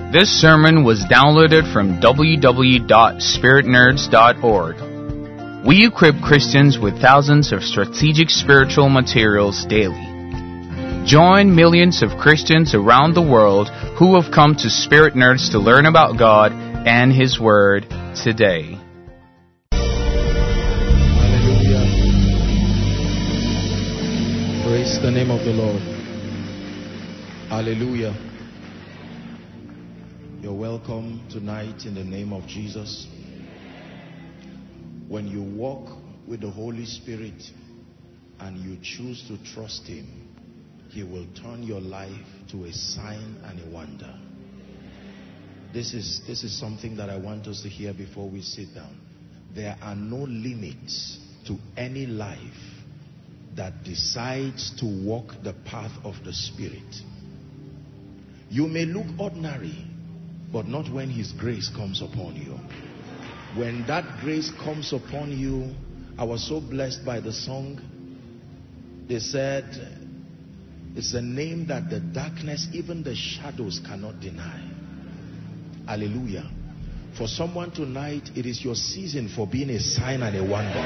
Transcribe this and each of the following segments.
This sermon was downloaded from www.spiritnerds.org. We equip Christians with thousands of strategic spiritual materials daily. Join millions of Christians around the world who have come to Spirit Nerds to learn about God and His Word today. Hallelujah. Praise the name of the Lord. Hallelujah. You're welcome tonight in the name of Jesus. When you walk with the Holy Spirit and you choose to trust Him, He will turn your life to a sign and a wonder. This is something that I want us to hear before we sit down. There are no limits to any life that decides to walk the path of the Spirit. You may look ordinary, but not when His grace comes upon you. When that grace comes upon you, I was so blessed by the song. They said, it's a name that the darkness, even the shadows cannot deny. Hallelujah. For someone tonight, it is your season for being a sign and a wonder.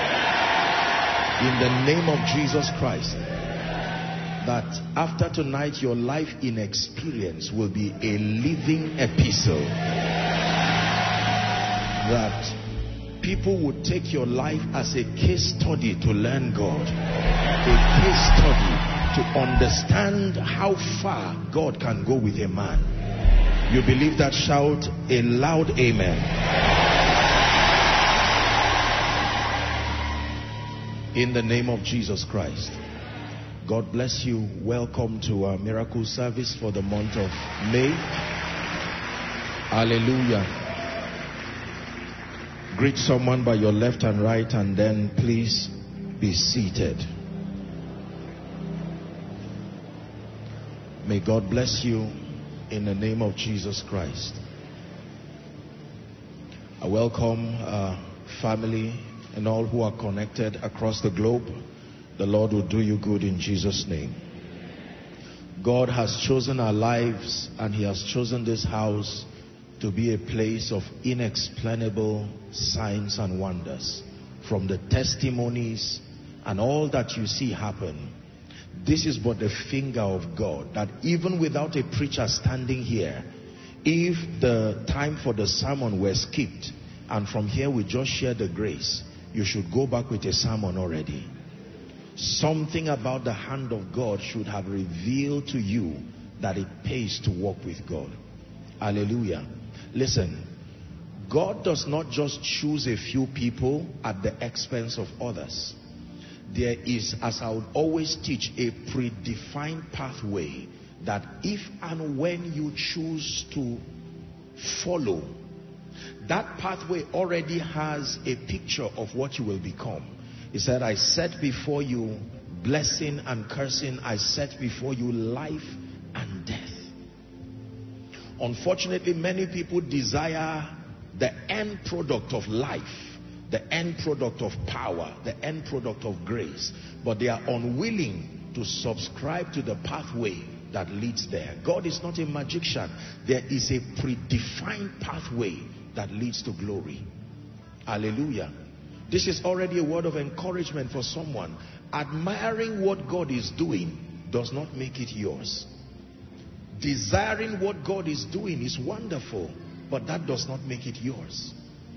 In the name of Jesus Christ. That after tonight, your life in experience will be a living epistle. That people would take your life as a case study to learn God. A case study to understand how far God can go with a man. You believe that? Shout a loud amen. In the name of Jesus Christ. God bless you. Welcome to our miracle service for the month of May. Hallelujah. Greet someone by your left and right, and then please be seated. May God bless you in the name of Jesus Christ. I welcome family and all who are connected across the globe. The Lord will do you good in Jesus' name. God has chosen our lives, and He has chosen this house to be a place of inexplainable signs and wonders. From the testimonies and all that you see happen, this is but the finger of God, that even without a preacher standing here, if the time for the sermon were skipped and from here we just share the grace, you should go back with a sermon already. Something about the hand of God should have revealed to you that it pays to walk with God. Hallelujah. Listen, God does not just choose a few people at the expense of others. There is, as I would always teach, a predefined pathway that if and when you choose to follow, that pathway already has a picture of what you will become. He said, I set before you blessing and cursing. I set before you life and death. Unfortunately, many people desire the end product of life, the end product of power, the end product of grace, but they are unwilling to subscribe to the pathway that leads there. God is not a magician. There is a predefined pathway that leads to glory. Hallelujah. This is already a word of encouragement for someone. Admiring what God is doing does not make it yours. Desiring what God is doing is wonderful, but that does not make it yours.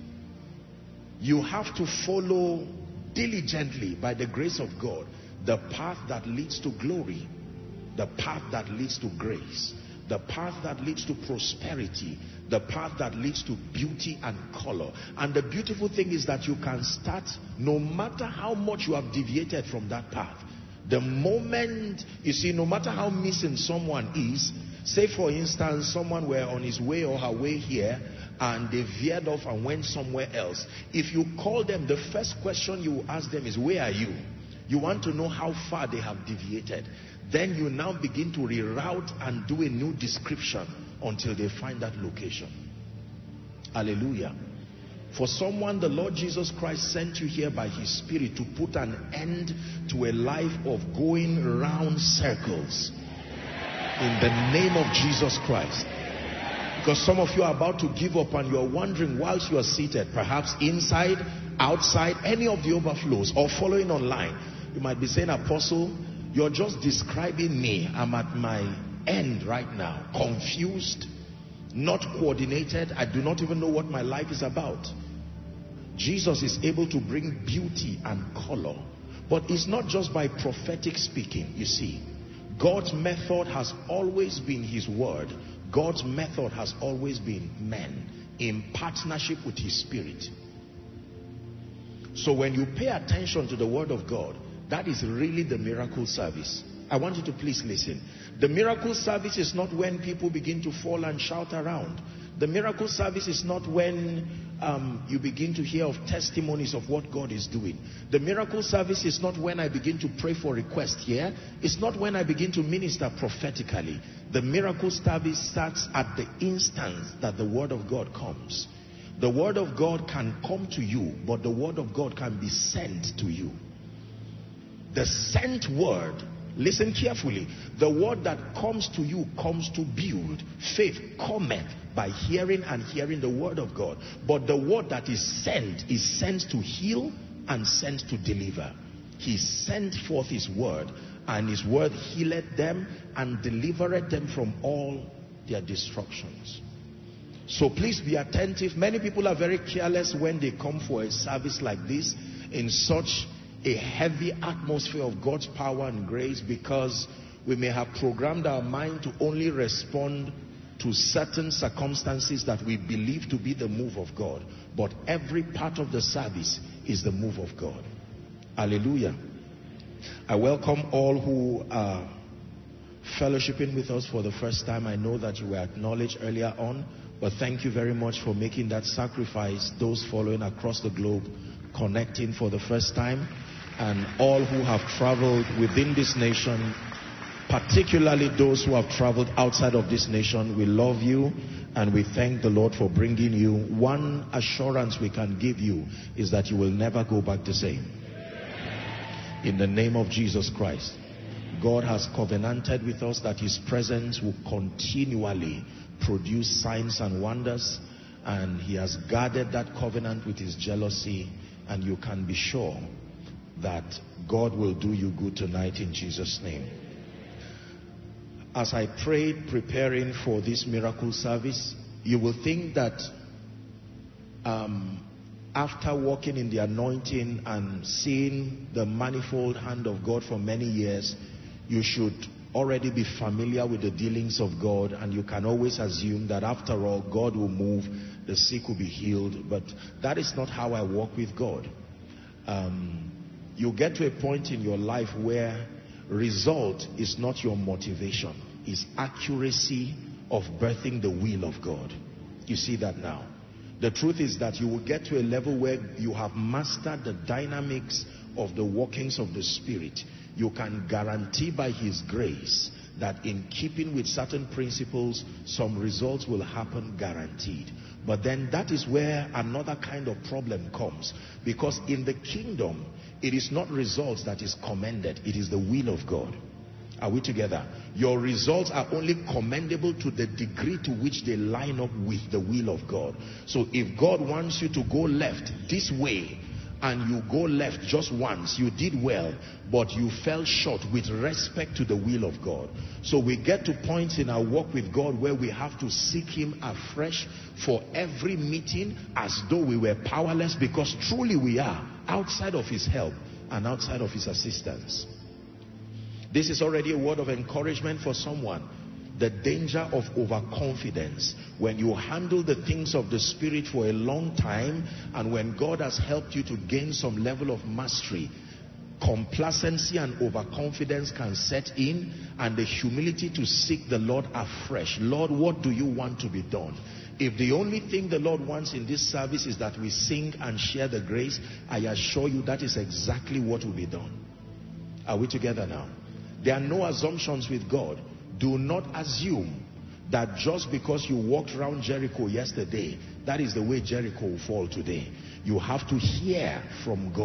You have to follow diligently, by the grace of God, the path that leads to glory, the path that leads to grace, the path that leads to prosperity, the path that leads to beauty and color. And the beautiful thing is that you can start no matter how much you have deviated from that path. The moment, you see, no matter how missing someone is, say for instance, someone were on his way or her way here and they veered off and went somewhere else. If you call them, the first question you ask them is, where are you? You want to know how far they have deviated. Then you now begin to reroute and do a new description until they find that location. Hallelujah. For someone, the Lord Jesus Christ sent you here by His Spirit to put an end to a life of going round circles. In the name of Jesus Christ. Because some of you are about to give up and you're wondering whilst you are seated, perhaps inside, outside, any of the overflows, or following online. You might be saying, Apostle, you're just describing me. I'm at my end right now. Confused, not coordinated. I do not even know what my life is about. Jesus is able to bring beauty and color. But it's not just by prophetic speaking, you see. God's method has always been his word. God's method has always been men in partnership with his spirit. So when you pay attention to the word of God, that is really the miracle service. I want you to please listen. The miracle service is not when people begin to fall and shout around. The miracle service is not when you begin to hear of testimonies of what God is doing. The miracle service is not when I begin to pray for requests here. It's not when I begin to minister prophetically. The miracle service starts at the instant that the word of God comes. The word of God can come to you, but the word of God can be sent to you. The sent word, listen carefully, the word that comes to you comes to build. Faith cometh by hearing, and hearing the word of God. But the word that is sent to heal and sent to deliver. He sent forth his word, and his word healed them and delivered them from all their destructions. So please be attentive. Many people are very careless when they come for a service like this in such a heavy atmosphere of God's power and grace, because we may have programmed our mind to only respond to certain circumstances that we believe to be the move of God. But every part of the service is the move of God. Hallelujah. I welcome all who are fellowshipping with us for the first time. I know that you were acknowledged earlier on, but thank you very much for making that sacrifice. Those following across the globe, connecting for the first time, and all who have traveled within this nation, particularly those who have traveled outside of this nation. We love you and we thank the Lord for bringing you. One assurance we can give you is that you will never go back the same. In the name of Jesus Christ. God has covenanted with us that his presence will continually produce signs and wonders, and he has guarded that covenant with his jealousy, and you can be sure that God will do you good tonight in Jesus' name. As I prayed preparing for this miracle service, you will think that after walking in the anointing and seeing the manifold hand of God for many years, you should already be familiar with the dealings of God, and you can always assume that after all, God will move, the sick will be healed. But that is not how I walk with God. You get to a point in your life where result is not your motivation, it's accuracy of birthing the will of God. You see that now. The truth is that you will get to a level where you have mastered the dynamics of the workings of the Spirit. You can guarantee by his grace that in keeping with certain principles, some results will happen, guaranteed. But then that is where another kind of problem comes, because in the kingdom, it is not results that is commended, it is the will of God. Are we together? Your results are only commendable to the degree to which they line up with the will of God. So if God wants you to go left this way, and you go left just once, you did well, but you fell short with respect to the will of God. So we get to points in our walk with God where we have to seek him afresh for every meeting, as though we were powerless, because truly we are outside of his help and outside of his assistance. This is already a word of encouragement for someone. The danger of overconfidence. When you handle the things of the Spirit for a long time, and when God has helped you to gain some level of mastery, complacency and overconfidence can set in, and the humility to seek the Lord afresh. Lord, what do you want to be done? If the only thing the Lord wants in this service is that we sing and share the grace, I assure you that is exactly what will be done. Are we together now? There are no assumptions with God. Do not assume that just because you walked around Jericho yesterday, that is the way Jericho will fall today. You have to hear from God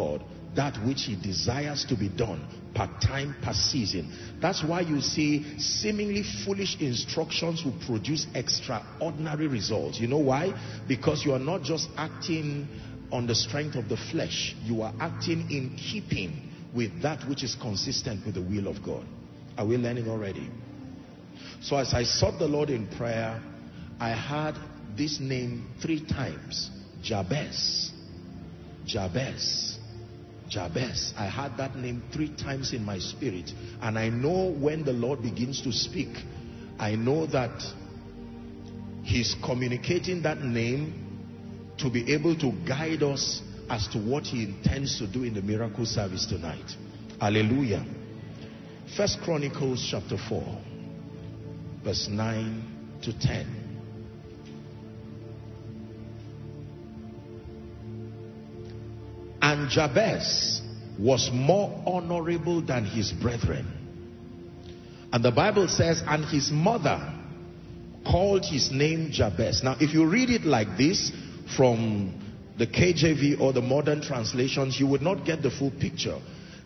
that which he desires to be done per time, per season. That's why you see seemingly foolish instructions will produce extraordinary results. You know why? Because you are not just acting on the strength of the flesh. You are acting in keeping with that which is consistent with the will of God. Are we learning already? So as I sought the Lord in prayer, I had this name 3 times. Jabez. Jabez. Jabez. I had that name 3 times in my spirit. And I know when the Lord begins to speak, I know that he's communicating that name to be able to guide us as to what he intends to do in the miracle service tonight. Hallelujah. 1 Chronicles chapter 4, verse 9 to 10. And Jabez was more honorable than his brethren. And the Bible says, and his mother called his name Jabez. Now, if you read it like this from the KJV or the modern translations, you would not get the full picture.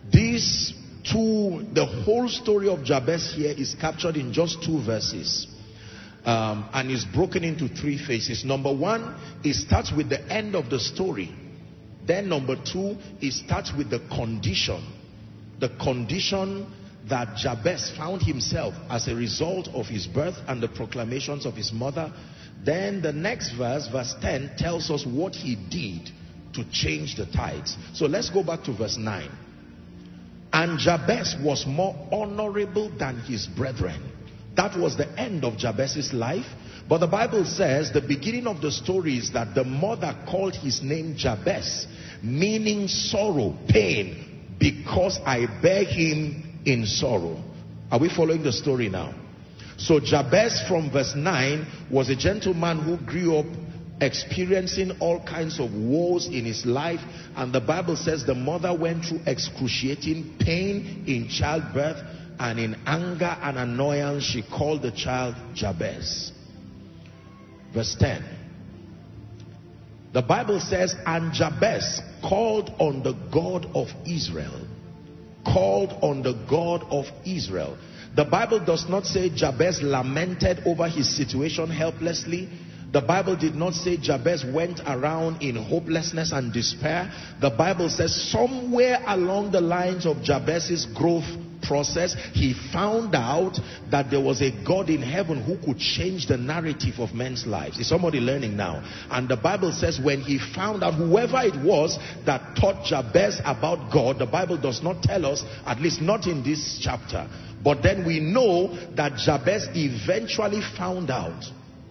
The whole story of Jabez here is captured in just 2 verses. And is broken into 3 phases. Number 1, it starts with the end of the story. Then number 2, it starts with the condition. The condition that Jabez found himself as a result of his birth and the proclamations of his mother. Then the next verse, verse 10, tells us what he did to change the tides. So let's go back to verse 9. And Jabez was more honorable than his brethren. That was the end of Jabez's life. But the Bible says the beginning of the story is that the mother called his name Jabez, meaning sorrow, pain, because I bear him in sorrow. Are we following the story now? So Jabez from verse 9 was a gentleman who grew up experiencing all kinds of woes in his life, and the Bible says the mother went through excruciating pain in childbirth, and in anger and annoyance she called the child Jabez. Verse 10. The Bible says, and Jabez called on the God of Israel. Called on the God of Israel. The Bible does not say Jabez lamented over his situation helplessly. The Bible did not say Jabez went around in hopelessness and despair. The Bible says somewhere along the lines of Jabez's growth process, he found out that there was a God in heaven who could change the narrative of men's lives. Is somebody learning now? And the Bible says when he found out, whoever it was that taught Jabez about God, the Bible does not tell us, at least not in this chapter. But then we know that Jabez eventually found out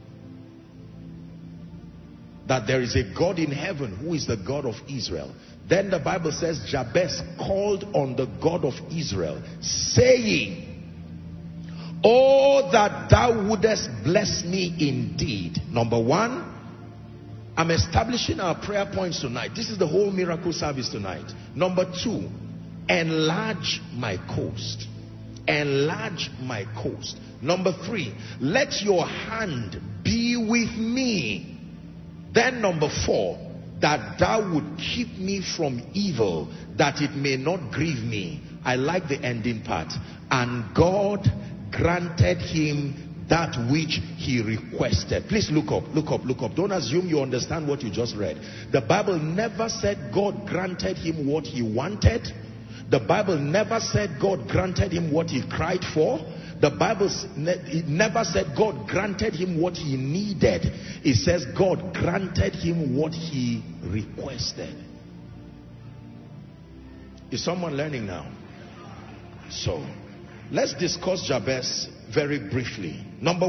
that there is a God in heaven who is the God of Israel. Then the Bible says Jabez called on the God of Israel, saying, oh, that thou wouldest bless me indeed. Number 1, I'm establishing our prayer points tonight. This is the whole miracle service tonight. Number 2, enlarge my coast. Enlarge my coast. Number 3, let your hand be with me. Then number 4, that thou would keep me from evil, that it may not grieve me. I like the ending part. And God granted him that which he requested. Please look up, look up, look up. Don't assume you understand what you just read. The Bible never said God granted him what he wanted. The Bible never said God granted him what he cried for. The Bible never said God granted him what he needed. It says God granted him what he requested. Is someone learning now? So, let's discuss Jabez very briefly. Number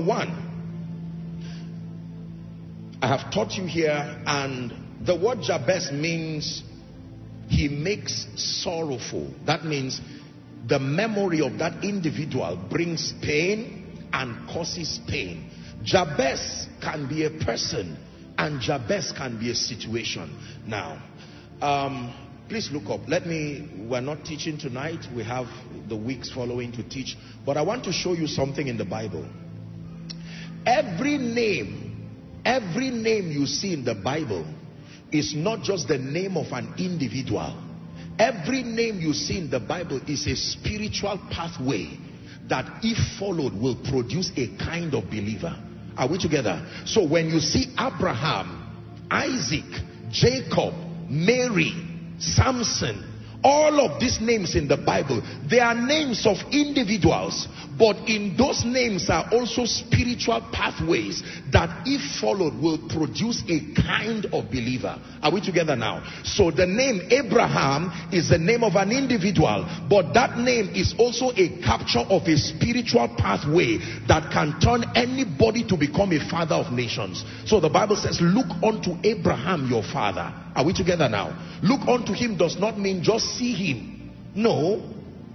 1, I have taught you here, and the word Jabez means he makes sorrowful. That means the memory of that individual brings pain and causes pain. Jabez can be a person and Jabez can be a situation. Now, please look up. We're not teaching tonight. We have the weeks following to teach. But I want to show you something in the Bible. Every name you see in the Bible is not just the name of an individual. Every name you see in the Bible is a spiritual pathway that, if followed, will produce a kind of believer. Are we together? So when you see Abraham, Isaac, Jacob, Mary, Samson, all of these names in the Bible, they are names of individuals, but in those names are also spiritual pathways that, if followed, will produce a kind of believer. Are we together now? So the name Abraham is the name of an individual, but that name is also a capture of a spiritual pathway that can turn anybody to become a father of nations. So the Bible says, look unto Abraham your father. Are we together now? Look unto him does not mean just see him. No.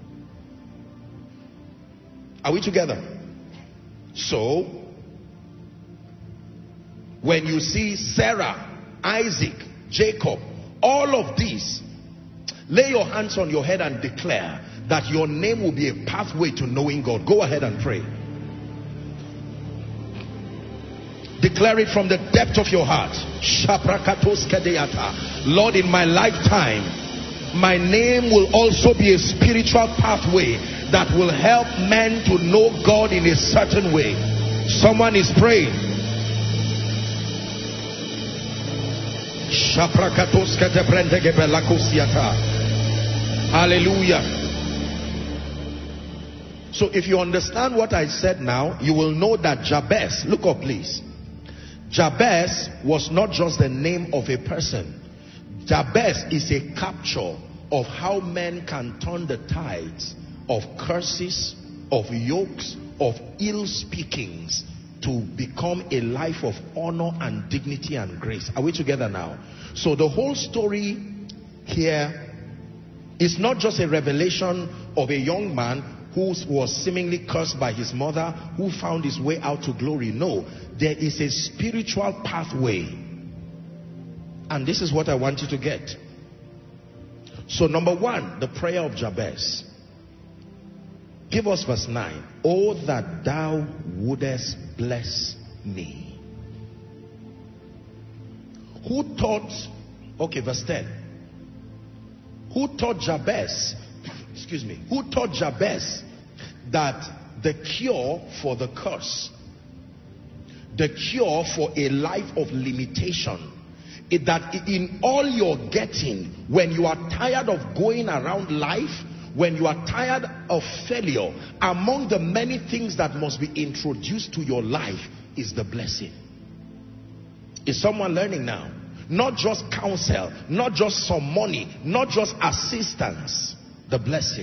Are we together? So, when you see Sarah, Isaac, Jacob, all of these, lay your hands on your head and declare that your name will be a pathway to knowing God. Go ahead and pray. Declare it from the depth of your heart. Lord, in my lifetime, my name will also be a spiritual pathway that will help men to know God in a certain way. Someone is praying. Hallelujah. So if you understand what I said now, you will know that Jabez, look up please. Jabez was not just the name of a person. Jabez is a capture of how men can turn the tides of curses, of yokes, of ill speakings to become a life of honor and dignity and grace. Are we together now? So the whole story here is not just a revelation of a young man who was seemingly cursed by his mother, who found his way out to glory. No, there is a spiritual pathway. And this is what I want you to get. So number one, the prayer of Jabez. Give us verse 9. Oh, that thou wouldest bless me. Who taught, okay, verse 10. Who taught Jabez, excuse me, who taught Jabez that the cure for the curse, the cure for a life of limitation, is that in all your getting, when you are tired of going around life, when you are tired of failure, among the many things that must be introduced to your life is the blessing. Is someone learning now? Not just counsel, not just some money, not just assistance, the blessing.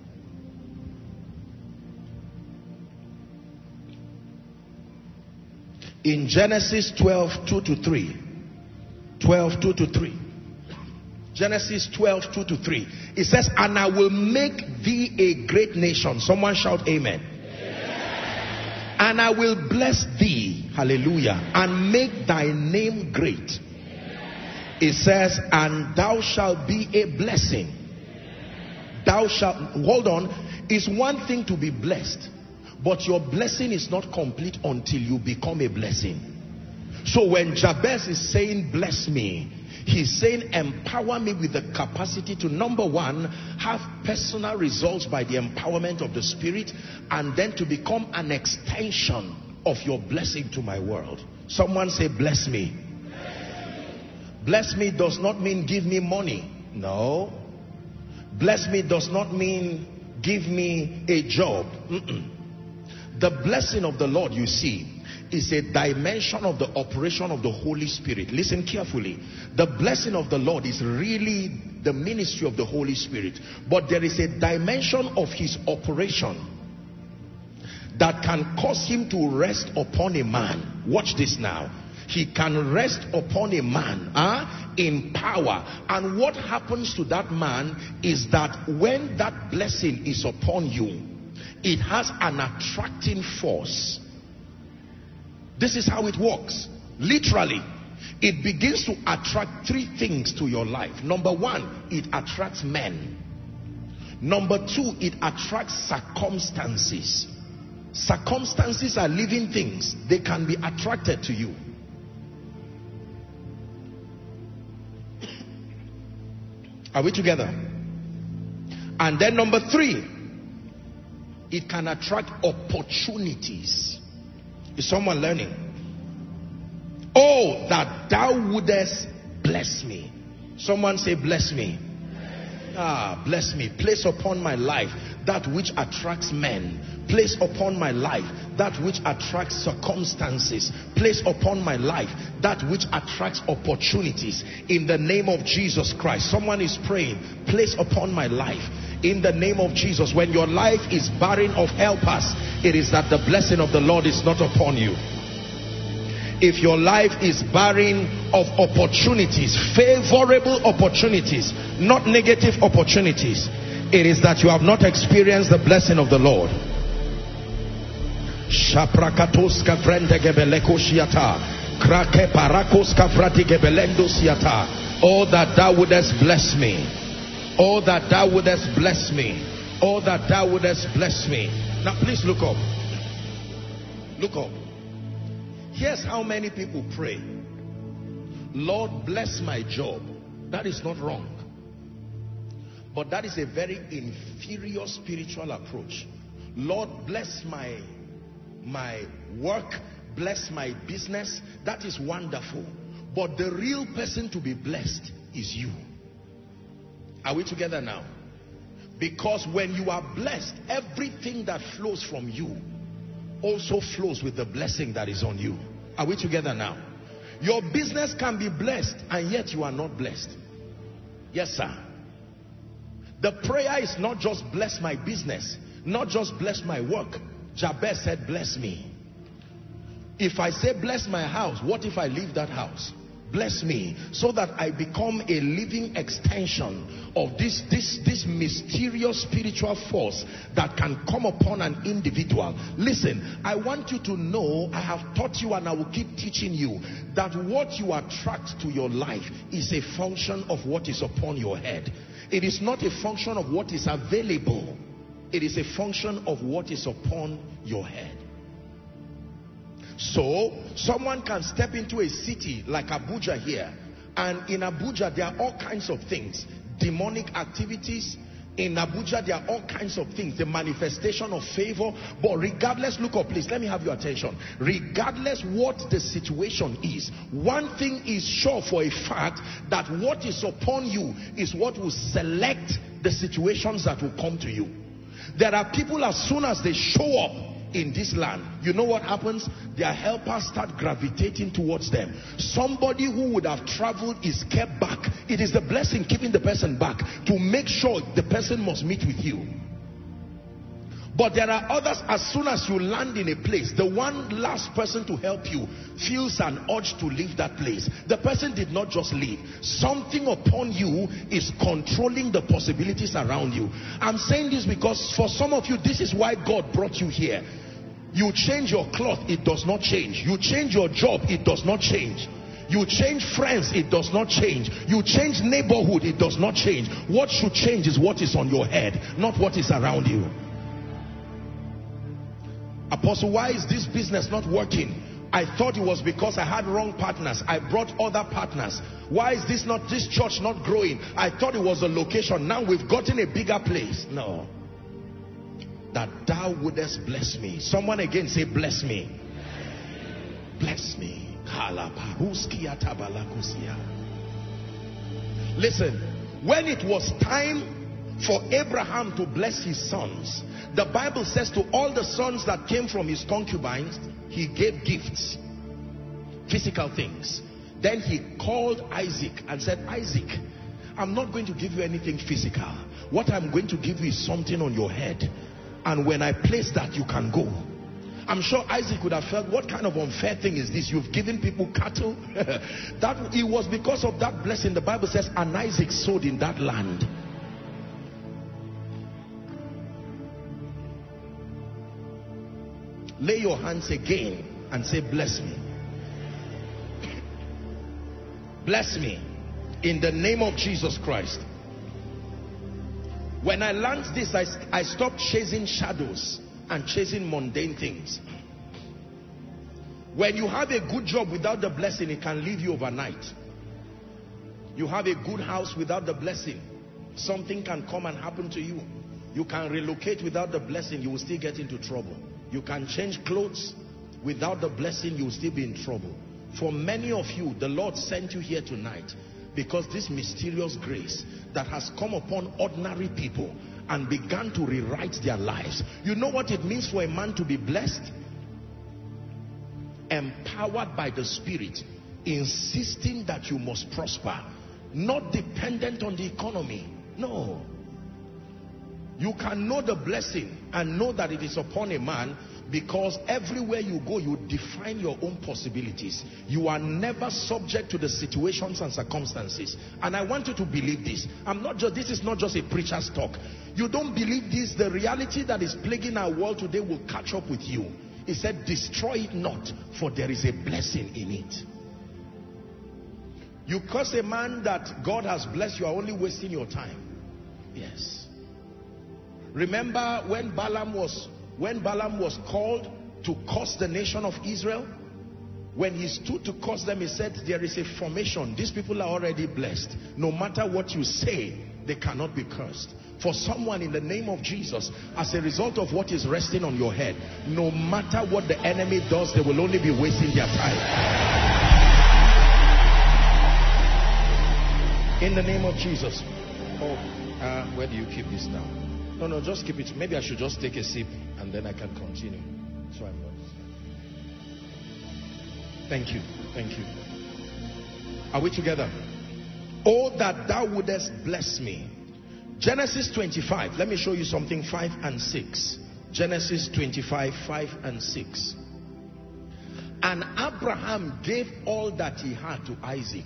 In Genesis 12, 2 to 3. 12, 2 to 3. Genesis 12, 2 to 3. It says, and I will make thee a great nation. Someone shout amen. Amen. And I will bless thee, hallelujah, and make thy name great. Amen. It says, and thou shalt be a blessing. Thou shalt, hold on, it's one thing to be blessed, but your blessing is not complete until you become a blessing. So when Jabez is saying bless me, he's saying empower me with the capacity to, number one, have personal results by the empowerment of the Spirit, and then to become an extension of your blessing to my world. Someone say bless me. Bless me does not mean give me money. No. Bless me does not mean give me a job. The blessing of the Lord, you see, is a dimension of the operation of the Holy Spirit. Listen carefully. The blessing of the Lord is really the ministry of the Holy Spirit. But there is a dimension of his operation that can cause him to rest upon a man. Watch this now. He can rest upon a man in power. And what happens to that man is that when that blessing is upon you, it has an attracting force. This is how it works. Literally, it begins to attract three things to your life. Number one, it attracts men. Number two, it attracts circumstances. Circumstances are living things. They can be attracted to you. Are we together? And then number 3, it can attract opportunities. Is someone learning? Oh, that thou wouldest bless me. Someone say, bless me. Bless me. Place upon my life that which attracts men. Place upon my life that which attracts circumstances. Place upon my life that which attracts opportunities. In the name of Jesus Christ. Someone is praying, place upon my life. In the name of Jesus. When your life is barren of helpers, it is that the blessing of the Lord is not upon you. If your life is barren of opportunities, favorable opportunities, not negative opportunities, it is that you have not experienced the blessing of the Lord. Oh, that thou wouldest bless me. Oh, that thou wouldest bless me. Oh, that thou wouldest bless me. Now please look up. Look up. Here's how many people pray. Lord, bless my job. That is not wrong. But that is a very inferior spiritual approach. Lord, bless my work. Bless my business. That is wonderful. But the real person to be blessed is you. Are we together now? Because when you are blessed, everything that flows from you also flows with the blessing that is on you. Are we together now? Your business can be blessed and yet you are not blessed. Yes, sir. The prayer is not just bless my business, not just bless my work. Jabez said, bless me. If I say bless my house, what if I leave that house? Bless me, so that I become a living extension of this mysterious spiritual force that can come upon an individual. Listen, I want you to know, I have taught you and I will keep teaching you, that what you attract to your life is a function of what is upon your head. It is not a function of what is available. It is a function of what is upon your head. So, someone can step into a city like Abuja here, and in Abuja there are all kinds of things, demonic activities. In Abuja there are all kinds of things, the manifestation of favor. But regardless, look up please, let me have your attention. Regardless what the situation is, one thing is sure for a fact, that what is upon you is what will select the situations that will come to you. There are people, as soon as they show up in this land, you know what happens? Their helpers start gravitating towards them. Somebody who would have traveled is kept back. It is the blessing keeping the person back to make sure the person must meet with you. But there are others, as soon as you land in a place, the one last person to help you feels an urge to leave that place. The person did not just leave. Something upon you is controlling the possibilities around you. I'm saying this because for some of you, this is why God brought you here. You change your cloth, it does not change. You change your job, it does not change. You change friends, it does not change. You change neighborhood, it does not change. What should change is what is on your head, not what is around you. Apostle, why is this business not working? I thought it was because I had wrong partners. I brought other partners. Why is this church not growing? I thought it was the location. Now we've gotten a bigger place. No. That thou wouldest bless me. Someone again say, bless me. Bless me. Listen, when it was time for Abraham to bless his sons, the Bible says to all the sons that came from his concubines, he gave gifts, physical things. Then he called Isaac and said, Isaac, I'm not going to give you anything physical. What I'm going to give you is something on your head. And when I place that, you can go. I'm sure Isaac would have felt, what kind of unfair thing is this? You've given people cattle. That it was because of that blessing. The Bible says, and Isaac sowed in that land. Lay your hands again and say, bless me. Bless me in the name of Jesus Christ. When I learned this, I stopped chasing shadows and chasing mundane things. When you have a good job without the blessing, it can leave you overnight. You have a good house without the blessing, something can come and happen to you. You can relocate without the blessing, you will still get into trouble. You can change clothes without the blessing, you will still be in trouble. For many of you, the Lord sent you here tonight because this mysterious grace that has come upon ordinary people and began to rewrite their lives. You know what it means for a man to be blessed? Empowered by the Spirit, insisting that you must prosper, not dependent on the economy. No. You can know the blessing and know that it is upon a man because everywhere you go, you define your own possibilities. You are never subject to the situations and circumstances. And I want you to believe this. This is not just a preacher's talk. You don't believe this. The reality that is plaguing our world today will catch up with you. He said, destroy it not, for there is a blessing in it. You curse a man that God has blessed, you are only wasting your time. Yes. Remember when Balaam was called to curse the nation of Israel? When he stood to curse them, he said, there is a formation. These people are already blessed. No matter what you say, they cannot be cursed. For someone, in the name of Jesus, as a result of what is resting on your head, no matter what the enemy does, they will only be wasting their time. In the name of Jesus. Where do you keep this now? No, just keep it. Maybe I should just take a sip and then I can continue. So I'm not. Thank you. Thank you. Are we together? Oh, that thou wouldest bless me. Genesis 25. Let me show you something. 5 and 6. Genesis 25, 5 and 6. And Abraham gave all that he had to Isaac.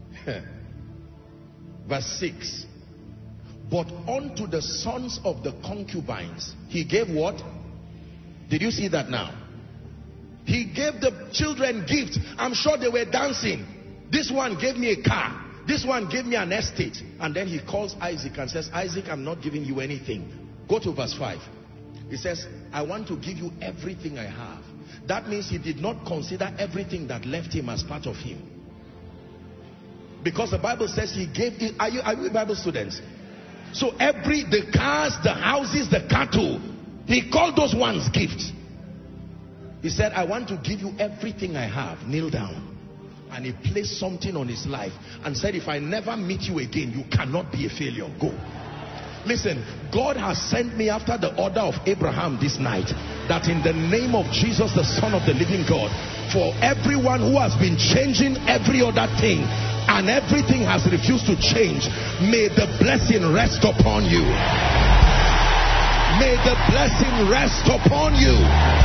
Verse 6. But unto the sons of the concubines, he gave what? Did you see that now? He gave the children gifts. I'm sure they were dancing. This one gave me a car. This one gave me an estate. And then he calls Isaac and says, Isaac, I'm not giving you anything. Go to verse 5. He says, I want to give you everything I have. That means he did not consider everything that left him as part of him. Because the Bible says he gave it. Are you Bible students? So the cars, the houses, the cattle, he called those ones gifts. He said, I want to give you everything I have. Kneel down. And he placed something on his life and said, if I never meet you again, you cannot be a failure. Go. Listen, God has sent me after the order of Abraham this night, that in the name of Jesus, the Son of the living God, for everyone who has been changing every other thing and everything has refused to change, may the blessing rest upon you. May the blessing rest upon you.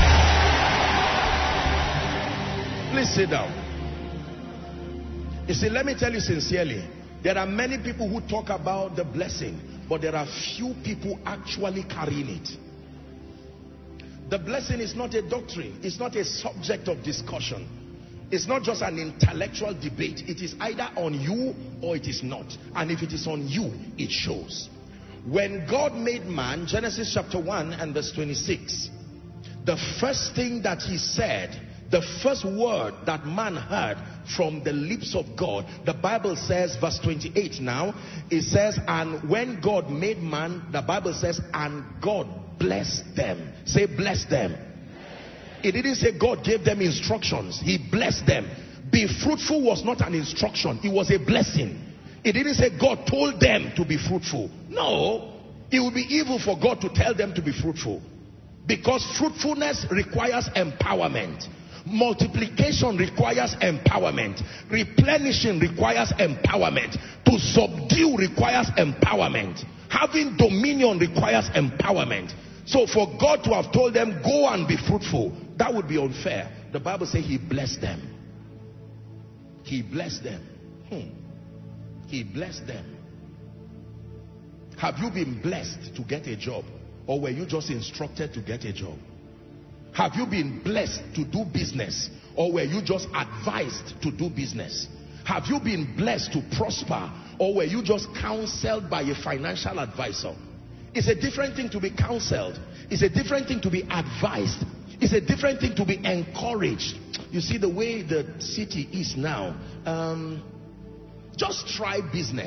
Please sit down. You see, let me tell you sincerely, there are many people who talk about the blessing, but there are few people actually carrying it. The blessing is not a doctrine. It's not a subject of discussion. It's not just an intellectual debate. It is either on you or it is not. And if it is on you, it shows. When God made man, Genesis chapter 1 and verse 26, the first thing that he said, the first word that man heard from the lips of God, the Bible says, verse 28 now, it says, and when God made man, the Bible says, and God blessed them. Say, bless them. It didn't say God gave them instructions. He blessed them. Be fruitful was not an instruction. It was a blessing. It didn't say God told them to be fruitful. No. It would be evil for God to tell them to be fruitful. Because fruitfulness requires empowerment. Multiplication requires empowerment. Replenishing requires empowerment. To subdue requires empowerment. Having dominion requires empowerment. So for God to have told them, go and be fruitful, that would be unfair. The Bible says he blessed them. He blessed them. He blessed them. Have you been blessed to get a job? Or were you just instructed to get a job? Have you been blessed to do business? Or were you just advised to do business? Have you been blessed to prosper? Or were you just counseled by a financial advisor? It's a different thing to be counseled. It's a different thing to be advised. It's a different thing to be encouraged. You see the way the city is now. Just try business.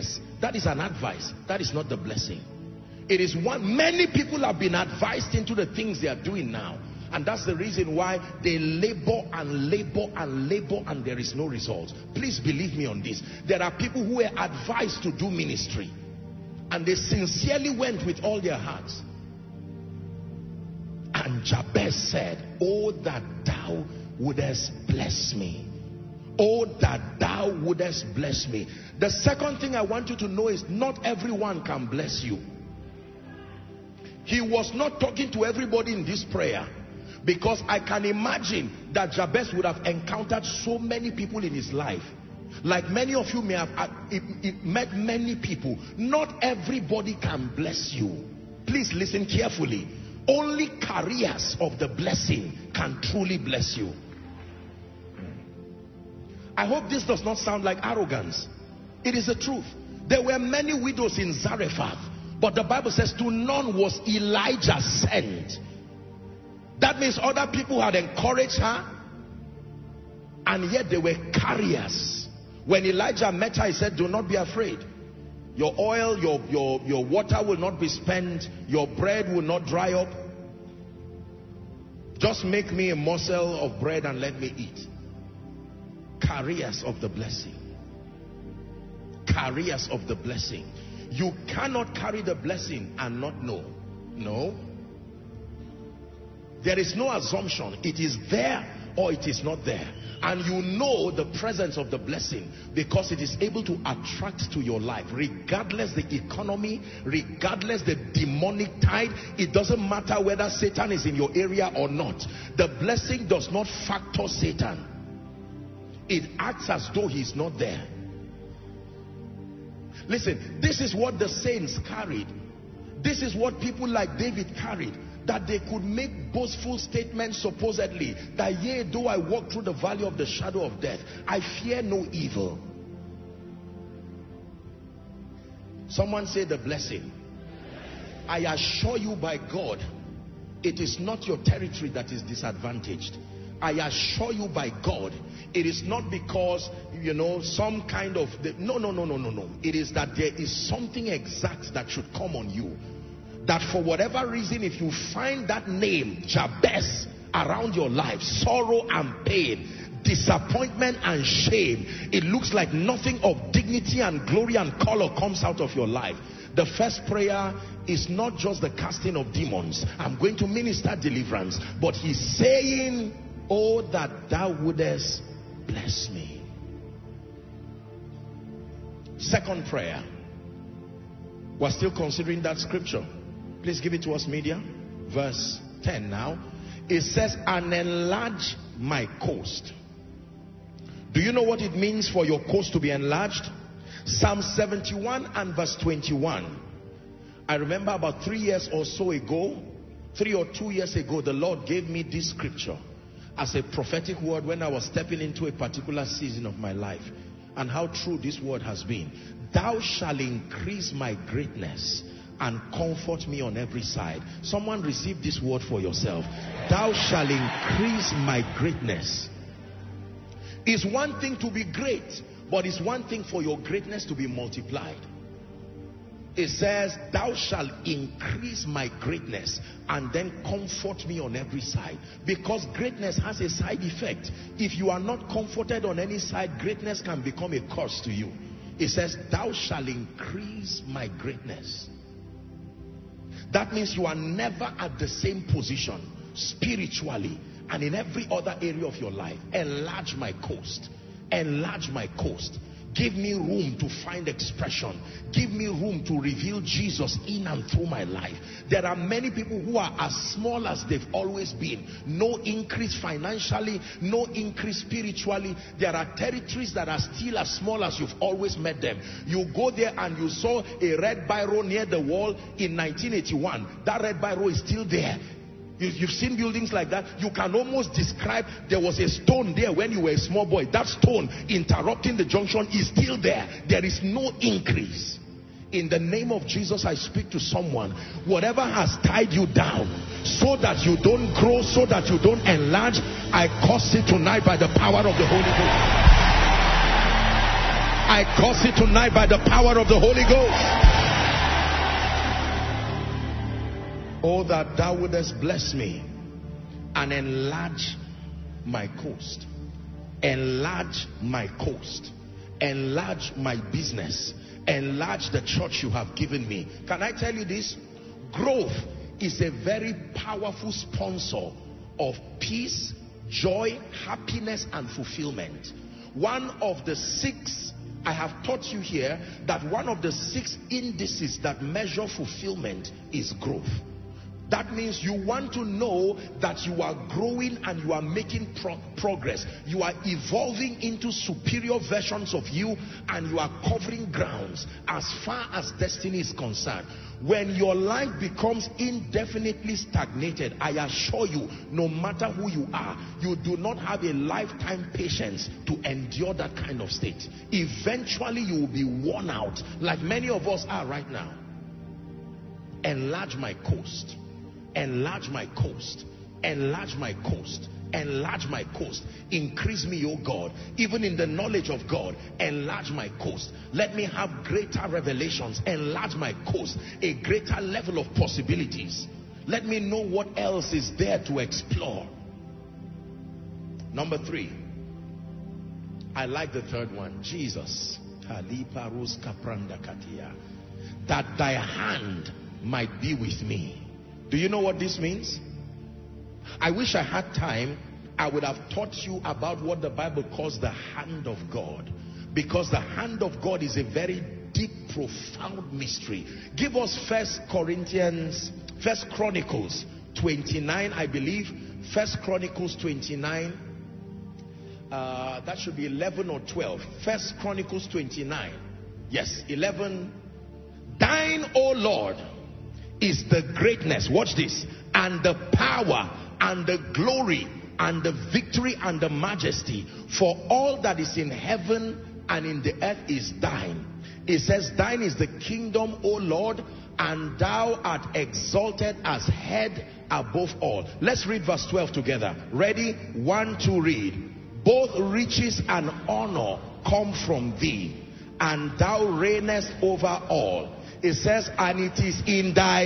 That is an advice. That is not the blessing. It is one. Many people have been advised into the things they are doing now. And that's the reason why they labor and labor and labor and there is no result. Please believe me on this. There are people who were advised to do ministry and they sincerely went with all their hearts. And Jabez said, oh, that thou wouldest bless me. Oh, that thou wouldest bless me. The second thing I want you to know is not everyone can bless you. He was not talking to everybody in this prayer. Because I can imagine that Jabez would have encountered so many people in his life. Like many of you may have met many people. Not everybody can bless you. Please listen carefully. Only carriers of the blessing can truly bless you. I hope this does not sound like arrogance. It is the truth. There were many widows in Zarephath, but the Bible says to none was Elijah sent. That means other people had encouraged her, and yet they were carriers. When Elijah met her, he said, do not be afraid. Your oil, your water will not be spent. Your bread will not dry up. Just make me a morsel of bread and let me eat. Carriers of the blessing. Carriers of the blessing. You cannot carry the blessing and not know. No. There is no assumption. It is there or it is not there. And you know the presence of the blessing because it is able to attract to your life. Regardless the economy, regardless the demonic tide, it doesn't matter whether Satan is in your area or not. The blessing does not factor Satan. It acts as though he is not there. Listen, this is what the saints carried. This is what people like David carried. That they could make boastful statements supposedly. That yea, though I walk through the valley of the shadow of death, I fear no evil. Someone say the blessing. I assure you by God, it is not your territory that is disadvantaged. I assure you by God, it is not because, you know, some kind of... No. It is that there is something exact that should come on you. That for whatever reason, if you find that name, Jabez, around your life, sorrow and pain, disappointment and shame, it looks like nothing of dignity and glory and color comes out of your life. The first prayer is not just the casting of demons. I'm going to minister deliverance. But he's saying, oh, that thou wouldest bless me. Second prayer. We're still considering that scripture. Please give it to us, media. Verse 10 now. It says, and enlarge my coast. Do you know what it means for your coast to be enlarged? Psalm 71 and verse 21. I remember about 3 years or so ago, 3 or 2 years ago, the Lord gave me this scripture as a prophetic word when I was stepping into a particular season of my life. And how true this word has been. Thou shalt increase my greatness and comfort me on every side. Someone receive this word for yourself. Thou shalt increase my greatness. It's one thing to be great, but it's one thing for your greatness to be multiplied. It says, thou shalt increase my greatness and then comfort me on every side. Because greatness has a side effect. If you are not comforted on any side, greatness can become a curse to you. It says, thou shalt increase my greatness. That means you are never at the same position spiritually and in every other area of your life. Enlarge my coast. Enlarge my coast. Give me room to find expression. Give me room to reveal Jesus in and through my life. There are many people who are as small as they've always been. No increase financially, no increase spiritually. There are territories that are still as small as you've always met them. You go there and you saw a red biro near the wall in 1981. That red biro is still there. You've seen buildings like that. You can almost describe, there was a stone there when you were a small boy. That stone interrupting the junction is still there. There is no increase. In the name of Jesus, I speak to someone. Whatever has tied you down so that you don't grow, so that you don't enlarge, I curse it tonight by the power of the Holy Ghost. I curse it tonight by the power of the Holy Ghost. Oh, that thou wouldest bless me and enlarge my coast. Enlarge my coast. Enlarge my business. Enlarge the church you have given me. Can I tell you this? Growth is a very powerful sponsor of peace, joy, happiness, and fulfillment. One of the 6, I have taught you here that one of the 6 indices that measure fulfillment is growth. That means you want to know that you are growing and you are making progress. You are evolving into superior versions of you, and you are covering grounds as far as destiny is concerned. When your life becomes indefinitely stagnated, I assure you, no matter who you are, you do not have a lifetime patience to endure that kind of state. Eventually you will be worn out, like many of us are right now. Enlarge my coast. Enlarge my coast. Enlarge my coast. Enlarge my coast. Increase me, O God, even in the knowledge of God. Enlarge my coast. Let me have greater revelations. Enlarge my coast. A greater level of possibilities. Let me know what else is there to explore. Number 3. I like the third one. Jesus. That thy hand might be with me. Do you know what this means? I wish I had time. I would have taught you about what the Bible calls the hand of God, because the hand of God is a very deep, profound mystery. Give us First Chronicles 29, I believe. First Chronicles 29. That should be 11 or 12. First Chronicles 29. Yes, 11. Thine, O Lord, is the greatness, watch this, and the power and the glory and the victory and the majesty, for all that is in heaven and in the earth is thine. It says, thine is the kingdom, O Lord, and thou art exalted as head above all. Let's read verse 12 together. Ready? 1, 2, read. Both riches and honor come from thee, and thou reignest over all. It says, and it is in thy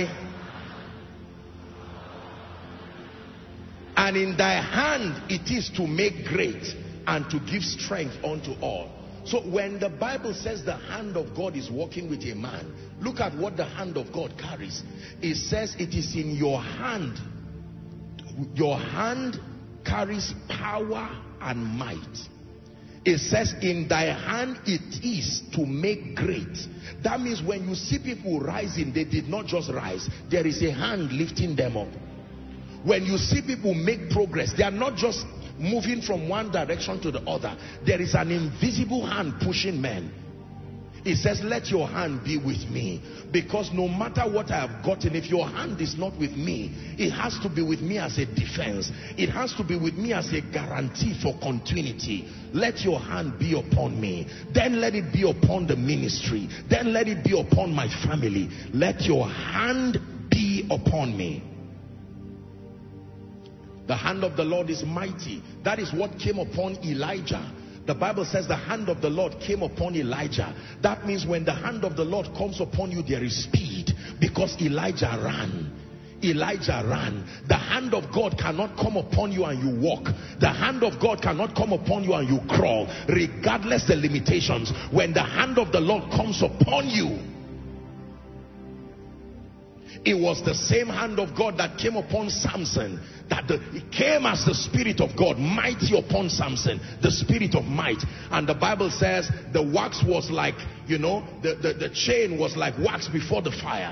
hand it is to make great and to give strength unto all. So when the Bible says the hand of God is working with a man, look at what the hand of God carries. It says it is in your hand. Your hand carries power and might. It says in thy hand it is to make great. That means when you see people rising, they did not just rise. There is a hand lifting them up. When you see people make progress, they are not just moving from one direction to the other. There is an invisible hand pushing men. It says, let your hand be with me, because no matter what I have gotten, if your hand is not with me, it has to be with me as a defense. It has to be with me as a guarantee for continuity. Let your hand be upon me. Then let it be upon the ministry. Then let it be upon my family. Let your hand be upon me. The hand of the Lord is mighty. That is what came upon Elijah. The Bible says the hand of the Lord came upon Elijah. That means when the hand of the Lord comes upon you, there is speed, because Elijah ran. Elijah ran. The hand of God cannot come upon you and you walk. The hand of God cannot come upon you and you crawl, regardless the limitations. When the hand of the Lord comes upon you, it was the same hand of God that came upon Samson. It came as the Spirit of God, mighty upon Samson, the Spirit of might. And the Bible says the wax was like, the chain was like wax before the fire.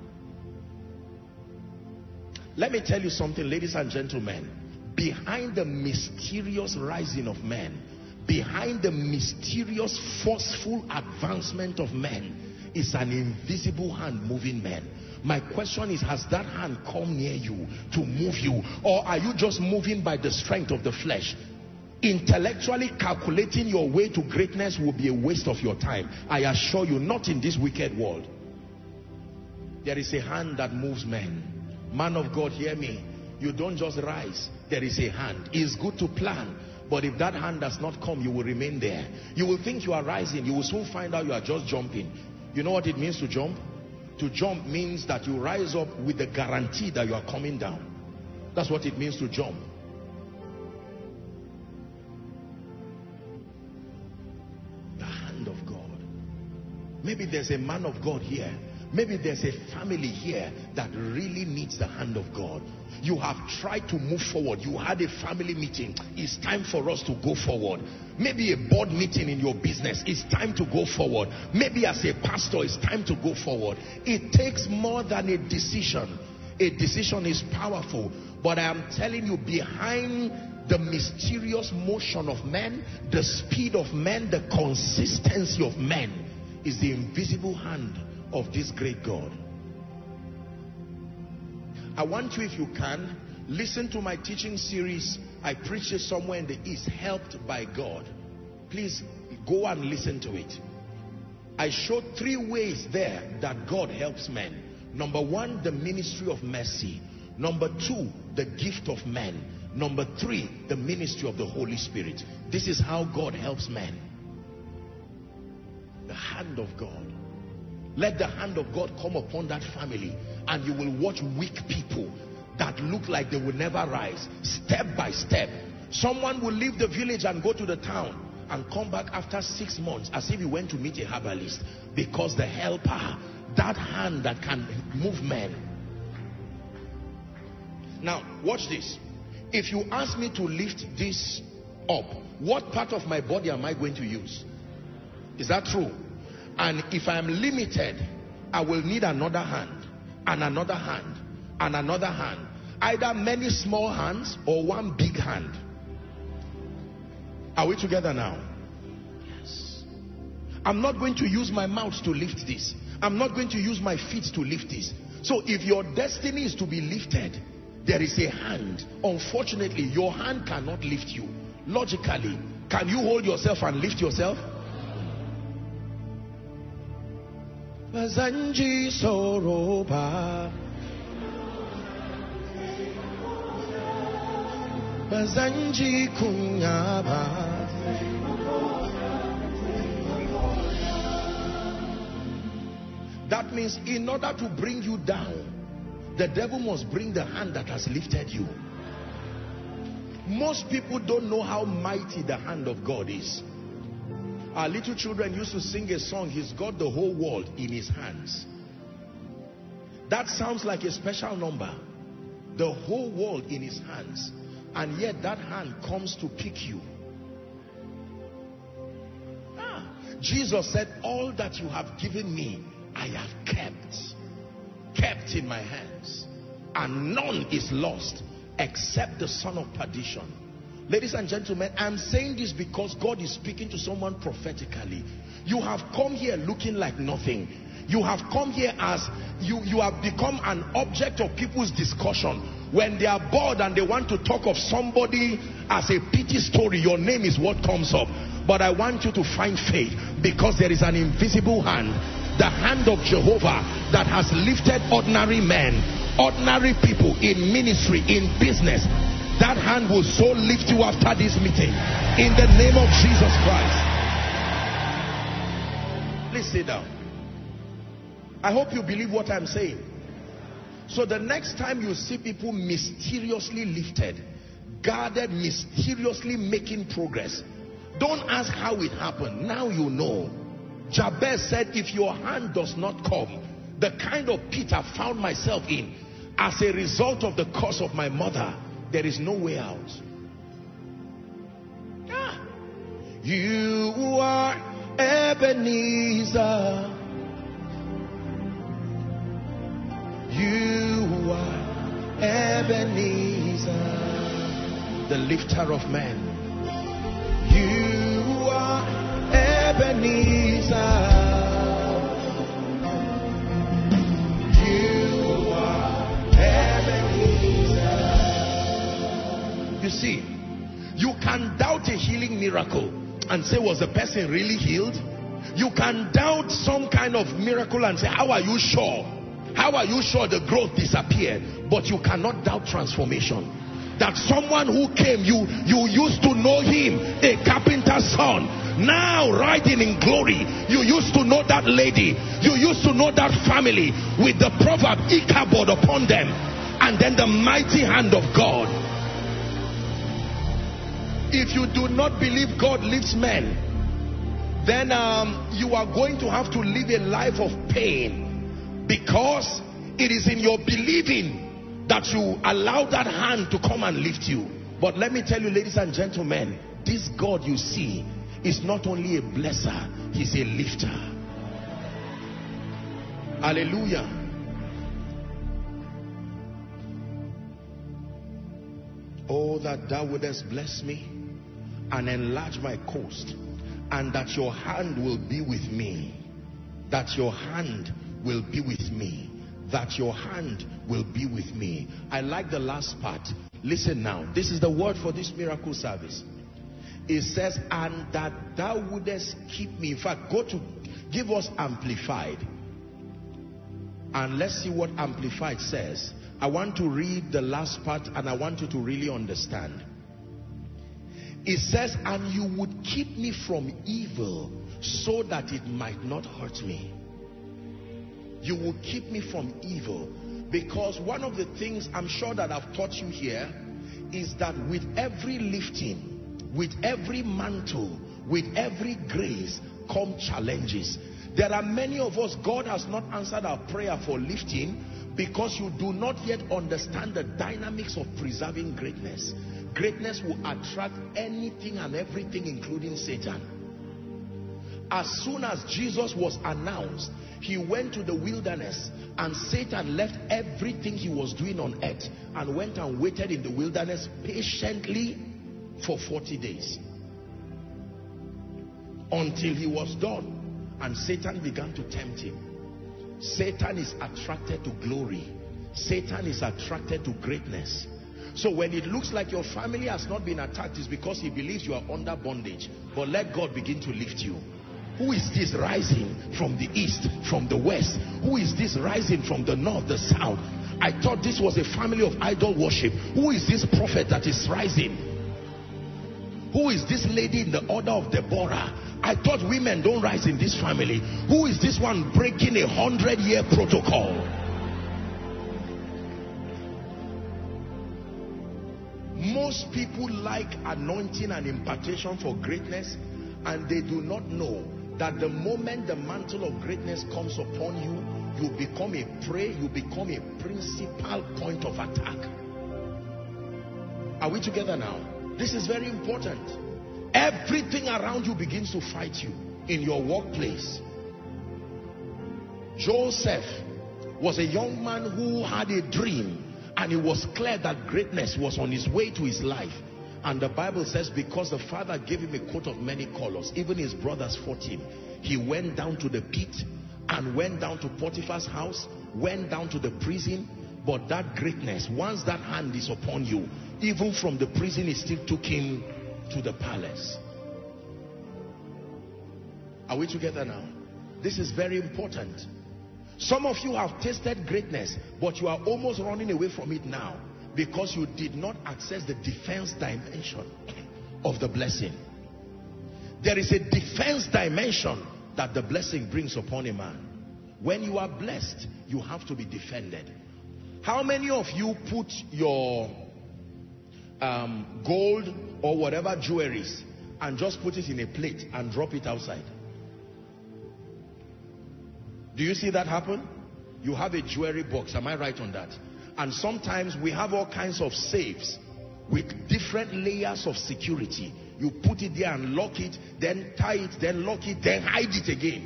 Let me tell you something, ladies and gentlemen. Behind the mysterious rising of men, behind the mysterious forceful advancement of men, is an invisible hand moving men. My question is, has that hand come near you to move you? Or are you just moving by the strength of the flesh? Intellectually calculating your way to greatness will be a waste of your time. I assure you, not in this wicked world. There is a hand that moves men. Man of God, hear me. You don't just rise. There is a hand. It's good to plan, But if that hand does not come, you will remain there. You will think you are rising. You will soon find out you are just jumping. You know what it means to jump? To jump means that you rise up with the guarantee that you are coming down. That's what it means to jump. The hand of God. Maybe there's a man of God here. Maybe there's a family here that really needs the hand of God. You have tried to move forward. You had a family meeting. It's time for us to go forward. Maybe a board meeting in your business. It's time to go forward. Maybe as a pastor, it's time to go forward. It takes more than a decision. A decision is powerful. But I am telling you, behind the mysterious motion of men, the speed of men, the consistency of men, is the invisible hand of this great God. I want you, if you can, listen to my teaching series. I preached it somewhere in the East, Helped by God. Please go and listen to it. I showed 3 ways there that God helps men. Number 1, the ministry of mercy. Number 2, the gift of men. Number 3, the ministry of the Holy Spirit. This is how God helps men. The hand of God. Let the hand of God come upon that family, and you will watch weak people that look like they will never rise, step by step. Someone will leave the village and go to the town and come back after 6 months as if he went to meet a herbalist, because the helper, that hand that can move men. Now watch this. If you ask me to lift this up, what part of my body am I going to use? Is that true? And if I am limited, I will need another hand, and another hand, and another hand. Either many small hands or one big hand. Are we together now? Yes. I'm not going to use my mouth to lift this. I'm not going to use my feet to lift this. So if your destiny is to be lifted, there is a hand. Unfortunately, your hand cannot lift you. Logically, can you hold yourself and lift yourself? Bazanji Soroba, Bazanji Kunyaba. That means in order to bring you down, the devil must bring the hand that has lifted you. Most people don't know how mighty the hand of God is. Our little children used to sing a song, he's got the whole world in his hands. That sounds like a special number. The whole world in his hands. And yet that hand comes to pick you. Jesus said, all that you have given me, I have kept in my hands. And none is lost except the son of perdition. Ladies and gentlemen, I'm saying this because God is speaking to someone prophetically. You have come here looking like nothing. You have come here as you have become an object of people's discussion. When they are bored and they want to talk of somebody as a pity story, your name is what comes up. But I want you to find faith, because there is an invisible hand, the hand of Jehovah, that has lifted ordinary men, ordinary people in ministry, in business. That hand will so lift you after this meeting, in the name of Jesus Christ. Please sit down. I hope you believe what I'm saying. So the next time you see people mysteriously lifted, guarded, mysteriously making progress, don't ask how it happened. Now you know. Jabez said, if your hand does not come, the kind of pit I found myself in as a result of the curse of my mother, there is no way out. You are Ebenezer. You are Ebenezer, the lifter of men. You are Ebenezer. You are Ebenezer. You see, you can doubt a healing miracle and say, was the person really healed? You can doubt some kind of miracle and say, how are you sure? How are you sure the growth disappeared? But you cannot doubt transformation. that someone who came, you used to know him, a carpenter's son, now riding in glory. You used to know that lady, you used to know that family with the proverb Ichabod upon them, and then the mighty hand of God. If you do not believe God lifts men, then you are going to have to live a life of pain, because it is in your believing that you allow that hand to come and lift you. But let me tell you, ladies and gentlemen, this God you see is not only a blesser, he's a lifter. Hallelujah. Oh, that thou wouldest bless me and enlarge my coast, and that your hand will be with me. That your hand will be with me. That your hand will be with me. I like the last part. Listen now. This is the word for this miracle service. It says, and that thou wouldest keep me. In fact, go to, give us Amplified. And let's see what Amplified says. I want to read the last part and I want you to really understand. It says, and you would keep me from evil so that it might not hurt me. You will keep me from evil. Because one of the things I'm sure that I've taught you here is that with every lifting, with every mantle, with every grace come challenges. There are many of us, God has not answered our prayer for lifting because you do not yet understand the dynamics of preserving greatness. Greatness will attract anything and everything, including Satan. As soon as Jesus was announced, he went to the wilderness, and Satan left everything he was doing on earth and went and waited in the wilderness patiently for 40 days until he was done, and Satan began to tempt him. Satan is attracted to glory. Satan is attracted to greatness. So when it looks like your family has not been attacked, it's because he believes you are under bondage. But let God begin to lift you. Who is this rising from the east, from the west? Who is this rising from the north, the south? I thought this was a family of idol worship. Who is this prophet that is rising? Who is this lady in the order of Deborah? I thought women don't rise in this family. Who is this one breaking 100-year protocol? Most people like anointing and impartation for greatness, and they do not know that the moment the mantle of greatness comes upon you, you become a prey, you become a principal point of attack. Are we together now? This is very important. Everything around you begins to fight you in your workplace. Joseph was a young man who had a dream, and it was clear that greatness was on his way to his life. And the Bible says because the father gave him a coat of many colors, even his brothers fought him. He went down to the pit and went down to Potiphar's house, went down to the prison. But that greatness, once that hand is upon you, even from the prison, it still took him to the palace. Are we together now? This is very important. Some of you have tasted greatness, but you are almost running away from it now because you did not access the defense dimension of the blessing. There is a defense dimension that the blessing brings upon a man. When you are blessed, you have to be defended. How many of you put your gold or whatever jewelries and just put it in a plate and drop it outside? Do you see that happen? You have a jewelry box, am I right on that? And sometimes we have all kinds of safes with different layers of security. You put it there and lock it, then tie it, then lock it, then hide it again.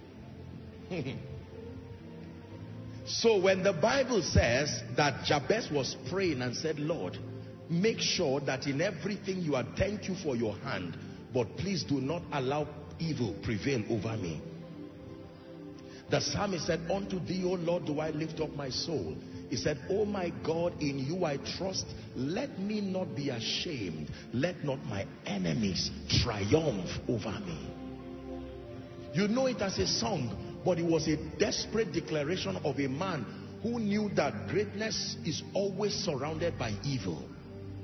So when the Bible says that Jabez was praying and said, Lord, make sure that in everything you are, thank you for your hand, but please do not allow evil prevail over me. The psalmist said, unto thee, O Lord, do I lift up my soul. He said, oh my God, in you I trust. Let me not be ashamed. Let not my enemies triumph over me. You know it as a song, but it was a desperate declaration of a man who knew that greatness is always surrounded by evil.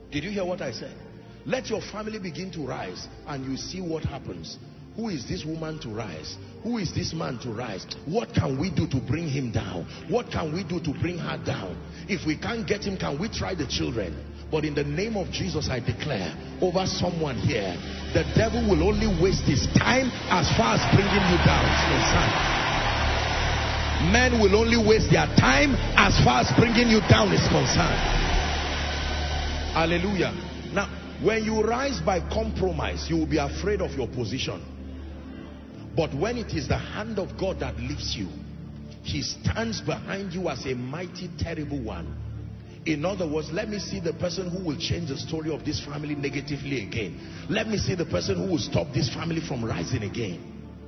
Did you hear what I said? Let your family begin to rise and you see what happens. Who is this woman to rise? Who is this man to rise? What can we do to bring him down? What can we do to bring her down? If we can't get him, can we try the children? But in the name of Jesus, I declare over someone here, the devil will only waste his time as far as bringing you down is concerned. Men will only waste their time as far as bringing you down is concerned. Hallelujah. Now, when you rise by compromise, you will be afraid of your position. But when it is the hand of God that lifts you, he stands behind you as a mighty, terrible one. In other words, let me see the person who will change the story of this family negatively again. Let me see the person who will stop this family from rising again.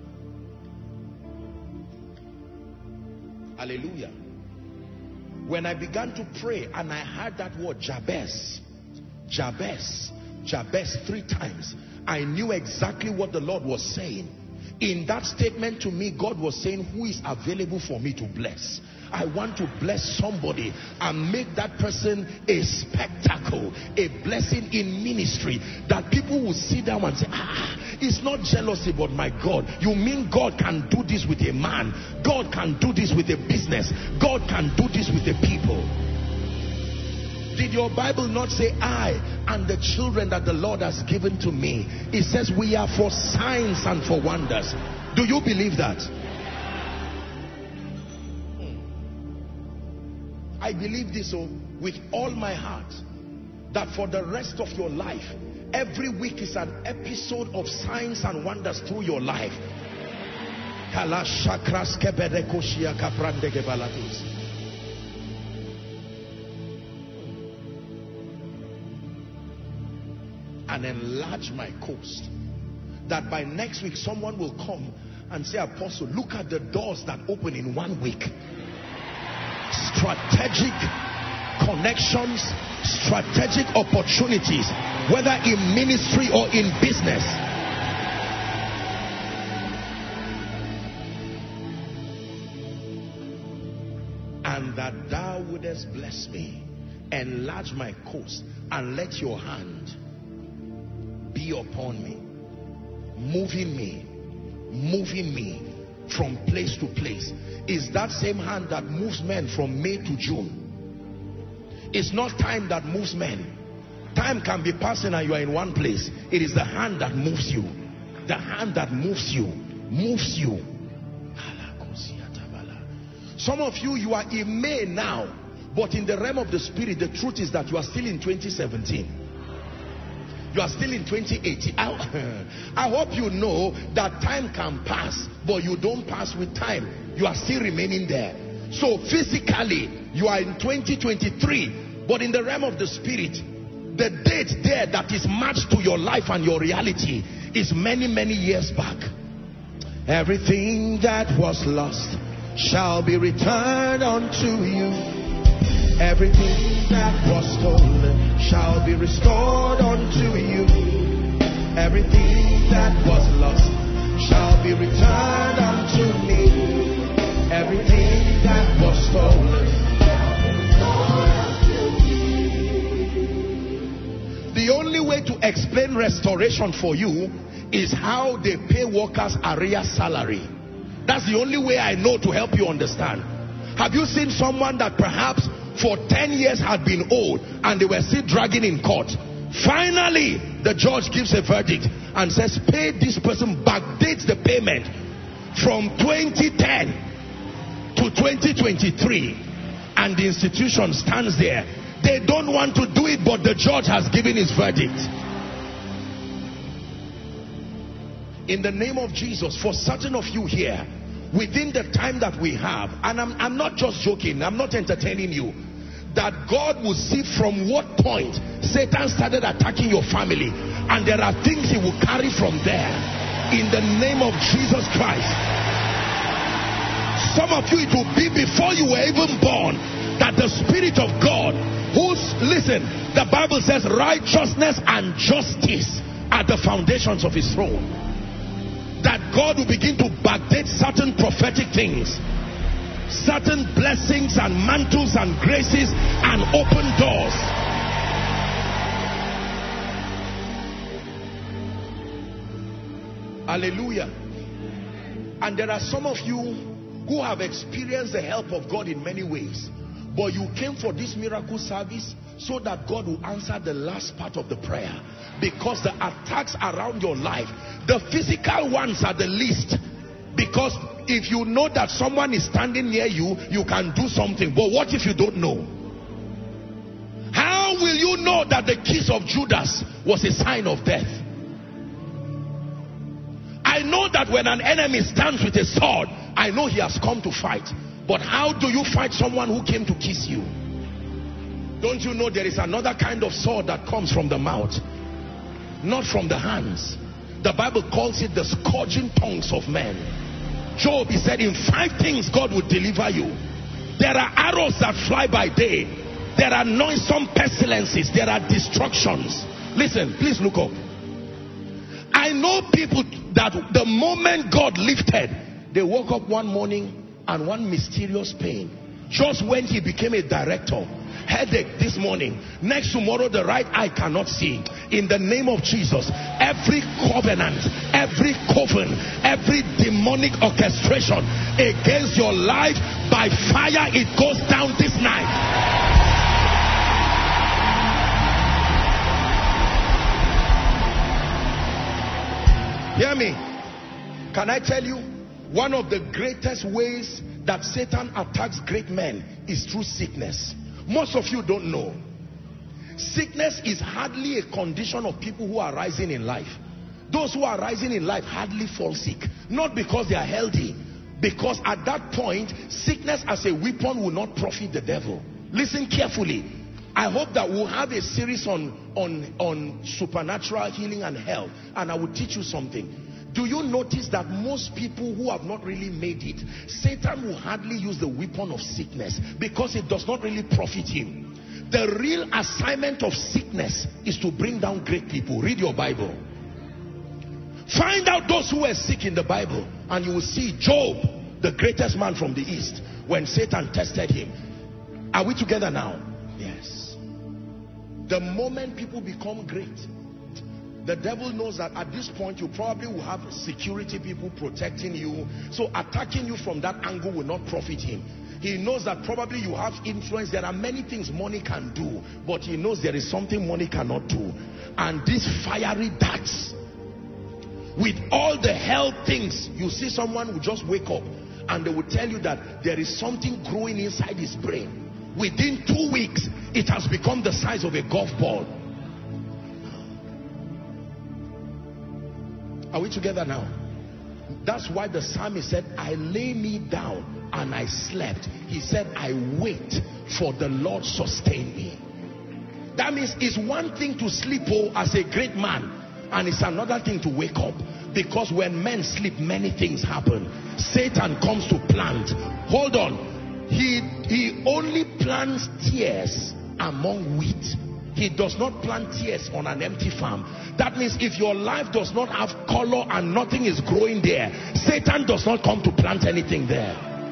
Hallelujah. When I began to pray and I heard that word Jabez, Jabez, Jabez 3 times, I knew exactly what the Lord was saying. In that statement to me, God was saying, who is available for me to bless? I want to bless somebody and make that person a spectacle, a blessing in ministry, that people will sit down and say, it's not jealousy, but my God, you mean God can do this with a man? God can do this with a business? God can do this with the people? Did your Bible not say, I and the children that the Lord has given to me? It says we are for signs and for wonders. Do you believe that? I believe this with all my heart, that for the rest of your life, every week is an episode of signs and wonders through your life. And enlarge my coast, that by next week someone will come and say, Apostle, look at the doors that open in 1 week. Strategic connections, strategic opportunities, whether in ministry or in business. And that thou wouldest bless me, enlarge my coast, and let your hand be upon me, moving me from place to place. Is that same hand that moves men from May to June. It's not time that moves men. Time can be passing and you are in one place. It is the hand that moves you. The hand that moves you. Moves you. Some of you, you are in May now, but in the realm of the spirit, the truth is that you are still in 2017. You are still in 2018. I hope you know that time can pass, but you don't pass with time. You are still remaining there. So physically, you are in 2023, but in the realm of the spirit, the date there that is matched to your life and your reality is many, many years back. Everything that was lost shall be returned unto you. Everything that was stolen shall be restored unto you. Everything that was lost shall be returned unto me. Everything that was stolen shall be restored unto me. The only way to explain restoration for you is how they pay workers arrears salary. That's the only way I know to help you understand. Have you seen someone that perhaps for 10 years had been owed and they were still dragging in court? Finally, the judge gives a verdict and says, pay this person, backdates the payment from 2010 to 2023, and the institution stands there. They don't want to do it, but the judge has given his verdict. In the name of Jesus, for certain of you here, within the time that we have, and I'm not just joking, I'm not entertaining you, that God will see from what point Satan started attacking your family, and there are things he will carry from there in the name of Jesus Christ. Some of you, it will be before you were even born that the Spirit of God, listen, the Bible says righteousness and justice are the foundations of his throne. That God will begin to backdate certain prophetic things, certain blessings and mantles and graces and open doors. Hallelujah. And there are some of you who have experienced the help of God in many ways, but you came for this miracle service so that God will answer the last part of the prayer, because the attacks around your life, the physical ones are the least, because if you know that someone is standing near you, you can do something. But what if you don't know? How will you know that the kiss of Judas was a sign of death? I know that when an enemy stands with a sword, I know he has come to fight. But how do you fight someone who came to kiss you? Don't you know there is another kind of sword that comes from the mouth, not from the hands? The Bible calls it the scourging tongues of men. Job, he said, in 5 things God will deliver you. There are arrows that fly by day. There are noisome pestilences. There are destructions. Listen, please look up. I know people that the moment God lifted, they woke up one morning and one mysterious pain. Just when he became a director, headache this morning, next tomorrow the right eye cannot see. In the name of Jesus, every covenant, every coven, every demonic orchestration against your life, by fire it goes down this night. Hear me. Can I tell you, one of the greatest ways that Satan attacks great men is through sickness. Most of you don't know. Sickness is hardly a condition of people who are rising in life. Those who are rising in life hardly fall sick. Not because they are healthy, because at that point, sickness as a weapon will not profit the devil. Listen carefully. I hope that we'll have a series on supernatural healing and health, and I will teach you something. Do you notice that most people who have not really made it, Satan will hardly use the weapon of sickness because it does not really profit him. The real assignment of sickness is to bring down great people. Read your Bible. Find out those who were sick in the Bible, and you will see Job, the greatest man from the east, when Satan tested him. Are we together now? Yes. The moment people become great, the devil knows that at this point you probably will have security people protecting you, so attacking you from that angle will not profit him. He knows that probably you have influence. There are many things money can do, but he knows there is something money cannot do. And these fiery darts, with all the health things, you see someone will just wake up and they will tell you that there is something growing inside his brain. Within 2 weeks, it has become the size of a golf ball. Are we together now? That's why the psalmist said, I lay me down and I slept. He said, I wait for the Lord sustain me. That means it's one thing to sleep as a great man, and it's another thing to wake up. Because when men sleep, many things happen. Satan comes to plant. Hold on. He only plants tears among wheat. He does not plant tears on an empty farm. That means if your life does not have color and nothing is growing there, Satan does not come to plant anything there.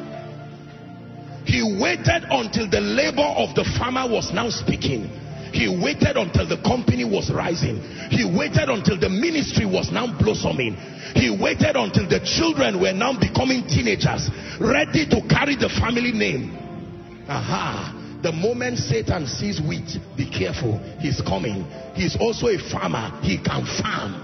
He waited until the labor of the farmer was now speaking. He waited until the company was rising. He waited until the ministry was now blossoming. He waited until the children were now becoming teenagers, ready to carry the family name. Aha. The moment Satan sees wheat, be careful, he's coming. He's also a farmer. He can farm.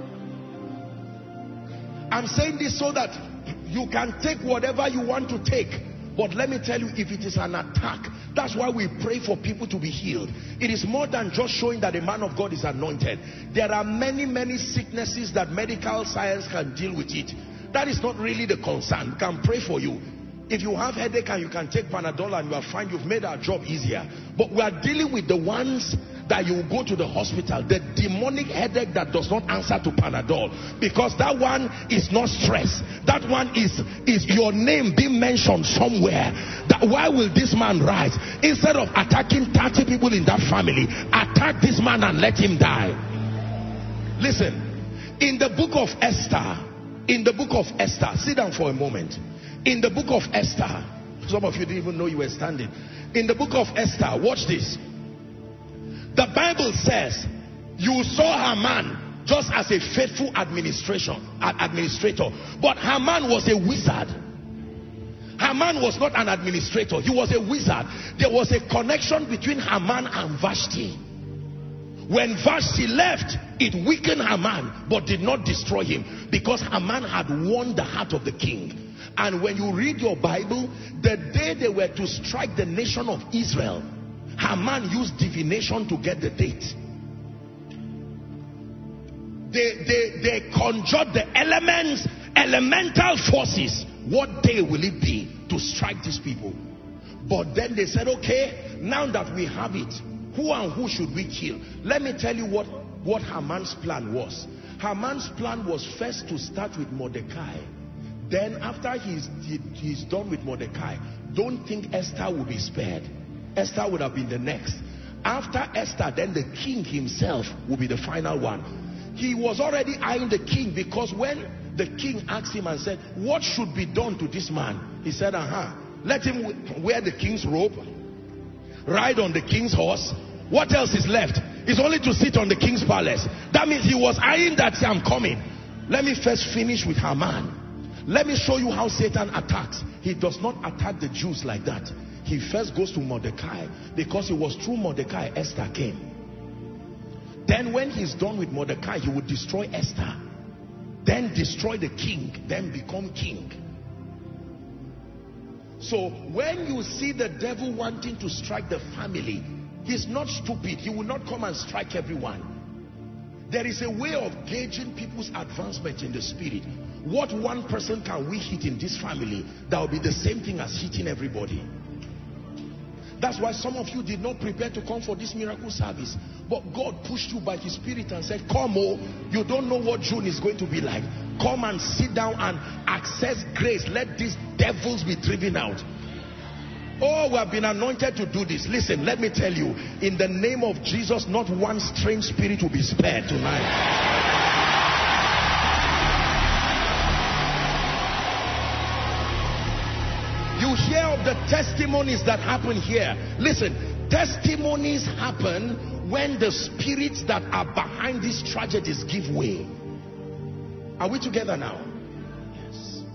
I'm saying this so that you can take whatever you want to take. But let me tell you, if it is an attack, that's why we pray for people to be healed. It is more than just showing that a man of God is anointed. There are many sicknesses that medical science can deal with it. That is not really the concern. We can pray for you. If you have headache and you can take Panadol and you are fine, you've made our job easier. But we are dealing with the ones that you will go to the hospital, the demonic headache that does not answer to Panadol, because that one is not stress. That one is your name being mentioned somewhere. That why will this man rise? Instead of attacking 30 people in that family, attack this man and let him die. Listen, in the book of Esther, sit down for a moment. In the book of Esther, some of you didn't even know you were standing. In the book of Esther, watch this. The Bible says, you saw Haman just as a faithful administrator. But Haman was a wizard. Haman was not an administrator. He was a wizard. There was a connection between Haman and Vashti. When Vashti left, it weakened Haman, but did not destroy him, because Haman had won the heart of the king. And when you read your Bible, the day they were to strike the nation of Israel, Haman used divination to get the date. They conjured the elements, elemental forces. What day will it be to strike these people? But then they said, okay, now that we have it, who and who should we kill? Let me tell you what Haman's plan was. Haman's plan was first to start with Mordecai. Then after he's done with Mordecai, don't think Esther will be spared. Esther would have been the next. After Esther, then the king himself will be the final one. He was already eyeing the king, because when the king asked him and said, what should be done to this man? He said, let him wear the king's robe, ride on the king's horse. What else is left? It's only to sit on the king's palace. That means he was eyeing that, say, I'm coming. Let me first finish with Haman. Let me show you how Satan attacks. He does not attack the Jews like that. He first goes to Mordecai, because it was through Mordecai Esther came. Then when he's done with Mordecai, he would destroy Esther, then destroy the king, then become king. So when you see the devil wanting to strike the family, he's not stupid. He will not come and strike everyone. There is a way of gauging people's advancement in the spirit. What one person can we hit in this family that will be the same thing as hitting everybody? That's why some of you did not prepare to come for this miracle service. But God pushed you by his spirit and said, come, oh, you don't know what June is going to be like. Come and sit down and access grace. Let these devils be driven out. Oh, we have been anointed to do this. Listen, let me tell you, in the name of Jesus, not one strange spirit will be spared tonight. You hear of the testimonies that happen here. Listen, testimonies happen when the spirits that are behind these tragedies give way. Are we together now? Yes.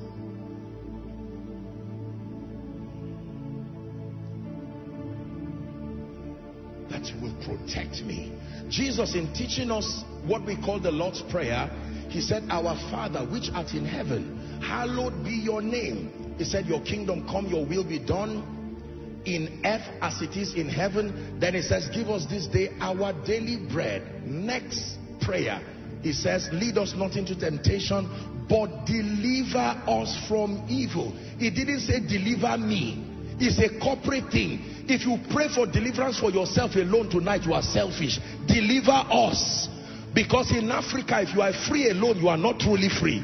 That will protect me. Jesus, in teaching us what we call the Lord's Prayer, he said, our Father which art in heaven, hallowed be your name. He said, your kingdom come, your will be done in earth as it is in heaven. Then he says, give us this day our daily bread. Next prayer, he says, lead us not into temptation, but deliver us from evil. He didn't say deliver me. It's a corporate thing. If you pray for deliverance for yourself alone tonight, you are selfish. Deliver us. Because in Africa, if you are free alone, you are not truly free.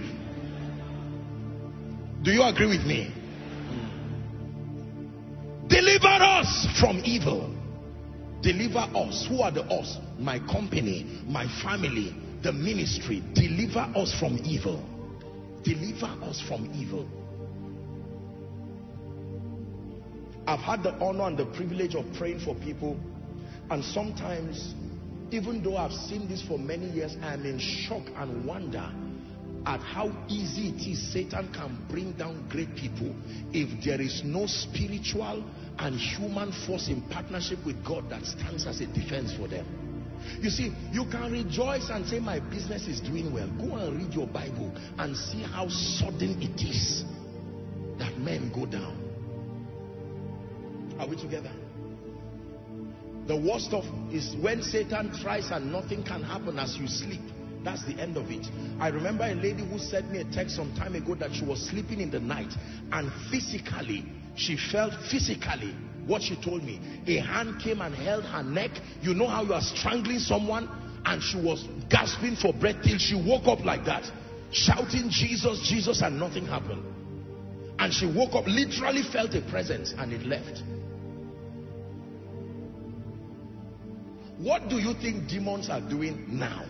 Do you agree with me? Deliver us from evil. Deliver us. Who are the us? My company, my family, the ministry. Deliver us from evil. Deliver us from evil. I've had the honor and the privilege of praying for people, and sometimes, even though I've seen this for many years, I am in shock and wonder at how easy it is Satan can bring down great people if there is no spiritual and human force in partnership with God that stands as a defense for them. You see, you can rejoice and say, my business is doing well. Go and read your Bible and see how sudden it is that men go down. Are we together? The worst of is when Satan tries and nothing can happen as you sleep. That's the end of it. I remember a lady who sent me a text some time ago that she was sleeping in the night, and physically, she felt physically what she told me. A hand came and held her neck. You know how you are strangling someone, and she was gasping for breath till she woke up like that, shouting Jesus, Jesus, and nothing happened. And she woke up, literally felt a presence, and it left. What do you think demons are doing now?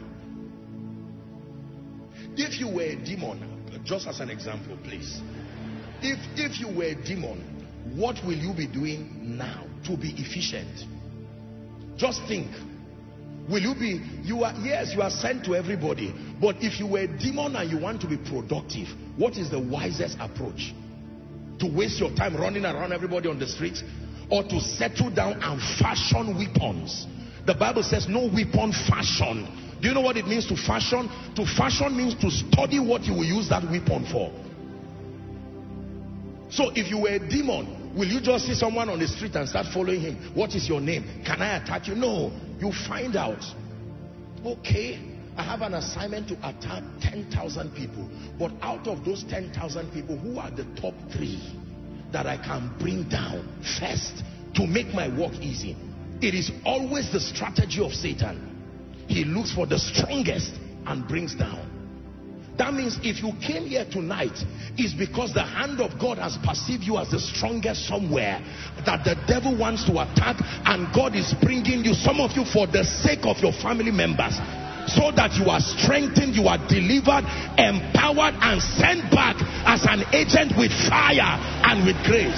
If you were a demon, just as an example, please. If you were a demon, what will you be doing now to be efficient? Just think. Will you be, yes, you are sent to everybody. But if you were a demon and you want to be productive, what is the wisest approach? To waste your time running around everybody on the streets? Or to settle down and fashion weapons? The Bible says no weapon fashion. Do you know what it means to fashion? To fashion means to study what you will use that weapon for. So if you were a demon, will you just see someone on the street and start following him? What is your name? Can I attack you? No. You find out, okay, I have an assignment to attack 10,000 people. But out of those 10,000 people, who are the top 3 that I can bring down first to make my work easy? It is always the strategy of Satan. He looks for the strongest and brings down. That means if you came here tonight, it's because the hand of God has perceived you as the strongest somewhere that the devil wants to attack, and God is bringing you, some of you, for the sake of your family members, so that you are strengthened, you are delivered, empowered, and sent back as an agent with fire and with grace.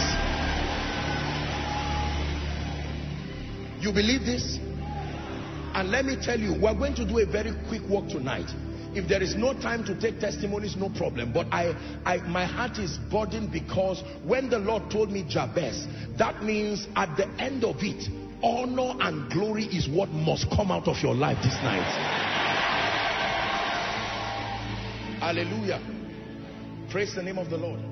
You believe this? And let me tell you, we're going to do a very quick walk tonight. If there is no time to take testimonies, no problem. But my heart is burdened, because when the Lord told me Jabez, that means at the end of it, honor and glory is what must come out of your life this night. Hallelujah. Praise the name of the Lord.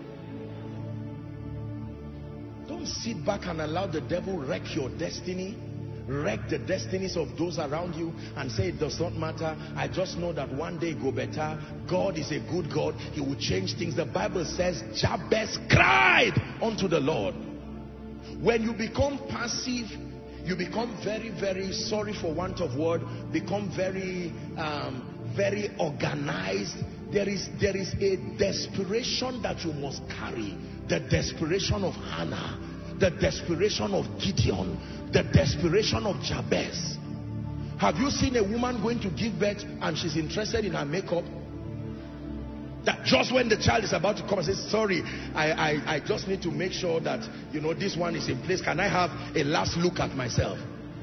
Don't sit back and allow the devil wreck your destiny, wreck the destinies of those around you, and say it does not matter. I just know that one day go better. God is a good God. He will change things. The Bible says Jabez cried unto the Lord. When you become passive, you become very, very, sorry for want of word, become very very organized. There is a desperation that you must carry. The desperation of Hannah, the desperation of Gideon, the desperation of Jabez. Have you seen a woman going to give birth and she's interested in her makeup? That just when the child is about to come and say, sorry, I just need to make sure that, you know, this one is in place. Can I have a last look at myself?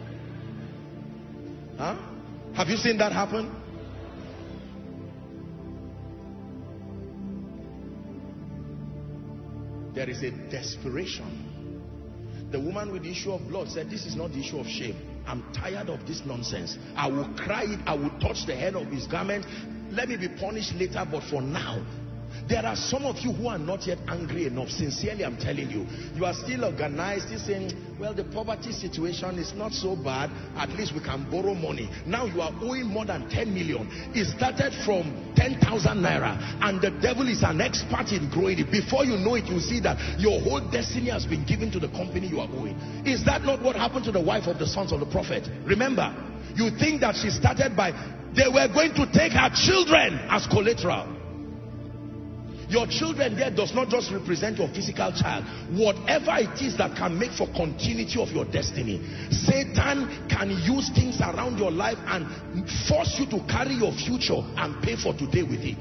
Huh? Have you seen that happen? There is a desperation. The woman with the issue of blood said, this is not the issue of shame. I'm tired of this nonsense. I will cry it. I will touch the hem of his garment. Let me be punished later, but for now. There are some of you who are not yet angry enough. Sincerely, I'm telling you. You are still organized, still saying, well, the poverty situation is not so bad. At least we can borrow money. Now you are owing more than 10 million. It started from 10,000 naira. And the devil is an expert in growing it. Before you know it, you see that your whole destiny has been given to the company you are owing. Is that not what happened to the wife of the sons of the prophet? Remember, you think that she started by, they were going to take her children as collateral. Your children there does not just represent your physical child. Whatever it is that can make for continuity of your destiny. Satan can use things around your life and force you to carry your future and pay for today with it.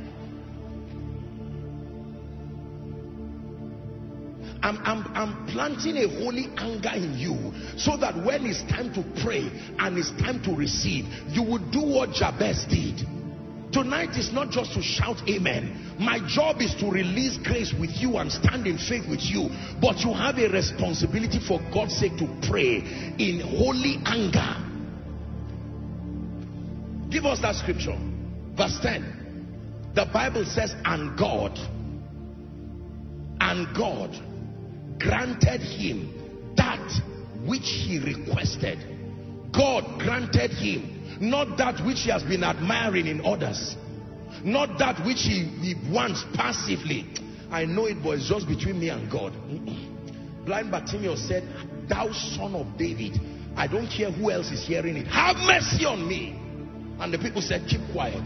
I'm planting a holy anger in you, so that when it's time to pray and it's time to receive, you will do what Jabez did. Tonight is not just to shout amen. My job is to release grace with you and stand in faith with you. But you have a responsibility, for God's sake, to pray in holy anger. Give us that scripture. Verse 10. The Bible says, and God granted him that which he requested. God granted him. Not that which he has been admiring in others. Not that which he wants passively. I know it, but it's just between me and God. Blind Bartimaeus said, thou son of David, I don't care who else is hearing it, have mercy on me. And the people said, keep quiet.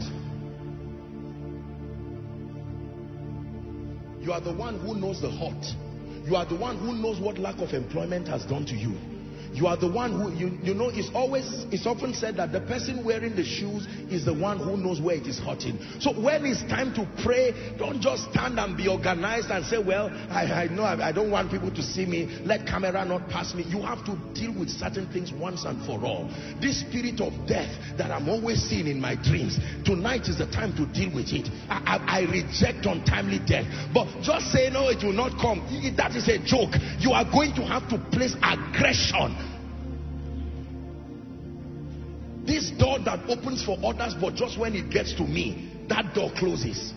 You are the one who knows the hurt. You are the one who knows what lack of employment has done to you. You are the one who, you know, it's often said that the person wearing the shoes is the one who knows where it is hurting. So when it's time to pray, don't just stand and be organized and say, well, I know I don't want people to see me. Let camera not pass me. You have to deal with certain things once and for all. This spirit of death that I'm always seeing in my dreams, tonight is the time to deal with it. I reject untimely death. But just say, no, it will not come. That is a joke. You are going to have to place aggression. This door that opens for others, but just when it gets to me, that door closes.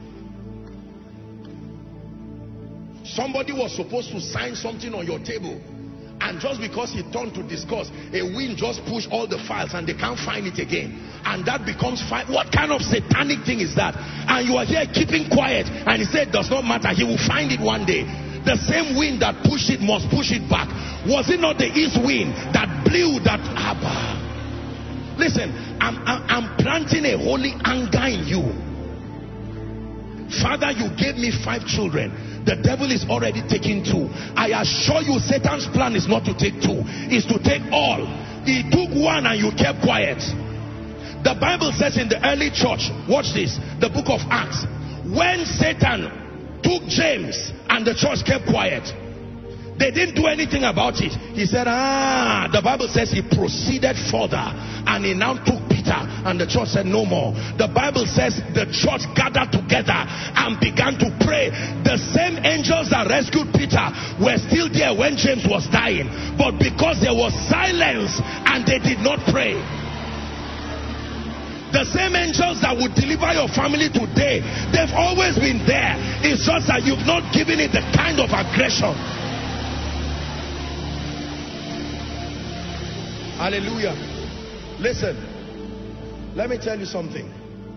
Somebody was supposed to sign something on your table, and just because he turned to discuss, a wind just pushed all the files and they can't find it again, and that becomes fine. What kind of satanic thing is that? And you are here keeping quiet, and he said, does not matter, he will find it one day. The same wind that pushed it must push it back. Was it not the east wind that blew that? Listen, I'm planting a holy anger in you. Father, you gave me 5 children. The devil is already taking 2. I assure you, Satan's plan is not to take 2, it's to take all. He took 1 and you kept quiet. The Bible says in the early church, watch this, the book of Acts, when Satan took James and the church kept quiet, they didn't do anything about it. He said, the Bible says he proceeded further and he now took Peter, and the church said no more. The Bible says the church gathered together and began to pray. The same angels that rescued Peter were still there when James was dying, but because there was silence and they did not pray. The same angels that would deliver your family today, they've always been there. It's just that you've not given it the kind of aggression. Hallelujah. Listen, let me tell you something.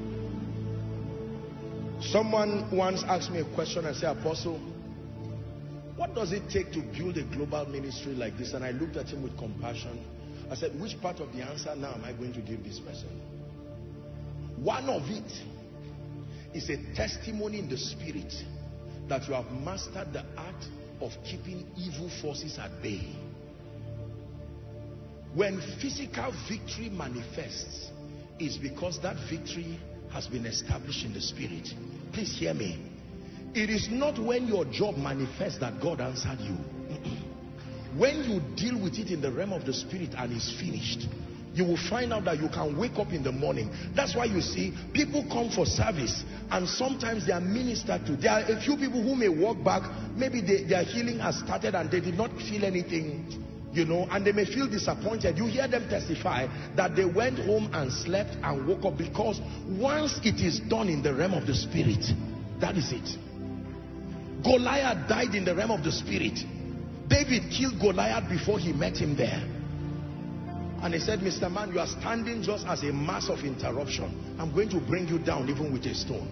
Someone once asked me a question and said, Apostle, what does it take to build a global ministry like this? And I looked at him with compassion. I said, which part of the answer now am I going to give this person? One of it is a testimony in the spirit that you have mastered the art of keeping evil forces at bay. When physical victory manifests, it's because that victory has been established in the spirit. Please hear me. It is not when your job manifests that God answered you. When you deal with it in the realm of the spirit and it's finished, you will find out that you can wake up in the morning. That's why you see people come for service and sometimes they are ministered to. There are a few people who may walk back, maybe their healing has started and they did not feel anything, you know, and they may feel disappointed. You hear them testify that they went home and slept and woke up, because once it is done in the realm of the spirit, that is it. Goliath died in the realm of the spirit. David killed Goliath before he met him there. And he said, Mr. Man, you are standing just as a mass of interruption. I'm going to bring you down even with a stone.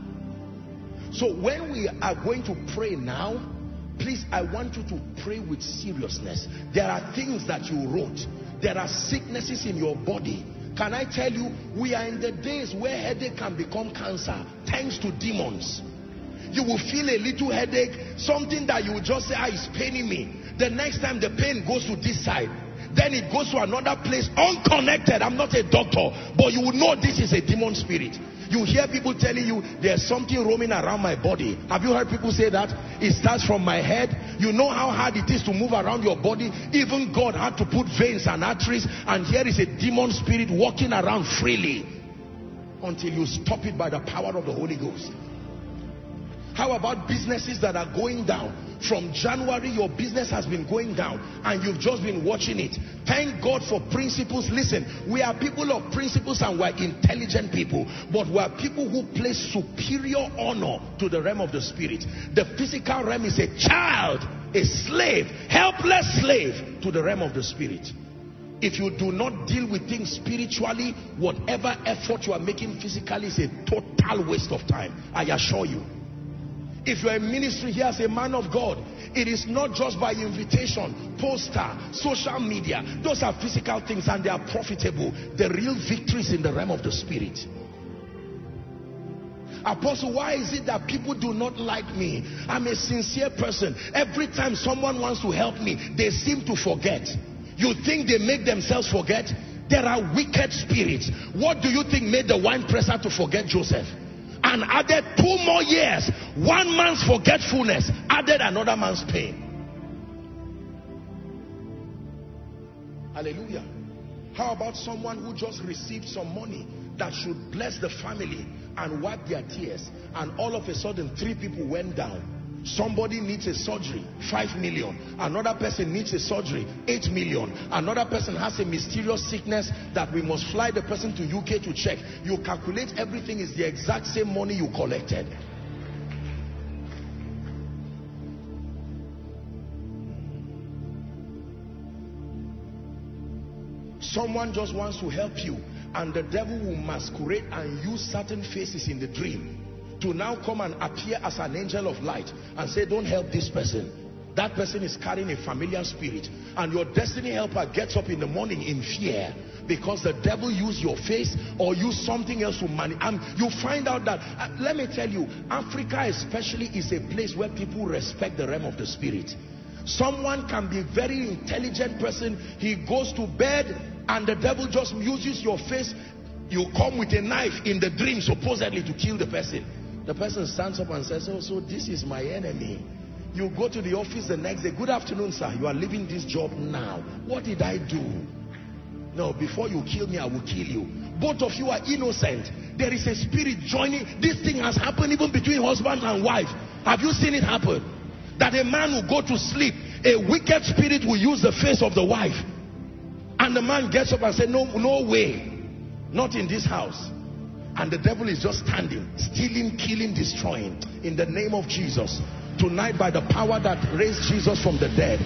So when we are going to pray now, please, I want you to pray with seriousness. There are things that you wrote. There are sicknesses in your body. Can I tell you, we are in the days where headache can become cancer thanks to demons. You will feel a little headache, something that you will just say, it's paining me. The next time the pain goes to this side, then it goes to another place, unconnected. I'm not a doctor, but you will know this is a demon spirit. You hear people telling you, there's something roaming around my body. Have you heard people say that? It starts from my head. You know how hard it is to move around your body. Even God had to put veins and arteries, and here is a demon spirit walking around freely until you stop it by the power of the Holy Ghost. How about businesses that are going down? From January, your business has been going down and you've just been watching it. Thank God for principles. Listen, we are people of principles and we're intelligent people, but we are people who place superior honor to the realm of the spirit. The physical realm is a child, a slave, helpless slave to the realm of the spirit. If you do not deal with things spiritually, whatever effort you are making physically is a total waste of time, I assure you. If you're in ministry here as a man of God, it is not just by invitation, poster, social media. Those are physical things and they are profitable. The real victory is in the realm of the spirit. Apostle, why is it that people do not like me? I'm a sincere person. Every time someone wants to help me, they seem to forget. You think they make themselves forget? There are wicked spirits. What do you think made the wine presser to forget Joseph? And added 2 more years. One man's forgetfulness added another man's pain. Hallelujah. How about someone who just received some money that should bless the family and wipe their tears, and all of a sudden 3 people went down? Somebody needs a surgery, 5 million. Another person needs a surgery, 8 million. Another person has a mysterious sickness that we must fly the person to UK to check. You calculate everything is the exact same money you collected. Someone just wants to help you, and the devil will masquerade and use certain faces in the dream to now come and appear as an angel of light and say, don't help this person. That person is carrying a familiar spirit, and your destiny helper gets up in the morning in fear because the devil used your face or used something else to you find out that, let me tell you, Africa especially is a place where people respect the realm of the spirit. Someone can be a very intelligent person, he goes to bed and the devil just uses your face. You come with a knife in the dream supposedly to kill the person. The person stands up and says, oh, so this is my enemy. You go to the office the next day. Good afternoon, sir. You are leaving this job now. What did I do? No, before you kill me, I will kill you. Both of you are innocent. There is a spirit joining. This thing has happened even between husband and wife. Have you seen it happen? That a man will go to sleep. A wicked spirit will use the face of the wife. And the man gets up and says, no way. Not in this house. And the devil is just standing, stealing, killing, destroying. In the name of Jesus, tonight, by the power that raised Jesus from the dead,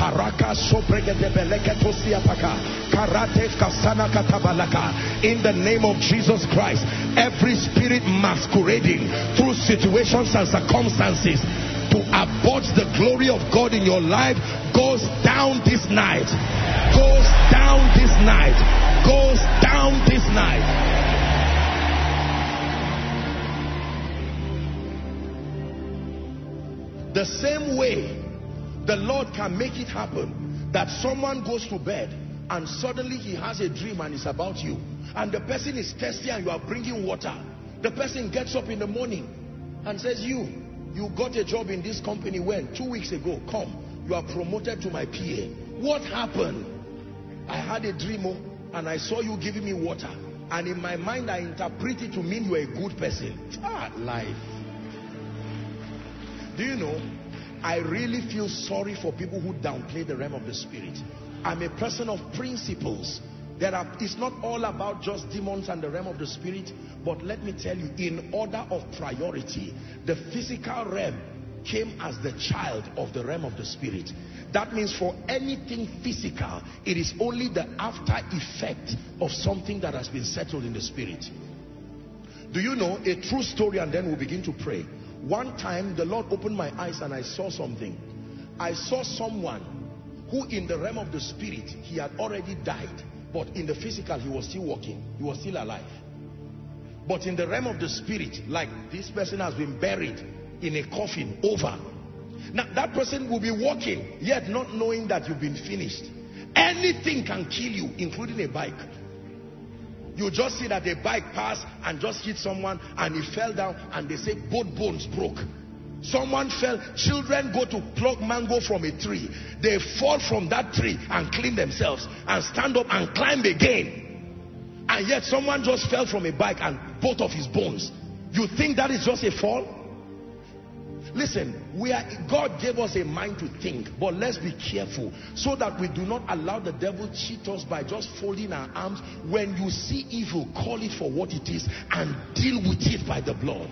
in the name of Jesus Christ, every spirit masquerading through situations and circumstances to abort the glory of God in your life goes down this night. Goes down this night. Goes down this night. The same way the Lord can make it happen that someone goes to bed and suddenly he has a dream and it's about you, and the person is thirsty and you are bringing water. The person gets up in the morning and says, you got a job in this company when? 2 weeks ago. Come, you are promoted to my PA. What happened? I had a dream and I saw you giving me water, and in my mind I interpret it to mean you are a good person. Life. Do you know, I really feel sorry for people who downplay the realm of the spirit. I'm a person of principles. It's not all about just demons and the realm of the spirit, but let me tell you, in order of priority, the physical realm came as the child of the realm of the spirit. That means for anything physical, it is only the after effect of something that has been settled in the spirit. Do you know a true story? And then we'll begin to pray. One time the Lord opened my eyes and I saw something. I saw someone who in the realm of the spirit, he had already died, but in the physical he was still walking, he was still alive. But in the realm of the spirit, like this person has been buried in a coffin over. Now that person will be walking yet not knowing that you've been finished. Anything can kill you, including a bike. You just see that a bike passed and just hit someone and he fell down, and they say both bones broke. Someone fell. Children go to pluck mango from a tree. They fall from that tree and clean themselves and stand up and climb again. And yet someone just fell from a bike and both of his bones. You think that is just a fall? Listen, God gave us a mind to think, but let's be careful so that we do not allow the devil cheat us by just folding our arms. When you see evil, call it for what it is and deal with it by the blood.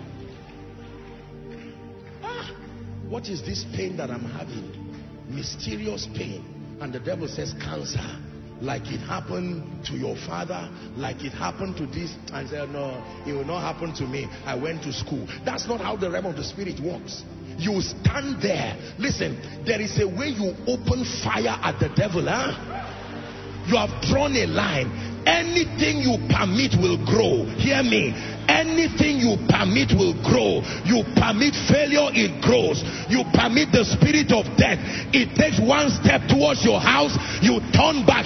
What is this pain that I'm having? Mysterious pain. And the devil says cancer. Like it happened to your father, like it happened to this. And said, no, it will not happen to me. I went to school. That's not how the realm of the spirit works. You stand there. Listen, there is a way you open fire at the devil. You have drawn a line. Anything you permit will grow. Hear me. Anything you permit will grow. You permit failure, it grows. You permit the spirit of death, it takes one step towards your house, you turn back.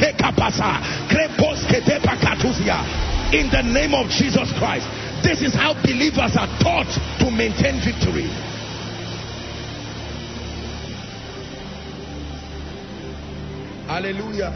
In the name of Jesus Christ. This is how believers are taught to maintain victory. Hallelujah.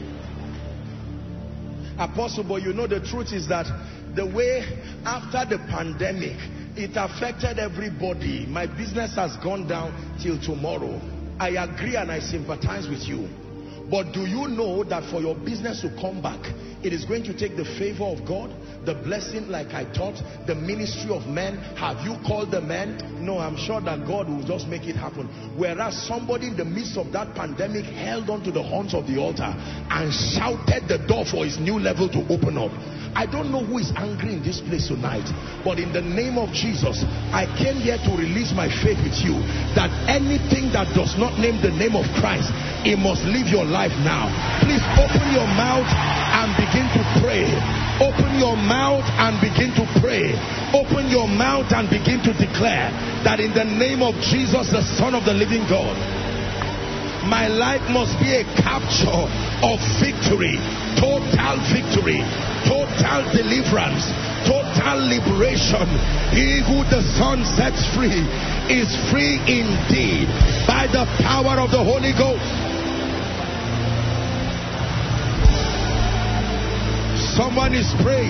Apostle, but you know the truth is that the way after the pandemic, it affected everybody. My business has gone down till tomorrow. I agree and I sympathize with you. But do you know that for your business to come back, it is going to take the favor of God, the blessing like I taught, the ministry of men. Have you called the men? No, I'm sure that God will just make it happen. Whereas somebody in the midst of that pandemic held on to the horns of the altar and shouted the door for his new level to open up. I don't know who is angry in this place tonight, but in the name of Jesus, I came here to release my faith with you that anything that does not name the name of Christ, it must leave your life now. Please open your mouth and begin to pray. Open your mouth and begin to pray. Open your mouth and begin to declare that in the name of Jesus, the Son of the living God, my life must be a capture of victory, total victory, total deliverance, total liberation. He who the Son sets free is free indeed by the power of the Holy Ghost. Someone is praying.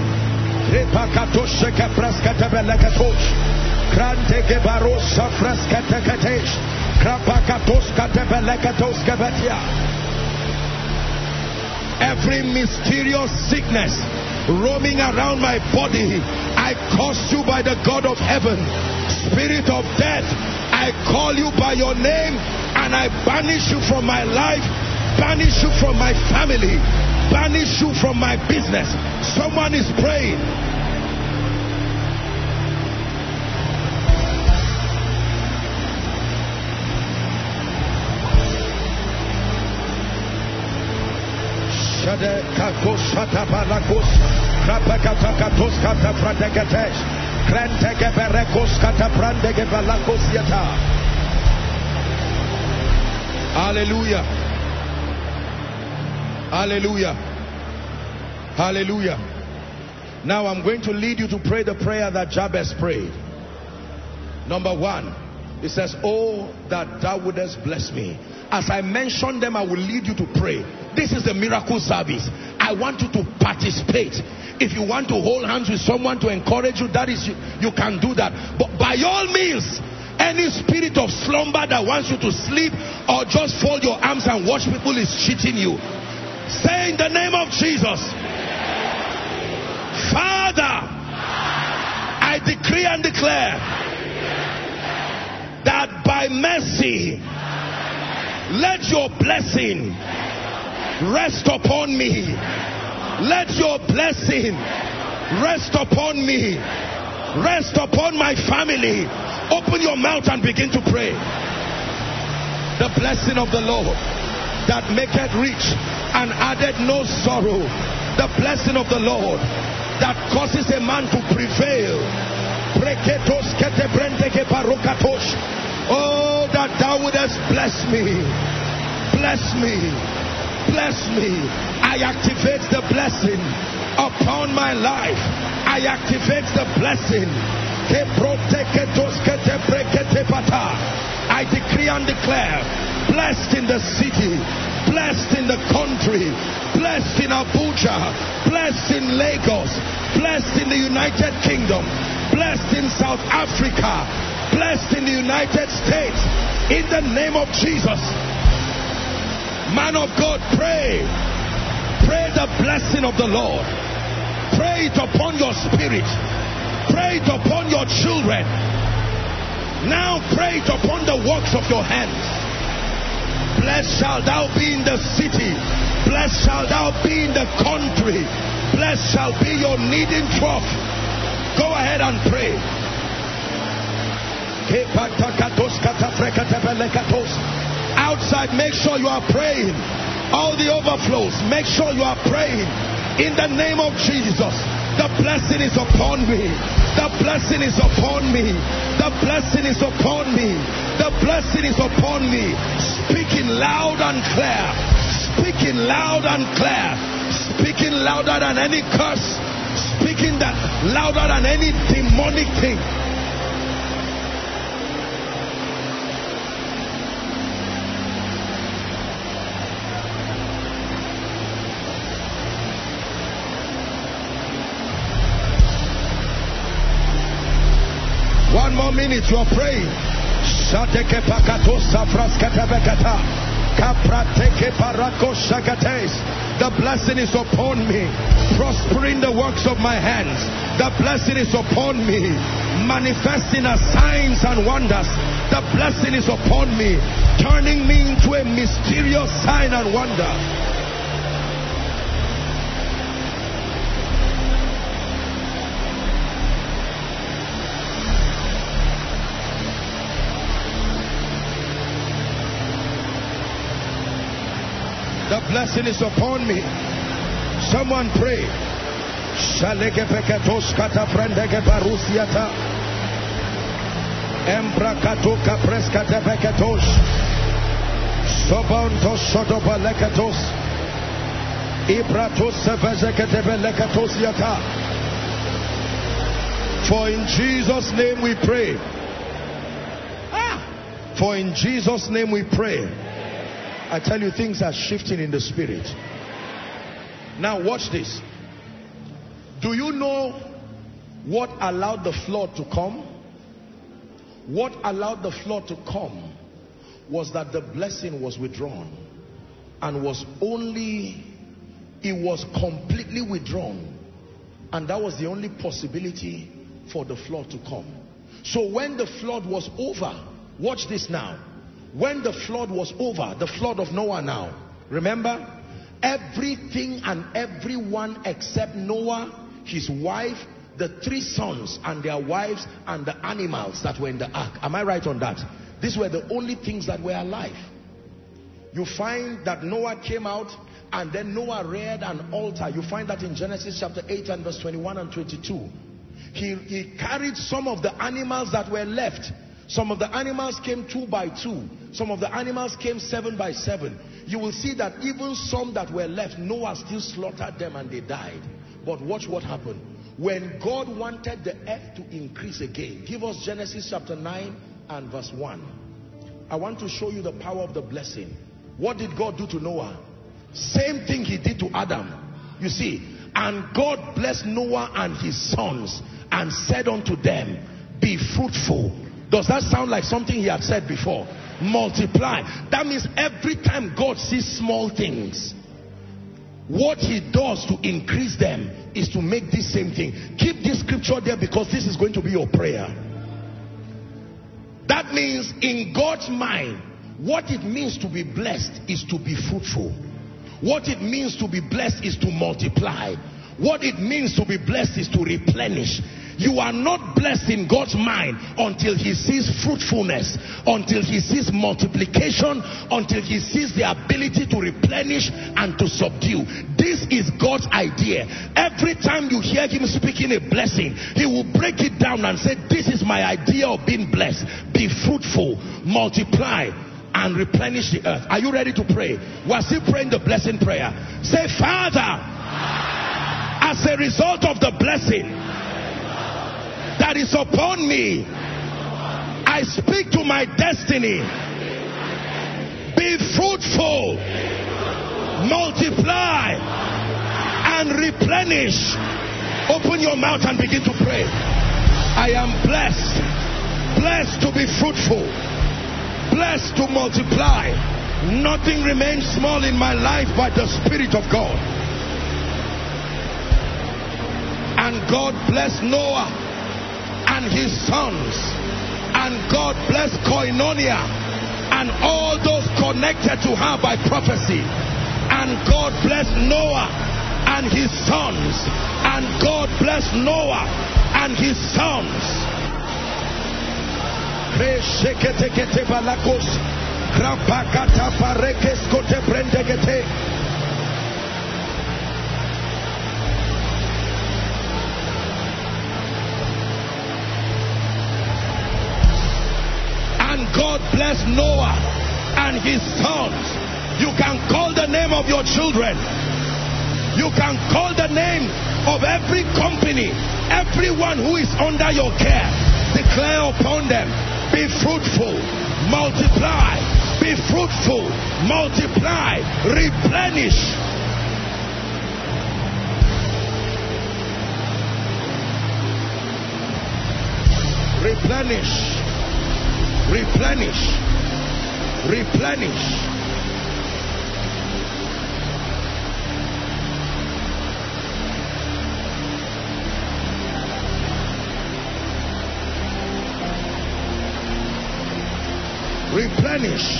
Every mysterious sickness roaming around my body, I curse you by the God of heaven. Spirit of death, I call you by your name and I banish you from my life, banish you from my family, banish you from my business. Someone is praying. Hallelujah. Hallelujah. Hallelujah. Now I'm going to lead you to pray the prayer that Jabez prayed. Number one, it says, oh, that thou wouldest bless me. As I mentioned them, I will lead you to pray. This is the miracle service. I want you to participate. If you want to hold hands with someone to encourage you, that is, you can do that. But by all means, any spirit of slumber that wants you to sleep or just fold your arms and watch people is cheating you. Say in the name of Jesus, Father, I decree and declare that by mercy, let your blessing rest upon me. Let your blessing rest upon me. Rest upon my family. Open your mouth and begin to pray. The blessing of the Lord that maketh rich and added no sorrow. The blessing of the Lord that causes a man to prevail. Oh, that thou wouldest bless me. Bless me. Bless me. I activate the blessing upon my life. I activate the blessing. I decree and declare, blessed in the city, blessed in the country, blessed in Abuja, blessed in Lagos, blessed in the United Kingdom, blessed in South Africa, blessed in the United States, in the name of Jesus. Man of God, pray. Pray the blessing of the Lord. Pray it upon your spirit. Pray it upon your children. Now pray it upon the works of your hands. Blessed shall thou be in the city. Blessed shall thou be in the country. Blessed shall be your kneading trough. Go ahead and pray. Outside, make sure you are praying. All the overflows, make sure you are praying. In the name of Jesus, the blessing is upon me. The blessing is upon me. The blessing is upon me. The blessing is upon me. Speaking loud and clear. Speaking loud and clear. Speaking louder than any curse. Speaking that louder than any demonic thing. One more minute, you are praying. The blessing is upon me, prospering the works of my hands. The blessing is upon me, manifesting as signs and wonders. The blessing is upon me, turning me into a mysterious sign and wonder. The blessing is upon me. Someone pray. For in Jesus' name we pray. For in Jesus' name we pray. I tell you, things are shifting in the spirit. Now watch this. Do you know what allowed the flood to come? What allowed the flood to come was that the blessing was withdrawn, and was completely withdrawn, and that was the only possibility for the flood to come. So when the flood was over, watch this now. When the flood was over, the flood of Noah now, remember, everything and everyone except Noah, his wife, the 3 sons and their wives, and the animals that were in the ark. Am I right on that? These were the only things that were alive. You find that Noah came out, and then Noah reared an altar. You find that in Genesis chapter 8 and verse 21 and 22. He carried some of the animals that were left. Some of the animals came 2 by 2. Some of the animals came 7 by 7. You will see that even some that were left, Noah still slaughtered them and they died. But watch what happened. When God wanted the earth to increase again, give us Genesis chapter 9 and verse 1. I want to show you the power of the blessing. What did God do to Noah? Same thing he did to Adam. You see, and God blessed Noah and his sons and said unto them, be fruitful. Does that sound like something he had said before? Multiply. That means every time God sees small things, what he does to increase them is to make this same thing. Keep this scripture there, because this is going to be your prayer. That means in God's mind, what it means to be blessed is to be fruitful. What it means to be blessed is to multiply. What it means to be blessed is to replenish. You are not blessed in God's mind until he sees fruitfulness, until he sees multiplication, until he sees the ability to replenish and to subdue. This is God's idea. Every time you hear him speaking a blessing, he will break it down and say, this is my idea of being blessed. Be fruitful, multiply, and replenish the earth. Are you ready to pray? We're still praying the blessing prayer. Say, Father, as a result of the blessing that is upon me, I speak to my destiny. Be fruitful, multiply, and replenish. Open your mouth and begin to pray. I am blessed. Blessed to be fruitful. Blessed to multiply. Nothing remains small in my life but the Spirit of God. And God blessed Noah and his sons, and God bless Koinonia and all those connected to her by prophecy, and God bless Noah and his sons, and God bless Noah and his sons. bless Noah and his sons. You can call the name of your children. You can call the name of every company, everyone who is under your care. Declare upon them, be fruitful, multiply, be fruitful, multiply, replenish. Replenish, replenish, replenish. Replenish.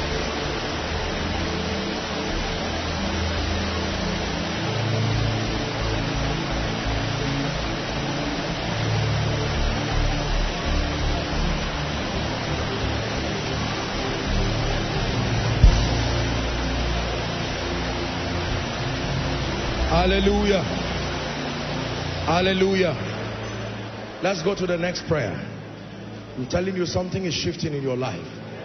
Hallelujah. Hallelujah. Let's go to the next prayer. I'm telling you, something is shifting in your life.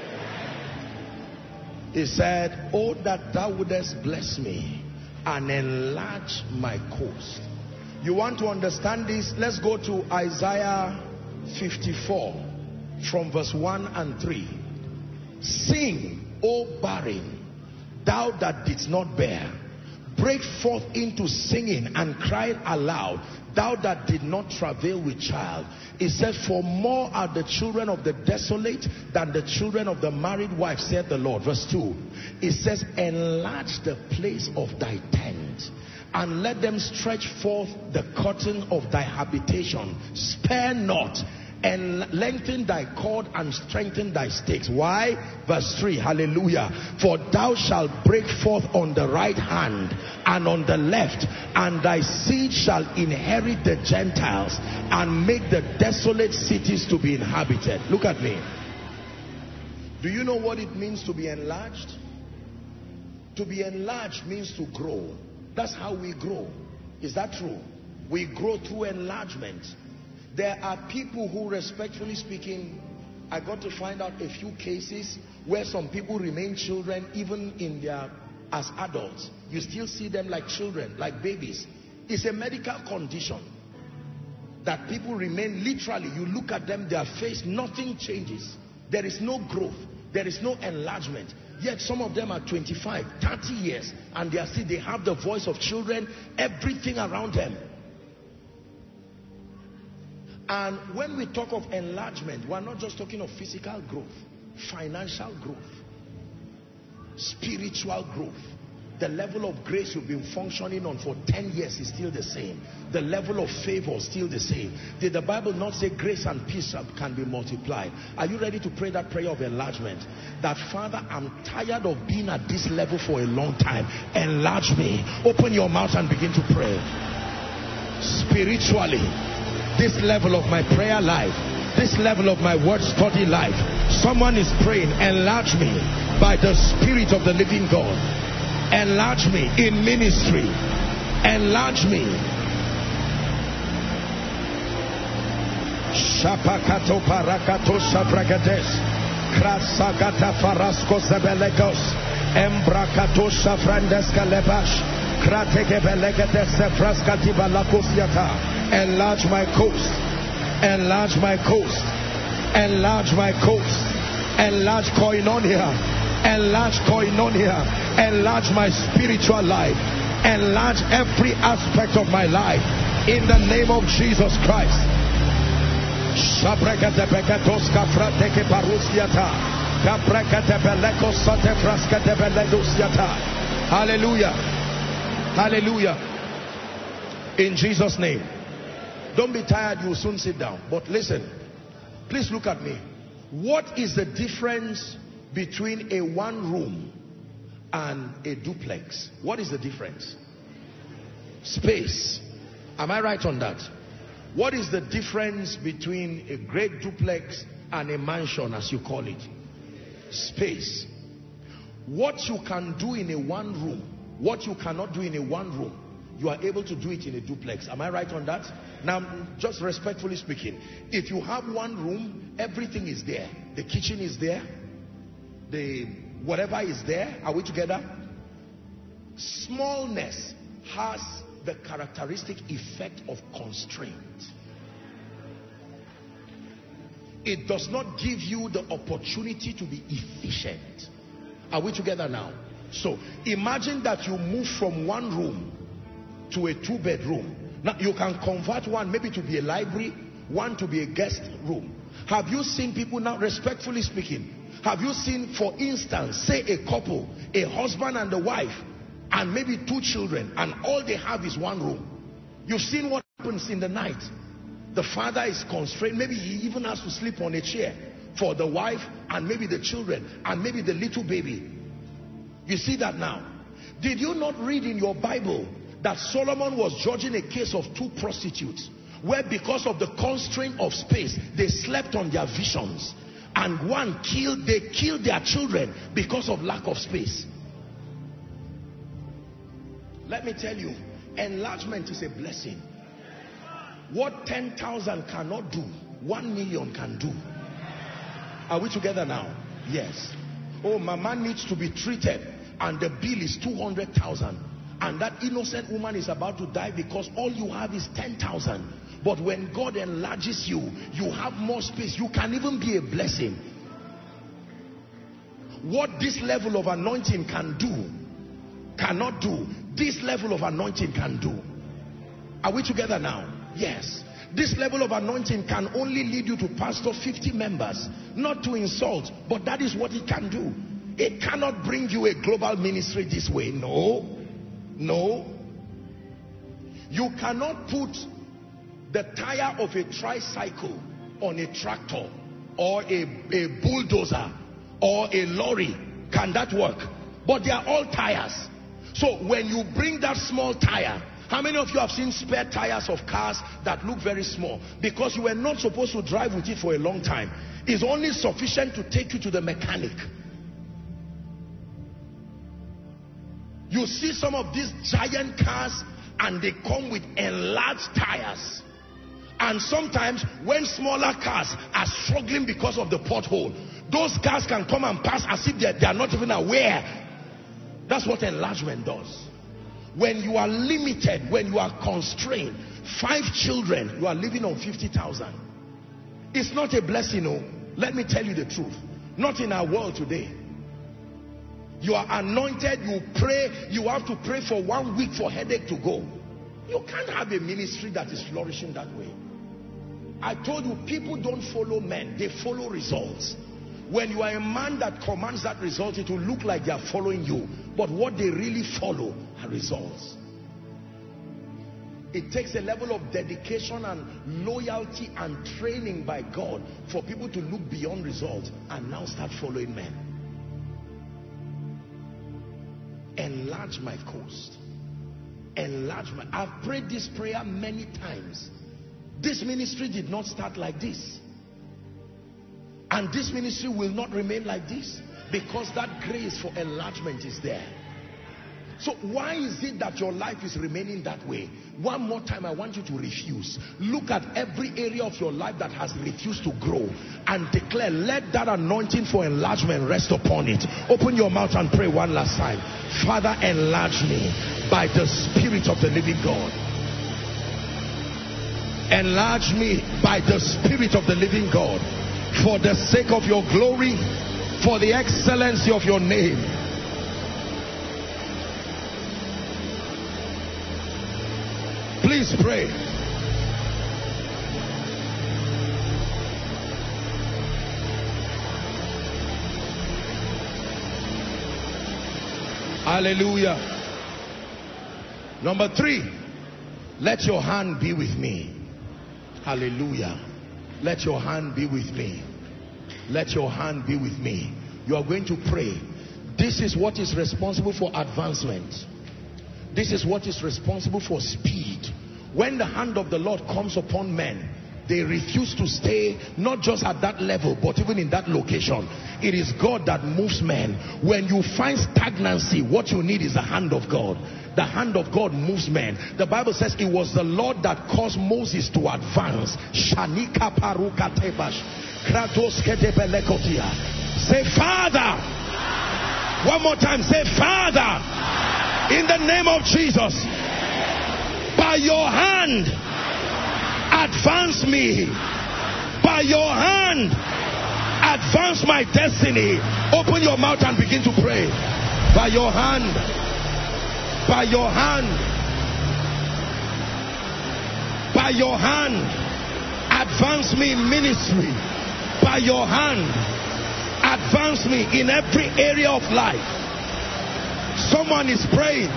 He said, oh, that thou wouldest bless me and enlarge my coast. You want to understand this? Let's go to Isaiah 54 from verse 1 and 3. Sing, O barren, thou that didst not bear. Break forth into singing and cry aloud, thou that did not travail with child. It says, for more are the children of the desolate than the children of the married wife, said the Lord. Verse 2, it says, enlarge the place of thy tent, and let them stretch forth the curtain of thy habitation. Spare not, and lengthen thy cord and strengthen thy stakes. Why? Verse 3, hallelujah. For thou shalt break forth on the right hand and on the left, and thy seed shall inherit the Gentiles and make the desolate cities to be inhabited. Look at me. Do you know what it means to be enlarged? To be enlarged means to grow. That's how we grow. Is that true? We grow through enlargement. There are people who, respectfully speaking, I got to find out a few cases where some people remain children even in their, as adults. You still see them like children, like babies. It's a medical condition that people remain, literally, you look at them, their face, nothing changes. There is no growth. There is no enlargement. Yet some of them are 25, 30 years, and they have the voice of children, everything around them. And when we talk of enlargement, we're not just talking of physical growth, financial growth, spiritual growth. The level of grace you've been functioning on for 10 years is still the same. The level of favor is still the same. Did the Bible not say grace and peace can be multiplied? Are you ready to pray that prayer of enlargement? That, Father, I'm tired of being at this level for a long time. Enlarge me. Open your mouth and begin to pray. Spiritually, this level of my prayer life, this level of my word study life, someone is praying, enlarge me by the Spirit of the living God. Enlarge me in ministry. Enlarge me. Shapakato parakato shabragades. Krasagata farasko zebelegos. Embrakato shafrandes kalebash. Krateke belegedes sefraskati balakusiata. Enlarge my coast. Enlarge my coast. Enlarge my coast. Enlarge koinonia. Enlarge koinonia. Enlarge my spiritual life. Enlarge every aspect of my life in the name of Jesus Christ. Hallelujah. Hallelujah. In Jesus' name. Don't be tired, you will soon sit down. But listen, please look at me. What is the difference between a one room and a duplex? What is the difference? Space. Am I right on that? What is the difference between a great duplex and a mansion, as you call it? Space. What you can do in a one room, what you cannot do in a one room, you are able to do it in a duplex. Am I right on that? Now, just respectfully speaking, if you have one room, everything is there. The kitchen is there, whatever is there. Are we together? Smallness has the characteristic effect of constraint. It does not give you the opportunity to be efficient. Are we together now? So imagine that you move from one room to a 2-bedroom. Now you can convert one maybe to be a library, one to be a guest room. Have you seen people now, respectfully speaking, have you seen, for instance, say a couple, a husband and a wife, and maybe 2 children, and all they have is one room? You've seen what happens in the night. The father is constrained. Maybe he even has to sleep on a chair for the wife and maybe the children and maybe the little baby. You see that now. Did you not read in your Bible that Solomon was judging a case of 2 prostitutes where, because of the constraint of space, they slept on their visions, and they killed their children because of lack of space? Let me tell you, enlargement is a blessing. What 10,000 cannot do, 1 million can do. Are we together now? Yes. Oh, mama needs to be treated and the bill is 200,000, and that innocent woman is about to die because all you have is 10,000. But when God enlarges you, you have more space. You can even be a blessing. What this level of anointing cannot do, this level of anointing can do. Are we together now? Yes. This level of anointing can only lead you to pastor 50 members. Not to insult, but that is what it can do. It cannot bring you a global ministry this way. No. No. You cannot put the tire of a tricycle on a tractor or a bulldozer or a lorry. Can that work? But they are all tires. So when you bring that small tire, how many of you have seen spare tires of cars that look very small? Because you were not supposed to drive with it for a long time. It's only sufficient to take you to the mechanic. You see some of these giant cars and they come with enlarged tires. And sometimes when smaller cars are struggling because of the pothole, those cars can come and pass as if they are not even aware. That's what enlargement does. When you are limited, when you are constrained, 5 children, you are living on 50,000. It's not a blessing, no. Let me tell you the truth. Not in our world today. You are anointed, you pray, you have to pray for 1 week for headache to go. You can't have a ministry that is flourishing that way. I told you, people don't follow men, they follow results. When you are a man that commands that result, it will look like they are following you. But what they really follow are results. It takes a level of dedication and loyalty and training by God for people to look beyond results and now start following men. Enlarge my coast. Enlarge my... I've prayed this prayer many times. This ministry did not start like this. And this ministry will not remain like this, because that grace for enlargement is there. So why is it that your life is remaining that way? One more time, I want you to refuse. Look at every area of your life that has refused to grow and declare, let that anointing for enlargement rest upon it. Open your mouth and pray one last time. Father, enlarge me by the Spirit of the living God. Enlarge me by the Spirit of the living God, for the sake of your glory, for the excellency of your name. Please pray. Hallelujah. Number 3, let your hand be with me. Hallelujah. Let your hand be with me. Let your hand be with me. You are going to pray. This is what is responsible for advancement. This is what is responsible for speed. When the hand of the Lord comes upon men, they refuse to stay not just at that level, but even in that location. It is God that moves men. When you find stagnancy, what you need is the hand of God. The hand of God moves men. The Bible says it was the Lord that caused Moses to advance. Shanika paruka tebash. Kratos ketebelekotia. Say, Father, One more time. Say, Father, in the name of Jesus, by your hand, advance me. By your hand, advance my destiny. Open your mouth and begin to pray. By your hand, by your hand, by your hand, advance me in ministry. By your hand, advance me in every area of life. Someone is praying.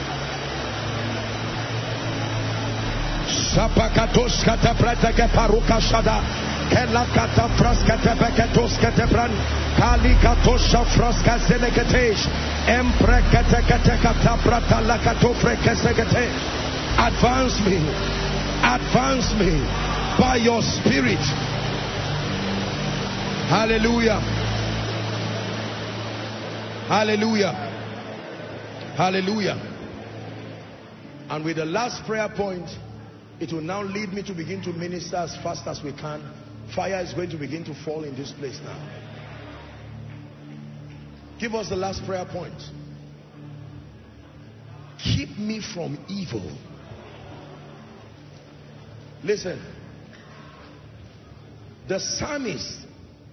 Advance me. Advance me by your spirit. Hallelujah. Hallelujah. Hallelujah. And with the last prayer point, it will now lead me to begin to minister as fast as we can. Fire is going to begin to fall in this place now. Give us the last prayer point. Keep me from evil. Listen. The psalmist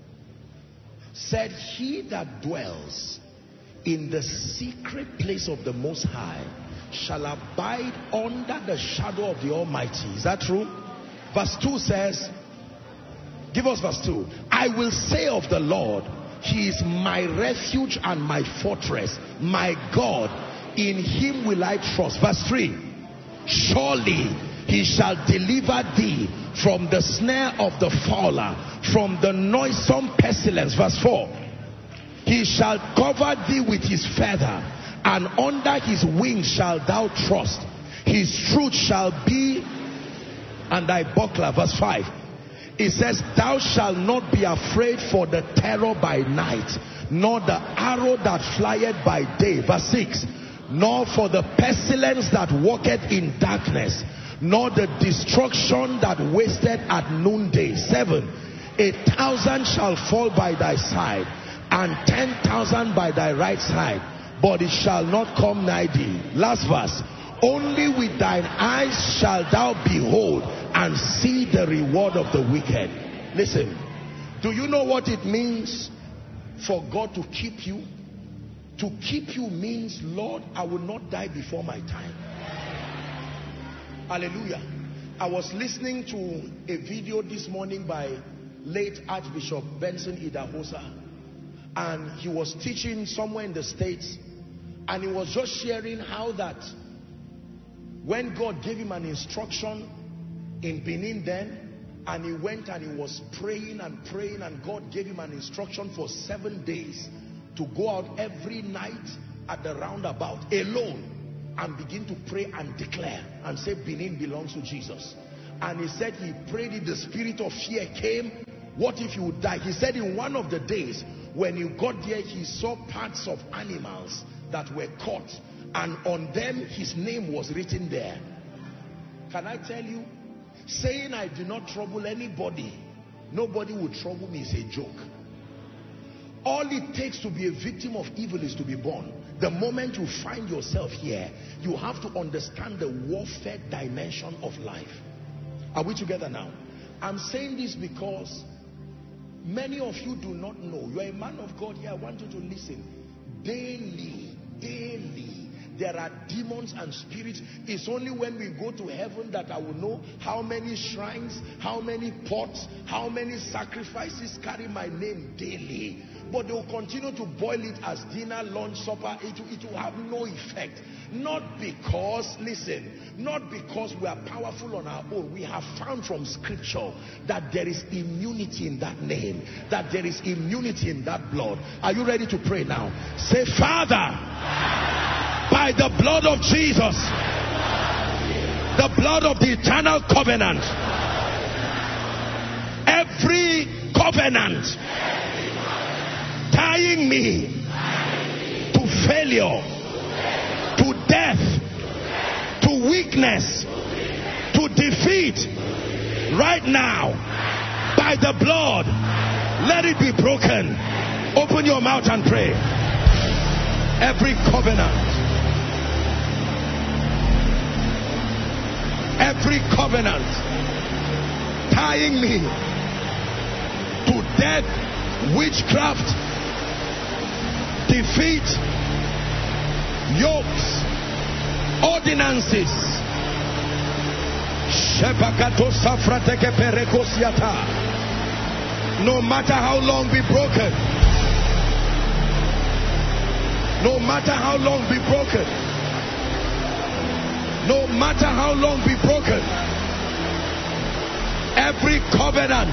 said, he that dwells in the secret place of the Most High shall abide under the shadow of the Almighty. Is that true? Verse 2 says, give us verse 2. I will say of the Lord, he is my refuge and my fortress, my God, in him will I trust. Verse 3. Surely he shall deliver thee from the snare of the fowler, from the noisome pestilence. Verse 4. He shall cover thee with his feather, and under his wings shalt thou trust. His truth shall be and thy buckler. Verse 5. It says, thou shalt not be afraid for the terror by night, nor the arrow that flieth by day. Verse 6. Nor for the pestilence that walketh in darkness, nor the destruction that wasteth at noonday. 7. 1,000 shall fall by thy side, and 10,000 by thy right side, but it shall not come nigh thee. Last verse. Only with thine eyes shalt thou behold and see the reward of the wicked. Listen, do you know what it means for God to keep you? To keep you means, Lord, I will not die before my time. Hallelujah. I was listening to a video this morning by late Archbishop Benson Idahosa, and he was teaching somewhere in the States, and he was just sharing how that when God gave him an instruction in Benin then, and he went and he was praying and praying, and God gave him an instruction for 7 days to go out every night at the roundabout alone and begin to pray and declare and say Benin belongs to Jesus. And he said he prayed it, the spirit of fear came. What if you would die? He said in one of the days when he got there, he saw parts of animals that were caught, and on them his name was written there. Can I tell you, saying I do not trouble anybody, nobody will trouble me, is a joke. All it takes to be a victim of evil is to be born. The moment you find yourself here, you have to understand the warfare dimension of life. Are we together now? I'm saying this because many of you do not know. You are a man of God here. I want you to listen. Daily, there are demons and spirits. It's only when we go to heaven that I will know how many shrines, how many pots, how many sacrifices carry my name daily. But they will continue to boil it as dinner, lunch, supper. It will have no effect. Not because, listen, not because we are powerful on our own. We have found from scripture that there is immunity in that name, that there is immunity in that blood. Are you ready to pray now? Say, Father, by the blood of Jesus, the blood of the eternal covenant, every covenant tying me to failure, to death, to weakness, to defeat, right now, by the blood, let it be broken. Open your mouth and pray. Every covenant. Every covenant tying me to death, witchcraft, defeat, yokes, ordinances. No matter how long be broken. No matter how long be broken. No matter how long be broken. Every covenant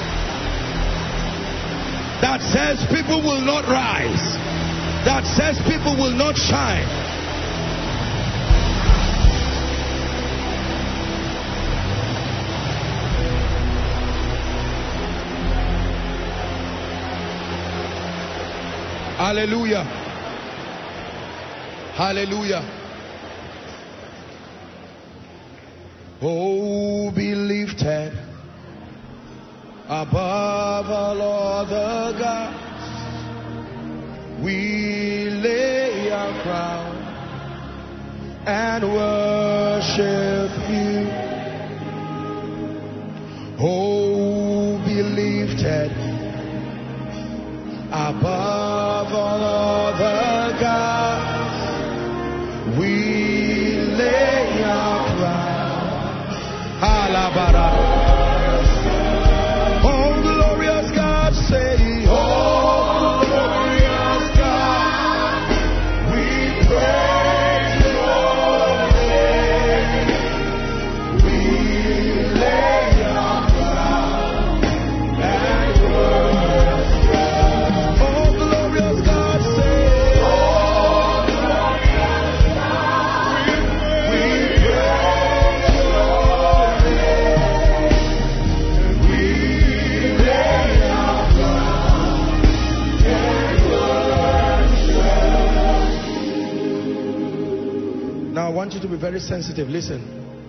that says people will not rise, that says people will not shine, hallelujah, hallelujah. Oh, be lifted above all other gods. We lay our crown and worship you. Oh, be lifted above all other gods. We lay our crown. Alabara. Oh, glorious God, say, oh, glorious God, we praise your name. We lay our crown and worship. Oh, glorious God, say, oh, glorious God, we praise your name. We lay our crown and worship. Now I want you to be very sensitive. Listen.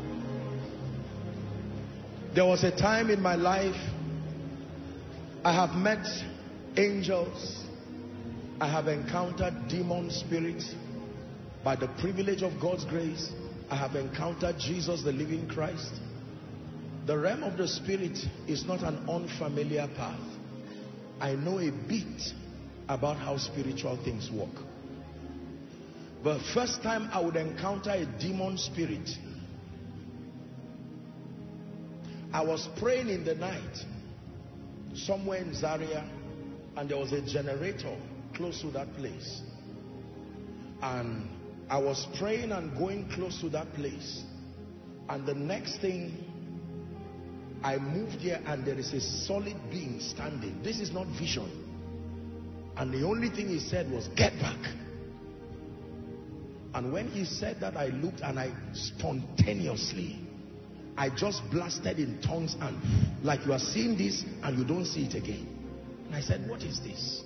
There was a time in my life I have met angels. I have encountered demon spirits. By the privilege of God's grace, I have encountered Jesus, the living Christ. The realm of the spirit is not an unfamiliar path. I know a bit about how spiritual things work. But first time I would encounter a demon spirit, I was praying in the night somewhere in Zaria, and there was a generator close to that place. And I was praying and going close to that place, and the next thing I moved here and there is a solid being standing. This is not vision. And the only thing he said was, get back. And when he said that, I looked and I spontaneously, I just blasted in tongues, and like you are seeing this and you don't see it again. And I said, what is this?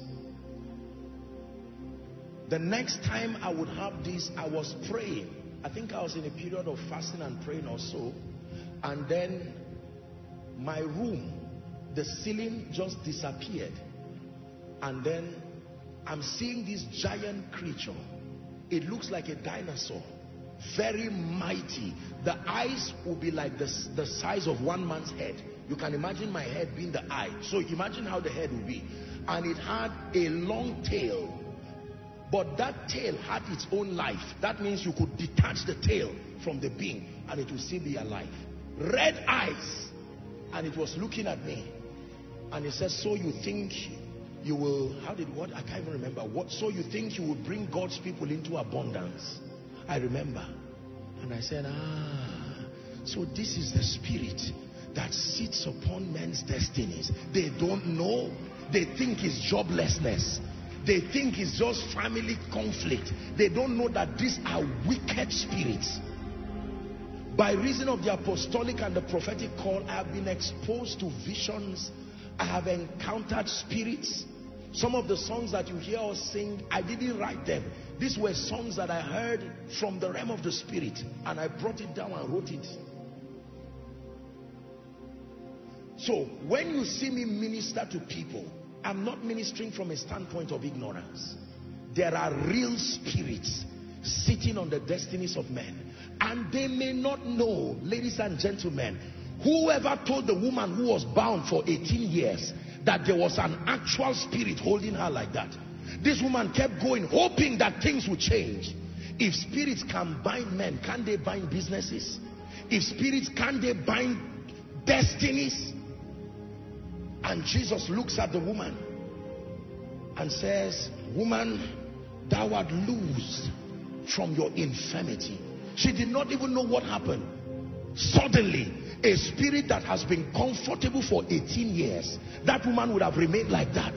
The next time I would have this, I was praying. I think I was in a period of fasting and praying or so. And then my room, the ceiling just disappeared. And then I'm seeing this giant creature. It looks like a dinosaur. Very mighty. The eyes will be like the size of one man's head. You can imagine my head being the eye. So imagine how the head will be. And it had a long tail. But that tail had its own life. That means you could detach the tail from the being and it will still be alive. Red eyes. And it was looking at me. And it says, so you think you will, I can't even remember. So you think you will bring God's people into abundance? I remember. And I said, so this is the spirit that sits upon men's destinies. They don't know. They think it's joblessness. They think it's just family conflict. They don't know that these are wicked spirits. By reason of the apostolic and the prophetic call, I have been exposed to visions. I have encountered spirits. Some of the songs that you hear us sing, I didn't write them. These were songs that I heard from the realm of the spirit, and I brought it down and wrote it. So when you see me minister to people, I'm not ministering from a standpoint of ignorance. there are real spirits sitting on the destinies of men, and they may not know. Ladies and gentlemen, whoever told the woman who was bound for 18 years that there was an actual spirit holding her like that? This woman kept going, hoping that things would change. If spirits can bind men, can they bind businesses? If spirits, can they bind destinies? And Jesus looks at the woman and says, woman, thou art loosed from your infirmity. She did not even know what happened. Suddenly, a spirit that has been comfortable for 18 years, that woman would have remained like that.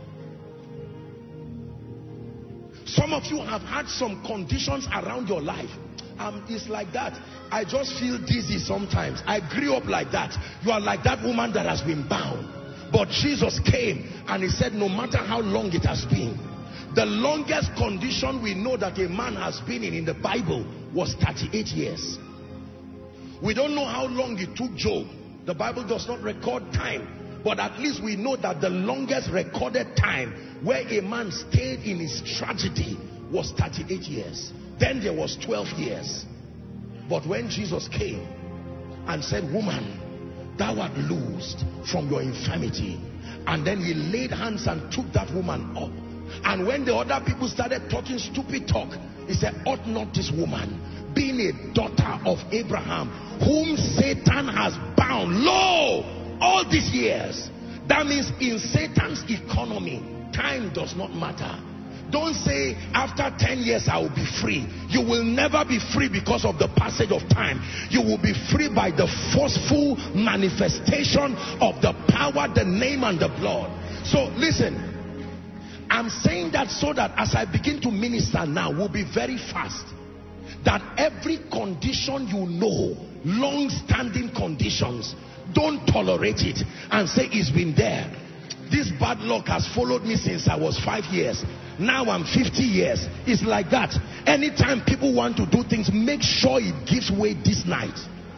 Some of you have had some conditions around your life. It's like that. I just feel dizzy sometimes. I grew up like that. You are like that woman that has been bound. But Jesus came and he said, no matter how long it has been, the longest condition we know that a man has been in the Bible was 38 years. We don't know how long it took Job. The Bible does not record time. But at least we know that the longest recorded time where a man stayed in his tragedy was 38 years. Then there was 12 years. But when Jesus came and said, woman, thou art loosed from your infirmity. And then he laid hands and took that woman up. And when the other people started talking stupid talk, he said, ought not this woman, being a daughter of Abraham, whom Satan has bound, lo, all these years. That means in Satan's economy, time does not matter. Don't say after 10 years I will be free. You will never be free because of the passage of time. You will be free by the forceful manifestation of the power, the name and the blood. So listen, I'm saying that so that as I begin to minister now, we'll be very fast. That every condition you know, long-standing conditions, don't tolerate it and say it's been there. This bad luck has followed me since I was 5 years. Now I'm 50 years. It's like that. Anytime people want to do things, make sure it gives way this night.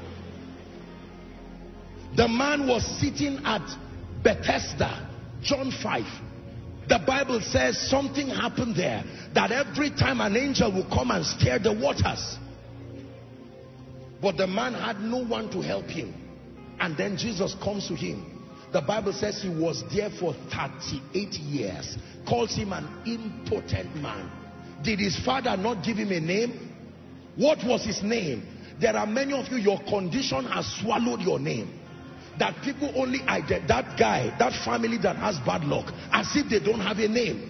The man was sitting at Bethesda, John 5. The Bible says something happened there, that every time an angel will come and stir the waters. But the man had no one to help him. And then Jesus comes to him. The Bible says he was there for 38 years. Calls him an impotent man. Did his father not give him a name? What was his name? There are many of you, your condition has swallowed your name. That people only identify that guy, that family that has bad luck, as if they don't have a name.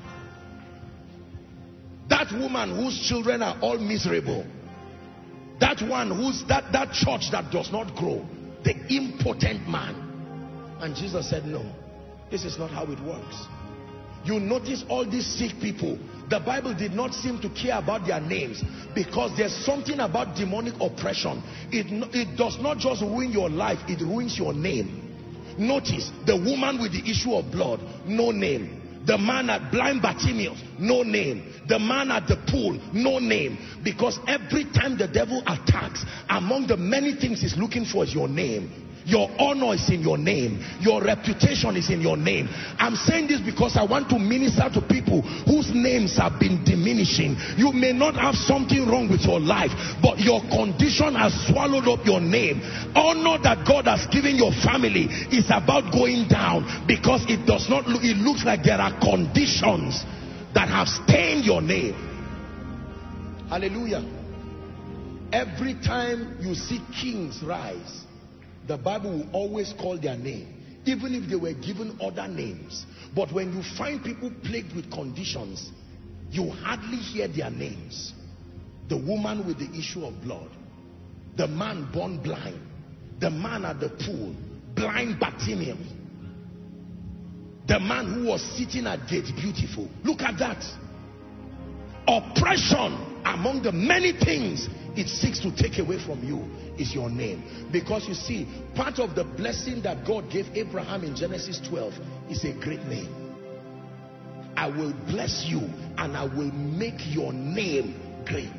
That woman whose children are all miserable. That one who's that church that does not grow. The impotent man. And Jesus said, no, this is not how it works. You notice all these sick people, the Bible did not seem to care about their names, because there's something about demonic oppression. It does not just ruin your life, it ruins your name. Notice the woman with the issue of blood, no name. The man at blind Bartimaeus, no name. The man at the pool, no name. Because every time the devil attacks, among the many things he's looking for is your name. Your honor is in your name. Your reputation is in your name. I'm saying this because I want to minister to people whose names have been diminishing. You may not have something wrong with your life, but your condition has swallowed up your name. Honor that God has given your family is about going down, because it does not look, it looks like there are conditions that have stained your name. Hallelujah. Every time you see kings rise, the Bible will always call their name, even if they were given other names. But when you find people plagued with conditions, you hardly hear their names. The woman with the issue of blood, the man born blind, the man at the pool, blind Bartimaeus, the man who was sitting at Gate Beautiful. Look at that. Oppression, among the many things it seeks to take away from you, is your name. Because you see, part of the blessing that God gave Abraham in Genesis 12 is a great name. I will bless you and I will make your name great.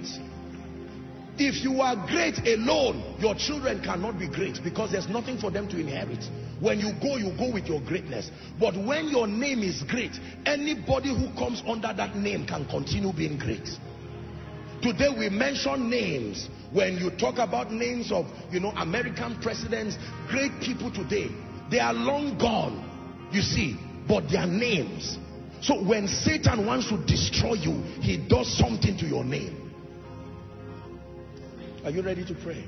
If you are great alone, your children cannot be great, because there's nothing for them to inherit. When you go with your greatness. But when your name is great, anybody who comes under that name can continue being great. Today we mention names. When you talk about names of, American presidents, great people today, they are long gone, you see, but their names. So when Satan wants to destroy you, he does something to your name. Are you ready to pray?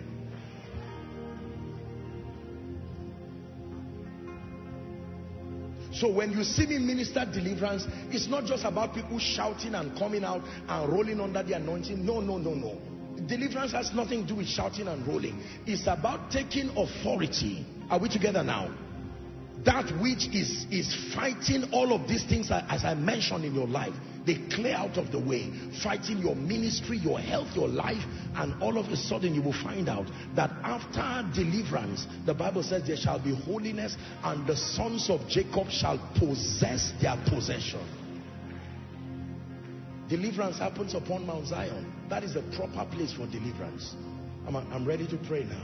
So when you see me minister deliverance, it's not just about people shouting and coming out and rolling under the anointing. No. Deliverance has nothing to do with shouting and rolling. It's about taking authority. Are we together now? That which is fighting all of these things, as I mentioned in your life, they clear out of the way. Fighting your ministry, your health, your life, and all of a sudden you will find out that after deliverance, the Bible says there shall be holiness, and the sons of Jacob shall possess their possession. Deliverance happens upon Mount Zion. That is the proper place for deliverance. I'm ready to pray now.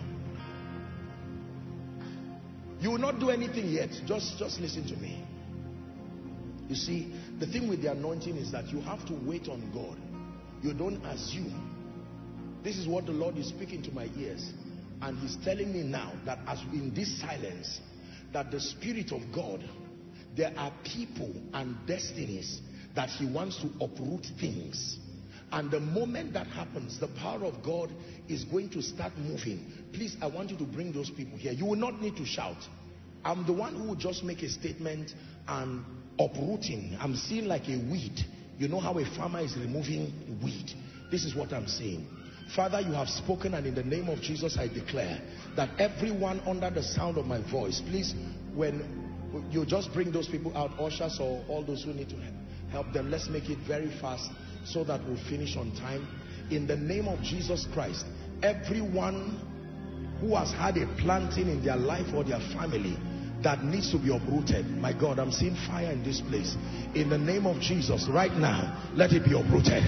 You will not do anything yet. Just listen to me. You see, the thing with the anointing is that you have to wait on God. You don't assume. This is what the Lord is speaking to my ears. And he's telling me now that as in this silence, that the Spirit of God, there are people and destinies that he wants to uproot things. And the moment that happens, the power of God is going to start moving. Please, I want you to bring those people here. You will not need to shout. I'm the one who will just make a statement and uprooting. I'm seeing like a weed. You know how a farmer is removing weed. This is what I'm saying. Father, you have spoken, and in the name of Jesus I declare that everyone under the sound of my voice, please, when you just bring those people out, ushers or all those who need to help them, let's make it very fast so that we'll finish on time. In the name of Jesus Christ, everyone who has had a planting in their life or their family that needs to be uprooted, my God, I'm seeing fire in this place. In the name of Jesus, right now, let it be uprooted.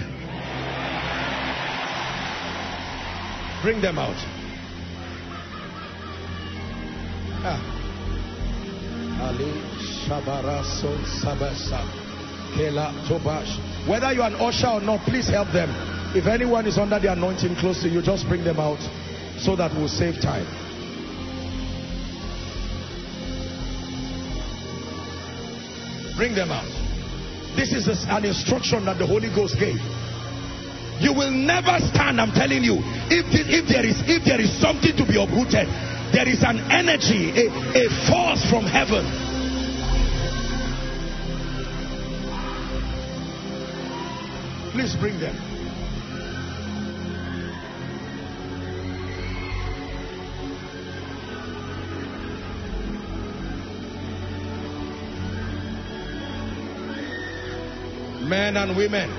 Bring them out. Whether you're an usher or not, please help them. If anyone is under the anointing close to you, just bring them out so that we'll save time. Bring them out. This is an instruction that the Holy Ghost gave. You will never stand, I'm telling you, if there is something to be uprooted. There is an energy, a force from heaven. Please bring them. Men and women,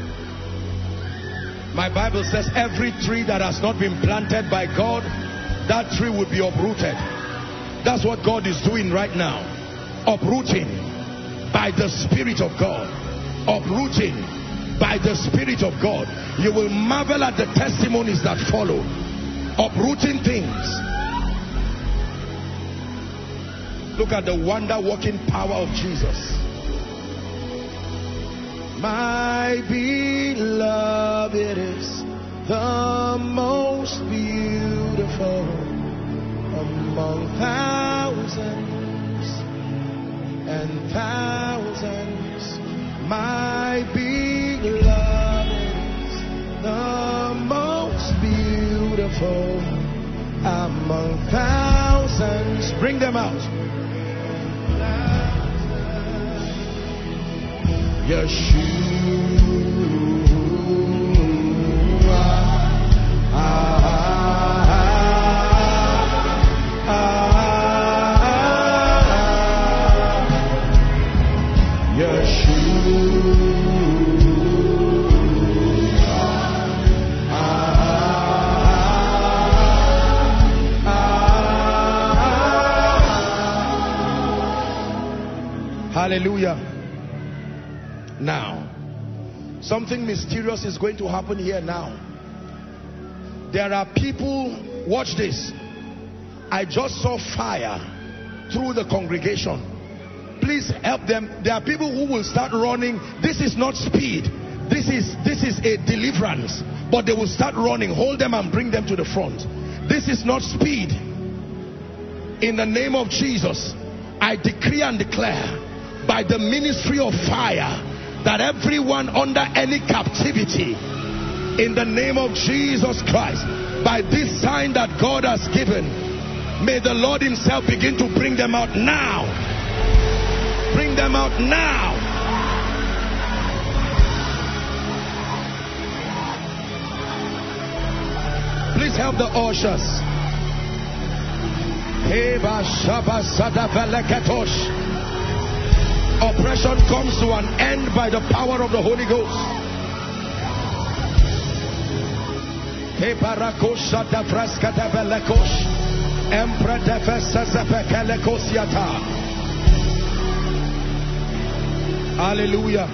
my Bible says every tree that has not been planted by God, that tree will be uprooted. That's what God is doing right now. Uprooting by the Spirit of God. Uprooting by the Spirit of God. You will marvel at the testimonies that follow. Uprooting things. Look at the wonder-working power of Jesus. My beloved is the most beautiful among thousands and thousands. My beloved is the most beautiful among thousands. Bring them out. Yeshua. Hallelujah. Now, something mysterious is going to happen here now. There are people, watch this. I just saw fire through the congregation. Please help them. There are people who will start running. This is not speed. This is a deliverance. But they will start running. Hold them and bring them to the front. This is not speed. In the name of Jesus, I decree and declare by the ministry of fire that everyone under any captivity, in the name of Jesus Christ, by this sign that God has given, may the Lord himself begin to bring them out now. Bring them out now. Please help the ushers. Oppression comes to an end by the power of the Holy Ghost. Hallelujah.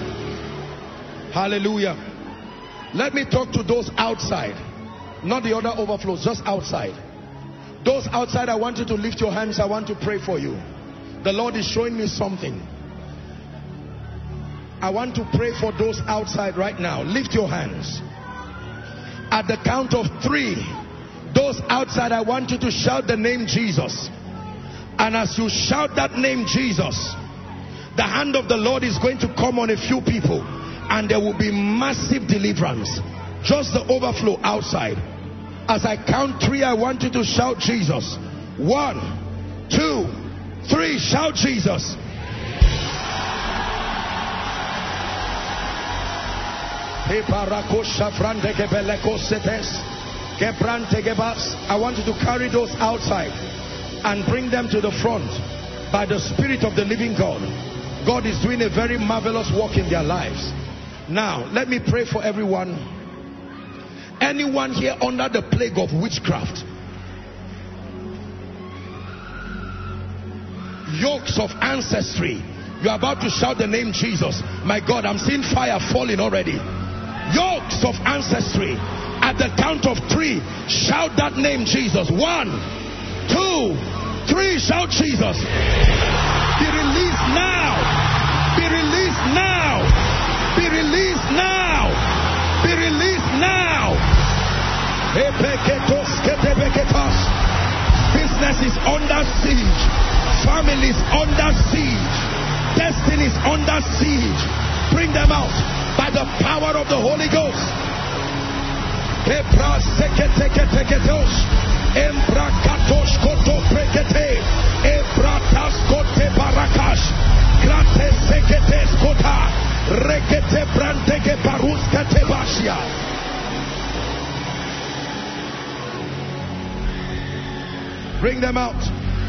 Hallelujah. Let me talk to those outside, not the other overflows, just outside. Those outside, I want you to lift your hands. I want to pray for you. The Lord is showing me something. I want to pray for those outside right now. Lift your hands. At the count of 3, those outside, I want you to shout the name Jesus. And as you shout that name Jesus, the hand of the Lord is going to come on a few people, and there will be massive deliverance. Just the overflow outside. As I count 3, I want you to shout Jesus. 1, 2, 3. Shout Jesus. I want you to carry those outside and bring them to the front by the Spirit of the living God. God is doing a very marvelous work in their lives. Now, let me pray for everyone. Anyone here under the plague of witchcraft, yokes of ancestry, you are about to shout the name Jesus. My God, I'm seeing fire falling already. Yokes of ancestry, at the count of 3, shout that name Jesus. 1, 2, 3. Shout Jesus. Be released now. Be released now. Be released now. Be released now. Business is under siege. Families under siege. Destinies under siege. Bring them out by the power of the Holy Ghost. Bring them out.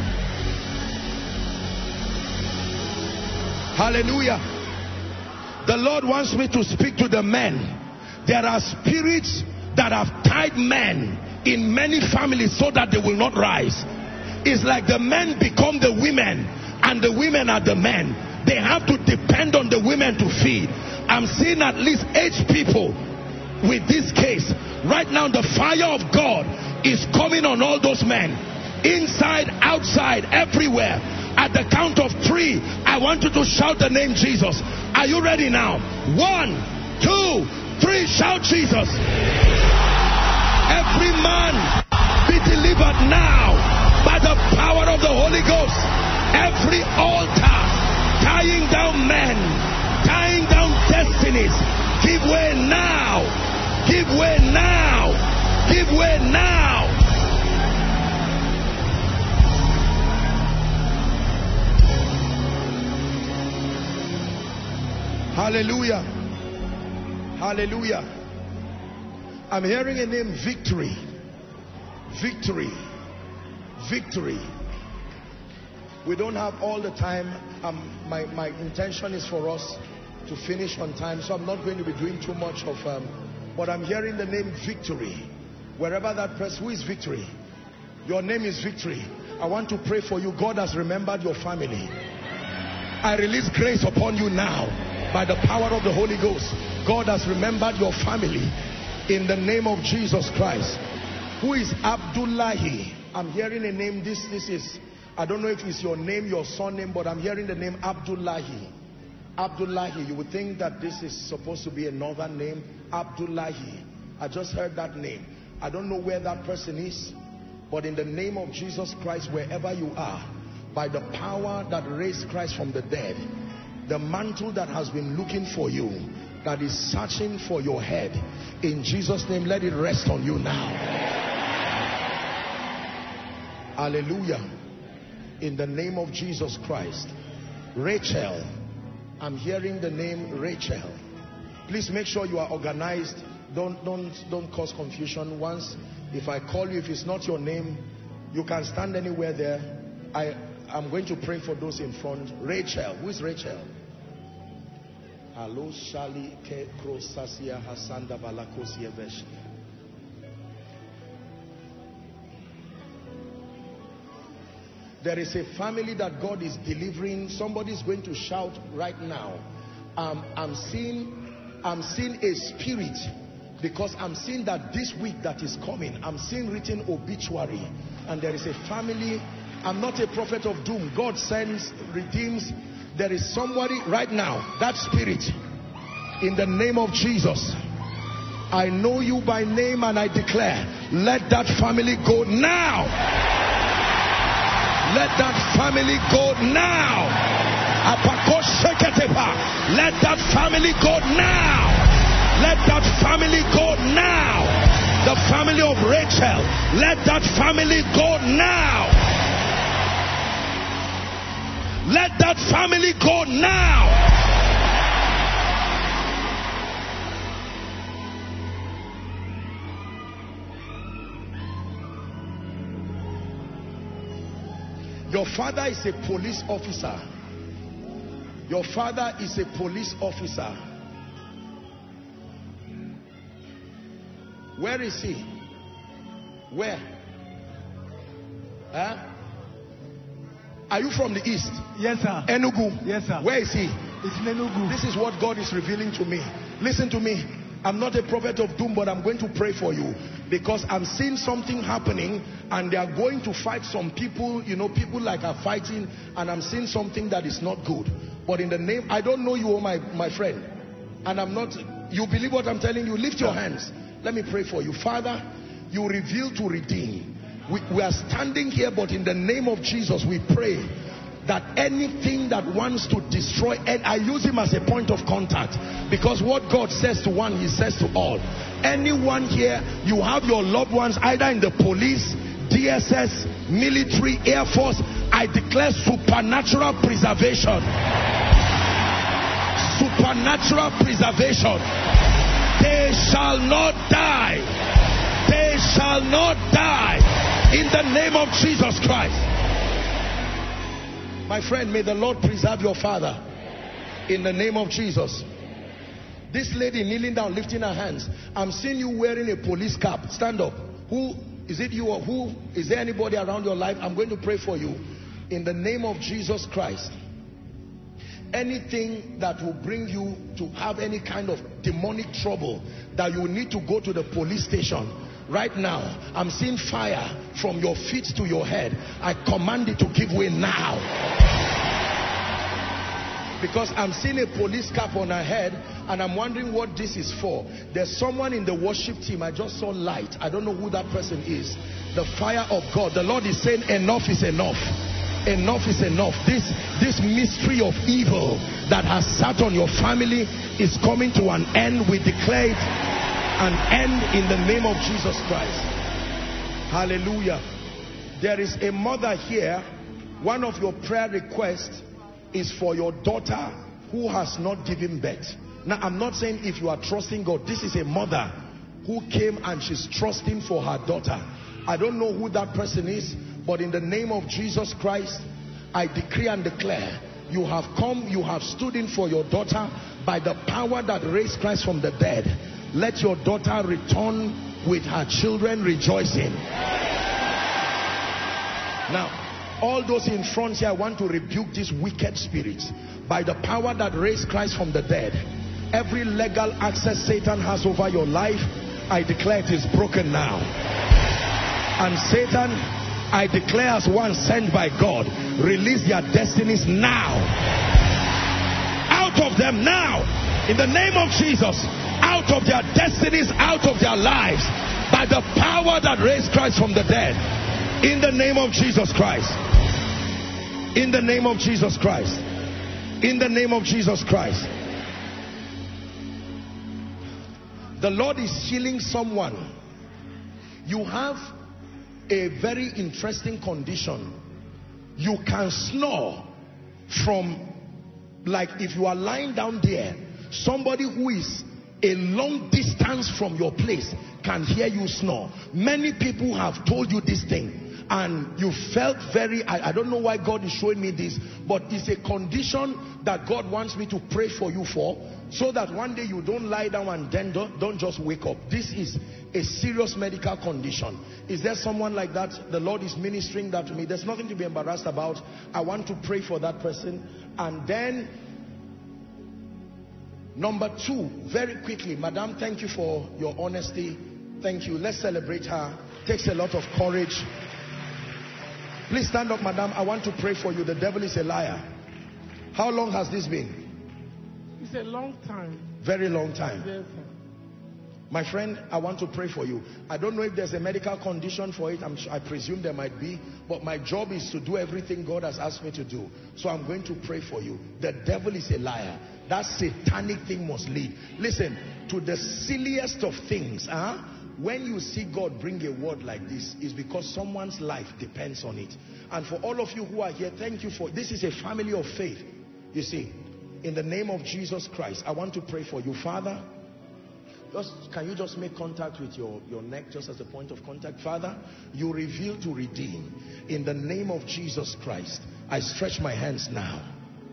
Hallelujah. The Lord wants me to speak to the men. There are spirits that have tied men in many families so that they will not rise. It's like the men become the women and the women are the men. They have to depend on the women to feed. I'm seeing at least 8 people with this case. Right now the fire of God is coming on all those men. Inside, outside, everywhere. At the count of 3, I want you to shout the name Jesus. Are you ready now? 1, 2, 3. Shout Jesus. Every man be delivered now by the power of the Holy Ghost. Every altar tying down men, tying down destinies, give way now. Give way now. Give way now. Hallelujah. Hallelujah. I'm hearing a name, Victory. Victory. Victory. We don't have all the time. My intention is for us to finish on time, so I'm not going to be doing too much of but I'm hearing the name Victory. Wherever that person, who is Victory? Your name is Victory. I want to pray for you. God has remembered your family. I release grace upon you now by the power of the Holy Ghost. God has remembered your family in the name of Jesus Christ. Who is Abdullahi? I'm hearing a name. This is I don't know if it's your name, your surname, but I'm hearing the name Abdullahi. Abdullahi. You would think that this is supposed to be a northern name. Abdullahi. I just heard that name. I don't know where that person is, but in the name of Jesus Christ, wherever you are, by the power that raised Christ from the dead, the mantle that has been looking for you, that is searching for your head, in Jesus' name, let it rest on you now. Hallelujah. In the name of Jesus Christ. Rachel. I'm hearing the name Rachel. Please make sure you are organized. Don't cause confusion. Once, if I call you, if it's not your name, you can stand anywhere there. I'm going to pray for those in front. Rachel. Who is Rachel? Hello, Shali Ke Krosasia Hasanda Balakosia Vesh. There is a family that God is delivering. Somebody is going to shout right now. I'm seeing a spirit, because I'm seeing that this week that is coming, I'm seeing written obituary, and there is a family. I'm not a prophet of doom. God sends, redeems. There is somebody right now, that spirit, in the name of Jesus, I know you by name and I declare, let that family go now. Let that family go now. Let that family go now. Let that family go now. The family of Rachel, let that family go now. Let that family go now. Your father is a police officer. Your father is a police officer. Where is he? Where? Huh? Are you from the east? Yes, sir. Enugu? Yes, sir. Where is he? It's in Enugu. This is what God is revealing to me. Listen to me. I'm not a prophet of doom, but I'm going to pray for you, because I'm seeing something happening and they are going to fight some people. You know, people like are fighting, and I'm seeing something that is not good. But in the name, I don't know you, my friend, and I'm not, you believe what I'm telling you? Lift your hands. Let me pray for you. Father, you reveal to redeem. We are standing here, but in the name of Jesus, we pray that anything that wants to destroy, and I use him as a point of contact, because what God says to one, he says to all. Anyone here, you have your loved ones either in the police, DSS, military, Air Force, I declare supernatural preservation. Supernatural preservation. They shall not die. They shall not die. In the name of Jesus Christ. My friend, may the Lord preserve your father. In the name of Jesus. This lady kneeling down, lifting her hands. I'm seeing you wearing a police cap. Stand up. Who is it? You or who? Is there anybody around your life? I'm going to pray for you. In the name of Jesus Christ. Anything that will bring you to have any kind of demonic trouble, that you need to go to the police station. Right now, I'm seeing fire from your feet to your head. I command it to give way now. Because I'm seeing a police cap on her head, and I'm wondering what this is for. There's someone in the worship team. I just saw light. I don't know who that person is. The fire of God. The Lord is saying enough is enough. Enough is enough. This mystery of evil that has sat on your family is coming to an end. We declare it an end in the name of Jesus Christ. Hallelujah. There is a mother here. One of your prayer requests is for your daughter who has not given birth. Now, I'm not saying if you are trusting God. This is a mother who came and she's trusting for her daughter. I don't know who that person is, but in the name of Jesus Christ, I decree and declare, you have come, you have stood in for your daughter by the power that raised Christ from the dead. Let your daughter return with her children rejoicing. Now, all those in front here, I want to rebuke these wicked spirits by the power that raised Christ from the dead. Every legal access Satan has over your life, I declare it is broken now. And Satan, I declare as one sent by God, release their destinies now. Out of them now. In the name of Jesus. Out of their destinies, out of their lives. By the power that raised Christ from the dead. In the name of Jesus Christ. In the name of Jesus Christ. In the name of Jesus Christ. The Lord is healing someone. You have a very interesting condition. You can snore from, like if you are lying down there, somebody who is a long distance from your place can hear you snore. Many people have told you this thing and you felt very, I don't know why God is showing me this, but it's a condition that God wants me to pray for you for, so that one day you don't lie down and then don't just wake up. This is a serious medical condition. Is there someone like that? The Lord is ministering that to me. There's nothing to be embarrassed about. I want to pray for that person. And then number two, very quickly, Madam, thank you for your honesty. Thank you. Let's celebrate her. Takes a lot of courage. Please stand up, Madam. I want to pray for you. The devil is a liar. How long has this been? It's a long time. Very long time. Yes, sir. My friend, I want to pray for you. I don't know if there's a medical condition for it. I presume there might be. But my job is to do everything God has asked me to do. So I'm going to pray for you. The devil is a liar. That satanic thing must leave. Listen, to the silliest of things, when you see God bring a word like this, is because someone's life depends on it. And for all of you who are here, thank you for, this is a family of faith. You see, in the name of Jesus Christ, I want to pray for you. Father, can you just make contact with your neck just as a point of contact? Father, you reveal to redeem. In the name of Jesus Christ, I stretch my hands now.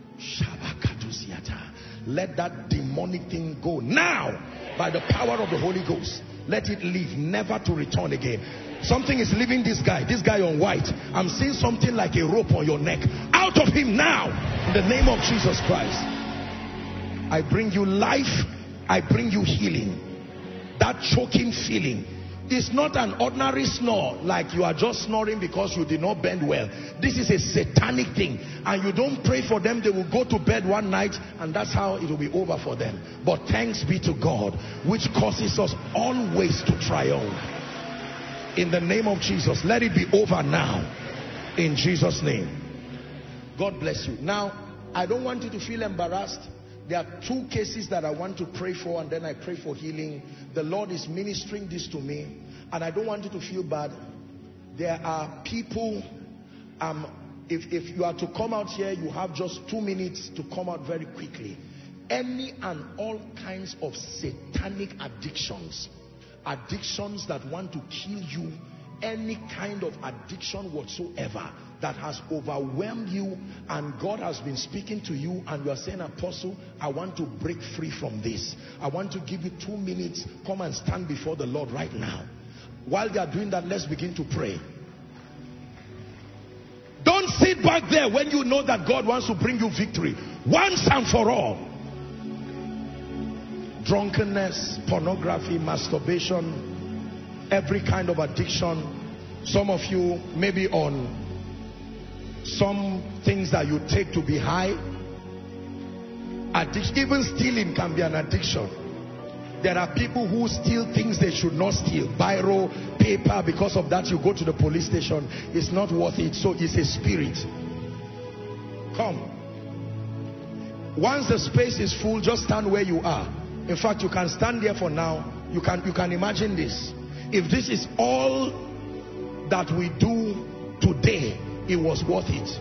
Let that demonic thing go now by the power of the Holy Ghost. Let it leave, never to return again. Something is leaving this guy on white. I'm seeing something like a rope on your neck. Out of him now, in the name of Jesus Christ. I bring you life. I bring you healing. That choking feeling is not an ordinary snore, like you are just snoring because you did not bend well. This is a satanic thing, and you don't pray for them. They will go to bed one night and that's how it will be over for them. But thanks be to God, which causes us always to triumph. In the name of Jesus, let it be over now, in Jesus' name. God bless you. Now, I don't want you to feel embarrassed. There are two cases that I want to pray for, and then I pray for healing. The Lord is ministering this to me, and I don't want you to feel bad. There are people, if you are to come out here, you have just 2 minutes to come out very quickly. Any and all kinds of satanic addictions, addictions that want to kill you, any kind of addiction whatsoever that has overwhelmed you, and God has been speaking to you, and you are saying, Apostle, I want to break free from this. I want to give you 2 minutes. Come and stand before the Lord right now. While they are doing that, let's begin to pray. Don't sit back there when you know that God wants to bring you victory once and for all. Drunkenness, pornography, masturbation, every kind of addiction. Some of you maybe on some things that you take to be high. Even stealing can be an addiction. There are people who steal things they should not steal. Biro, paper. Because of that you go to the police station. It's not worth it. So it's a spirit. Come. Once the space is full, just stand where you are. In fact, you can stand there for now. You can imagine this. If this is all that we do today, it was worth it.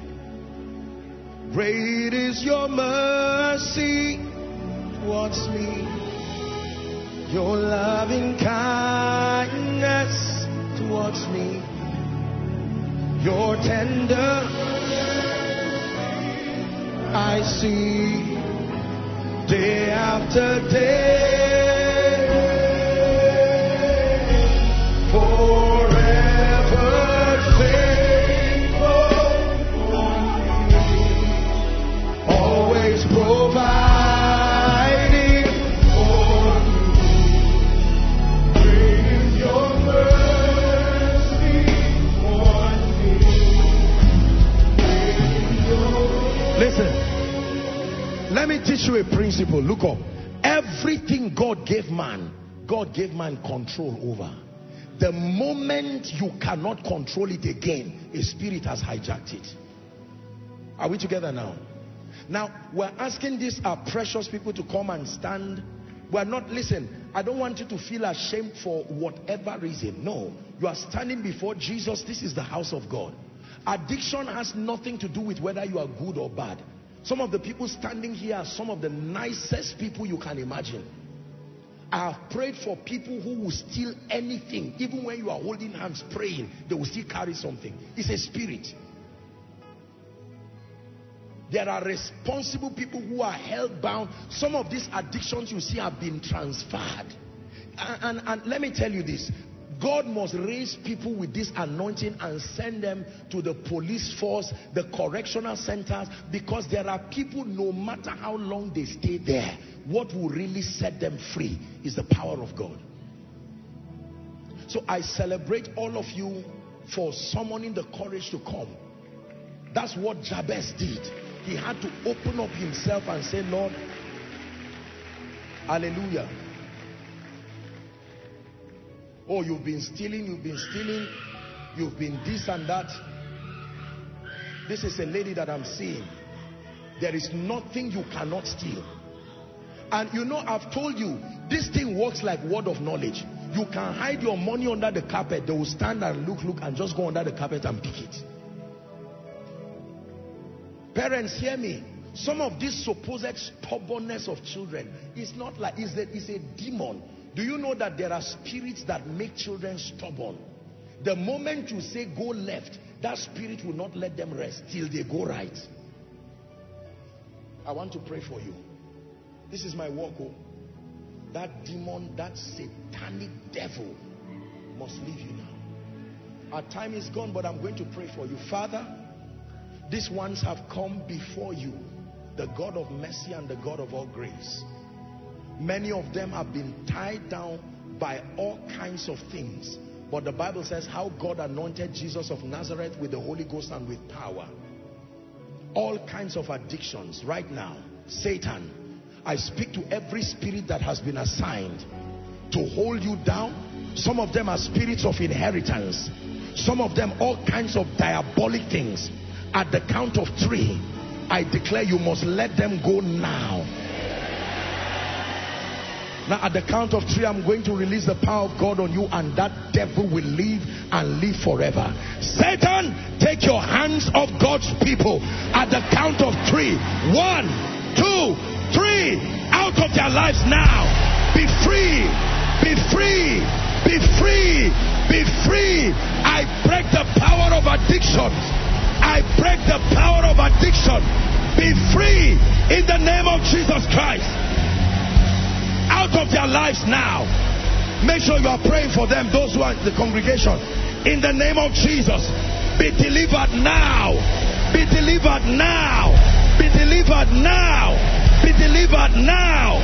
Great is your mercy towards me, your loving kindness towards me, your tender I see day after day, forever faithful, always providing for me. Great is your mercy towards Let me teach you a principle. Look up. Everything God gave man control over. The moment you cannot control it again, a spirit has hijacked it. Are we together now? Now, we're asking these our precious people to come and stand. We're not, listen, I don't want you to feel ashamed for whatever reason. No, you are standing before Jesus. This is the house of God. Addiction has nothing to do with whether you are good or bad. Some of the people standing here are some of the nicest people you can imagine. I have prayed for people who will steal anything. Even when you are holding hands praying, they will still carry something. It's a spirit. There are responsible people who are held bound. Some of these addictions you see have been transferred. And let me tell you this. God must raise people with this anointing and send them to the police force, the correctional centers, because there are people, no matter how long they stay there, what will really set them free is the power of God. So I celebrate all of you for summoning the courage to come. That's what Jabez did. He had to open up himself and say, Lord, hallelujah. Oh, you've been stealing, you've been this and that. This is a lady that I'm seeing. There is nothing you cannot steal. And you know, I've told you, this thing works like word of knowledge. You can hide your money under the carpet. They will stand and look and just go under the carpet and pick it. Parents, hear me. Some of this supposed stubbornness of children is not like, it's a demon. Do you know that there are spirits that make children stubborn? The moment you say go left, that spirit will not let them rest till they go right. I want to pray for you. This is my work. Oh. That demon, that satanic devil must leave you now. Our time is gone, but I'm going to pray for you. Father, these ones have come before you, the God of mercy and the God of all grace. Many of them have been tied down by all kinds of things. But the Bible says how God anointed Jesus of Nazareth with the Holy Ghost and with power. All kinds of addictions right now. Satan, I speak to every spirit that has been assigned to hold you down. Some of them are spirits of inheritance. Some of them all kinds of diabolic things. At the count of 3, I declare you must let them go now. Now at the count of 3, I'm going to release the power of God on you, and that devil will leave and live forever. Satan, take your hands off God's people. At the count of 3, 1, 2, 3, out of their lives now. Be free, be free, be free, be free. I break the power of addiction. I break the power of addiction. Be free in the name of Jesus Christ. Out of their lives now. Make sure you are praying for them, those who are in the congregation. In the name of Jesus, be delivered now. Be delivered now. Be delivered now. Be delivered now.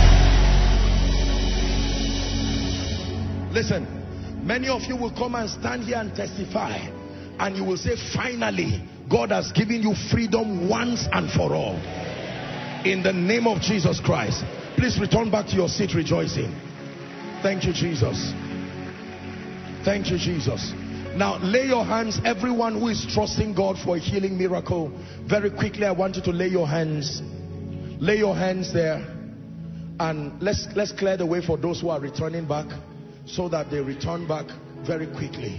Listen, many of you will come and stand here and testify, and you will say, finally, God has given you freedom once and for all. In the name of Jesus Christ. Please return back to your seat rejoicing. Thank you, Jesus. Thank you, Jesus. Now lay your hands, everyone who is trusting God for a healing miracle. Very quickly, I want you to lay your hands. Lay your hands there. And let's clear the way for those who are returning back, so that they return back very quickly.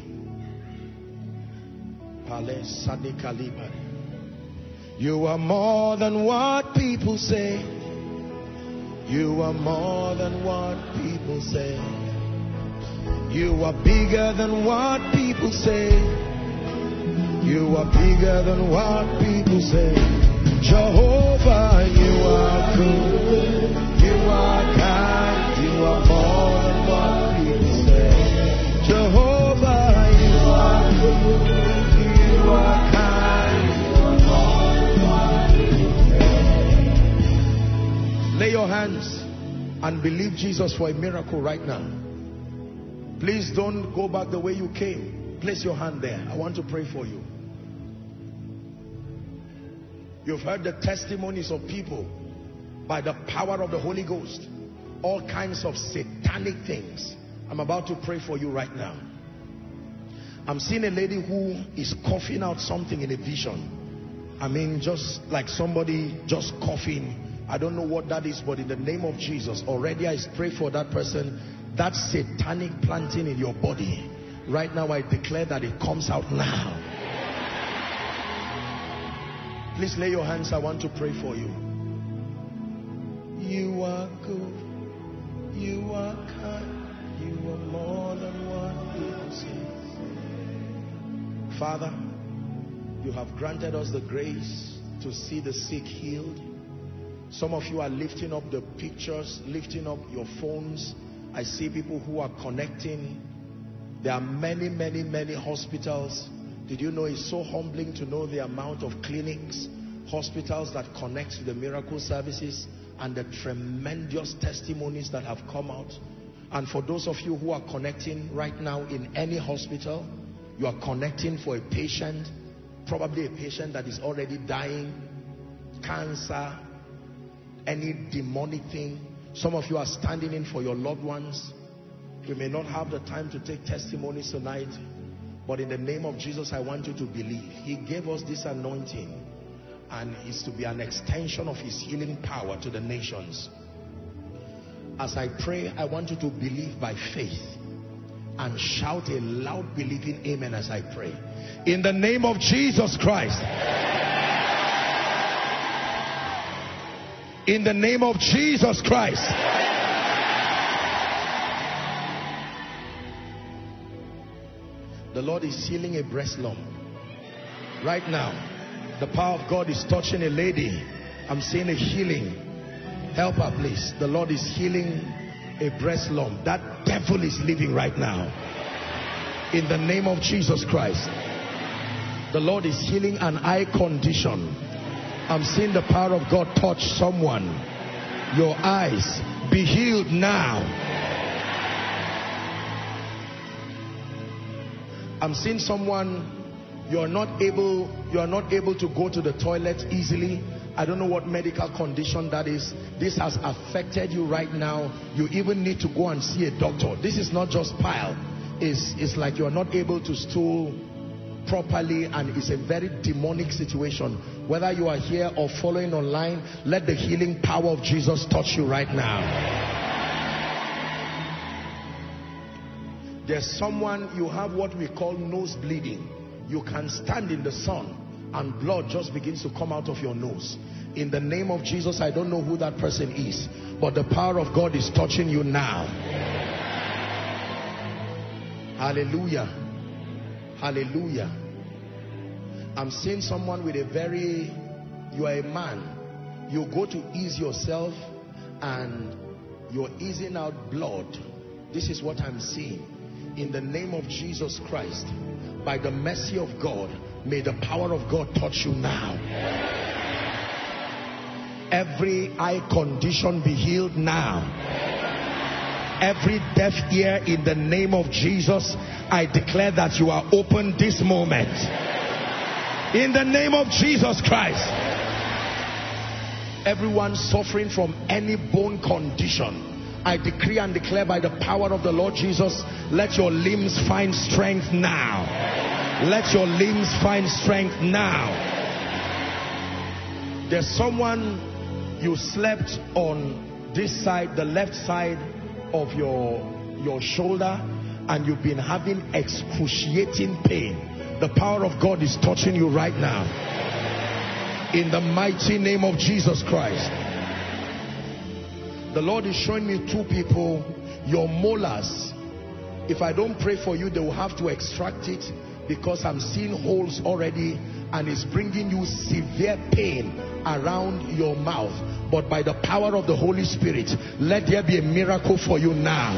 You are more than what people say. You are more than what people say. You are bigger than what people say. You are bigger than what people say. Jehovah, you are good. You are kind. You are more than what people say. Jehovah, you are good. You are kind. You are more than what people say. Lay your hands and believe Jesus for a miracle right now. Please don't go back the way you came. Place your hand there. I want to pray for you. You've heard the testimonies of people by the power of the Holy Ghost, all kinds of satanic things. I'm about to pray for you right now. I'm seeing a lady who is coughing out something in a vision. I mean, just like somebody just coughing. I don't know what that is, but in the name of Jesus, already I pray for that person. That satanic planting in your body, right now I declare that it comes out now. Please lay your hands. I want to pray for you. You are good. You are kind. You are more than what people say. Father, you have granted us the grace to see the sick healed. Some of you are lifting up the pictures, lifting up your phones. I see people who are connecting. There are many hospitals. Did you know it's so humbling to know the amount of clinics, hospitals that connect to the miracle services and the tremendous testimonies that have come out. And for those of you who are connecting right now in any hospital, you are connecting for a patient, probably a patient that is already dying, cancer, any demonic thing. Some of you are standing in for your loved ones. We may not have the time to take testimonies tonight, but in the name of Jesus, I want you to believe. He gave us this anointing, and it's to be an extension of his healing power to the nations. As I pray, I want you to believe by faith and shout a loud believing amen as I pray. In the name of Jesus Christ. In the name of Jesus Christ. The Lord is healing a breast lump. Right now, the power of God is touching a lady. I'm seeing a healing. Help her, please. The Lord is healing a breast lump. That devil is leaving right now. In the name of Jesus Christ. The Lord is healing an eye condition. I'm seeing the power of God touch someone. Your eyes, be healed now. I'm seeing someone, you are not able to go to the toilet easily. I don't know what medical condition that is. This has affected you right now. You even need to go and see a doctor. This is not just pile. It's like you are not able to stool properly, and it's a very demonic situation. Whether you are here or following online, let the healing power of Jesus touch you right now. There's someone, you have what we call nose bleeding. You can stand in the sun and blood just begins to come out of your nose. In the name of Jesus, I don't know who that person is, but the power of God is touching you now. Hallelujah. Hallelujah. I'm seeing someone with a very, you are a man, you go to ease yourself and you're easing out blood. This is what I'm seeing. In the name of Jesus Christ, by the mercy of God, may the power of God touch you now. Every eye condition be healed now. Every deaf ear, in the name of Jesus, I declare that you are open this moment. In the name of Jesus Christ. Everyone suffering from any bone condition, I decree and declare by the power of the Lord Jesus, let your limbs find strength now. Let your limbs find strength now. There's someone, you slept on this side, the left side of your shoulder, and you've been having excruciating pain. The power of God is touching you right now. In the mighty name of Jesus Christ. The Lord is showing me two people. Your molars, if I don't pray for you, they will have to extract it, because I'm seeing holes already, and it's bringing you severe pain around your mouth. But by the power of the Holy Spirit, let there be a miracle for you now.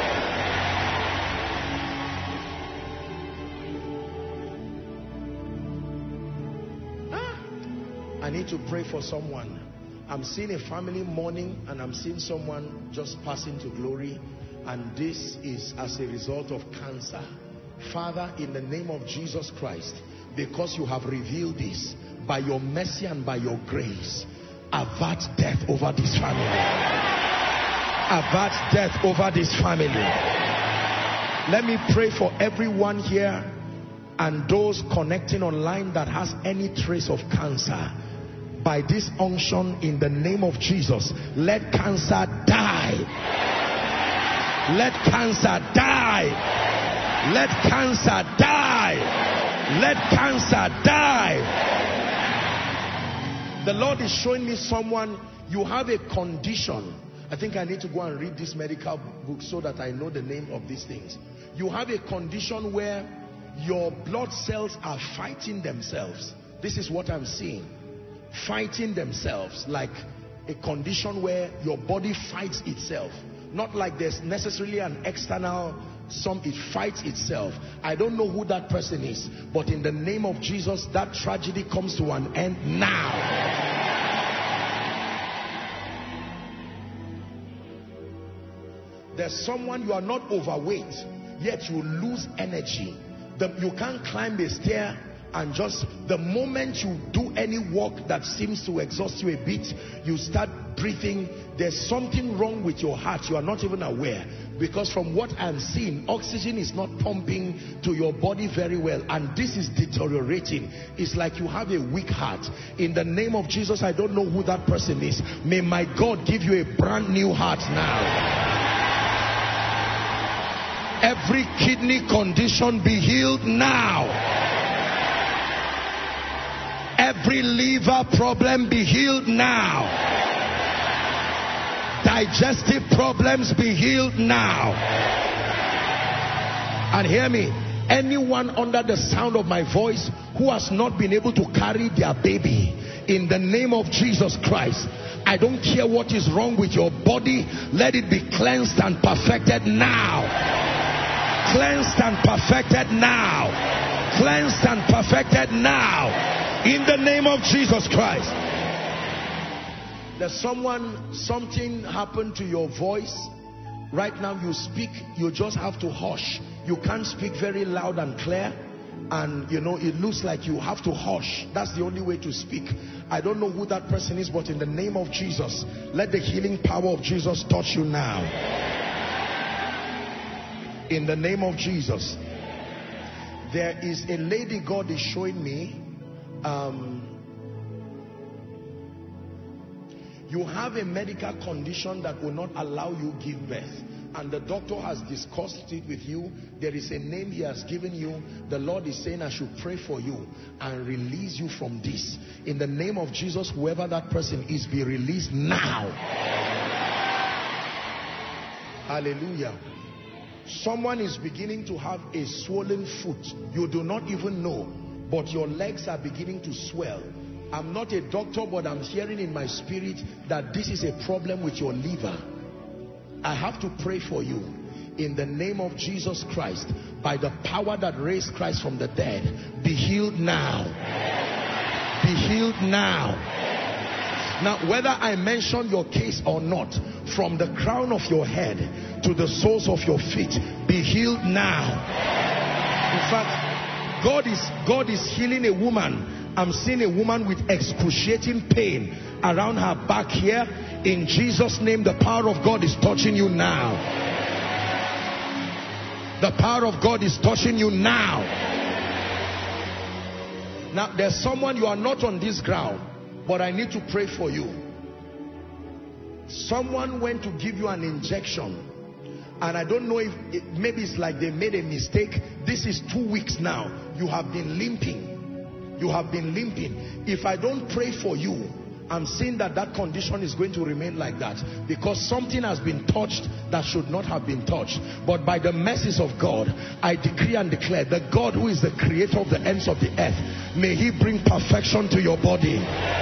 I need to pray for someone. I'm seeing a family mourning, and I'm seeing someone just passing to glory, and this is as a result of cancer. Father, in the name of Jesus Christ, because you have revealed this, by your mercy and by your grace, avert death over this family. Avert death over this family. Let me pray for everyone here and those connecting online that has any trace of cancer. By this unction in the name of Jesus, let cancer die. Let cancer die. Let cancer die. Let cancer die. The Lord is showing me someone, you have a condition. I think I need to go and read this medical book so that I know the name of these things. You have a condition where your blood cells are fighting themselves. This is what I'm seeing. Fighting themselves, like a condition where your body fights itself. Not like there's necessarily an external, it fights itself. I don't know who that person is, but in the name of Jesus, that tragedy comes to an end now. There's someone, you are not overweight, yet you lose energy. You can't climb a stair and just the moment you do any work that seems to exhaust you a bit, you start breathing. There's something wrong with your heart. You are not even aware, because from what I'm seeing, oxygen is not pumping to your body very well, and this is deteriorating. It's like you have a weak heart. In the name of Jesus, I don't know who that person is. May my God give you a brand new heart now. Every kidney condition be healed now. Every liver problem be healed now. Digestive problems be healed now. And hear me, anyone under the sound of my voice who has not been able to carry their baby, in the name of Jesus Christ, I don't care what is wrong with your body, let it be cleansed and perfected now. Cleansed and perfected now. Cleansed and perfected now. In the name of Jesus Christ. There's something happened to your voice. Right now you speak, you just have to hush. You can't speak very loud and clear. And you know, it looks like you have to hush. That's the only way to speak. I don't know who that person is, but in the name of Jesus, let the healing power of Jesus touch you now. In the name of Jesus. There is a lady God is showing me. You have a medical condition that will not allow you give birth, and the doctor has discussed it with you. There is a name he has given you. The Lord is saying I should pray for you and release you from this. In the name of Jesus, whoever that person is, be released now. Hallelujah. Someone is beginning to have a swollen foot. You do not even know, but your legs are beginning to swell. I'm not a doctor, but I'm hearing in my spirit that this is a problem with your liver. I have to pray for you in the name of Jesus Christ. By the power that raised Christ from the dead, be healed now. Be healed now. Now, whether I mention your case or not, from the crown of your head to the soles of your feet, be healed now. In fact, God is healing a woman. I'm seeing a woman with excruciating pain around her back here. In Jesus' name, the power of God is touching you now. The power of God is touching you now. Now, there's someone, you are not on this ground, but I need to pray for you. Someone went to give you an injection, and I don't know if maybe it's like they made a mistake. This is 2 weeks now. You have been limping. You have been limping. If I don't pray for you, I'm seeing that condition is going to remain like that, because something has been touched that should not have been touched. But by the mercies of God, I decree and declare, the God who is the creator of the ends of the earth, may he bring perfection to your body.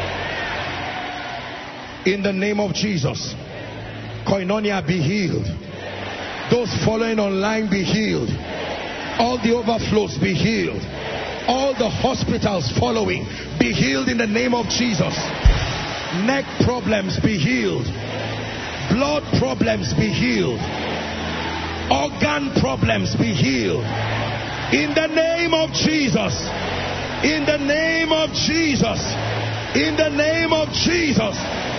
In the name of Jesus. Koinonia, be healed. Those following online, be healed. All the overflows, be healed. All the hospitals following, be healed in the name of Jesus. Neck problems, be healed. Blood problems, be healed. Organ problems, be healed. In the name of Jesus. In the name of Jesus. In the name of Jesus.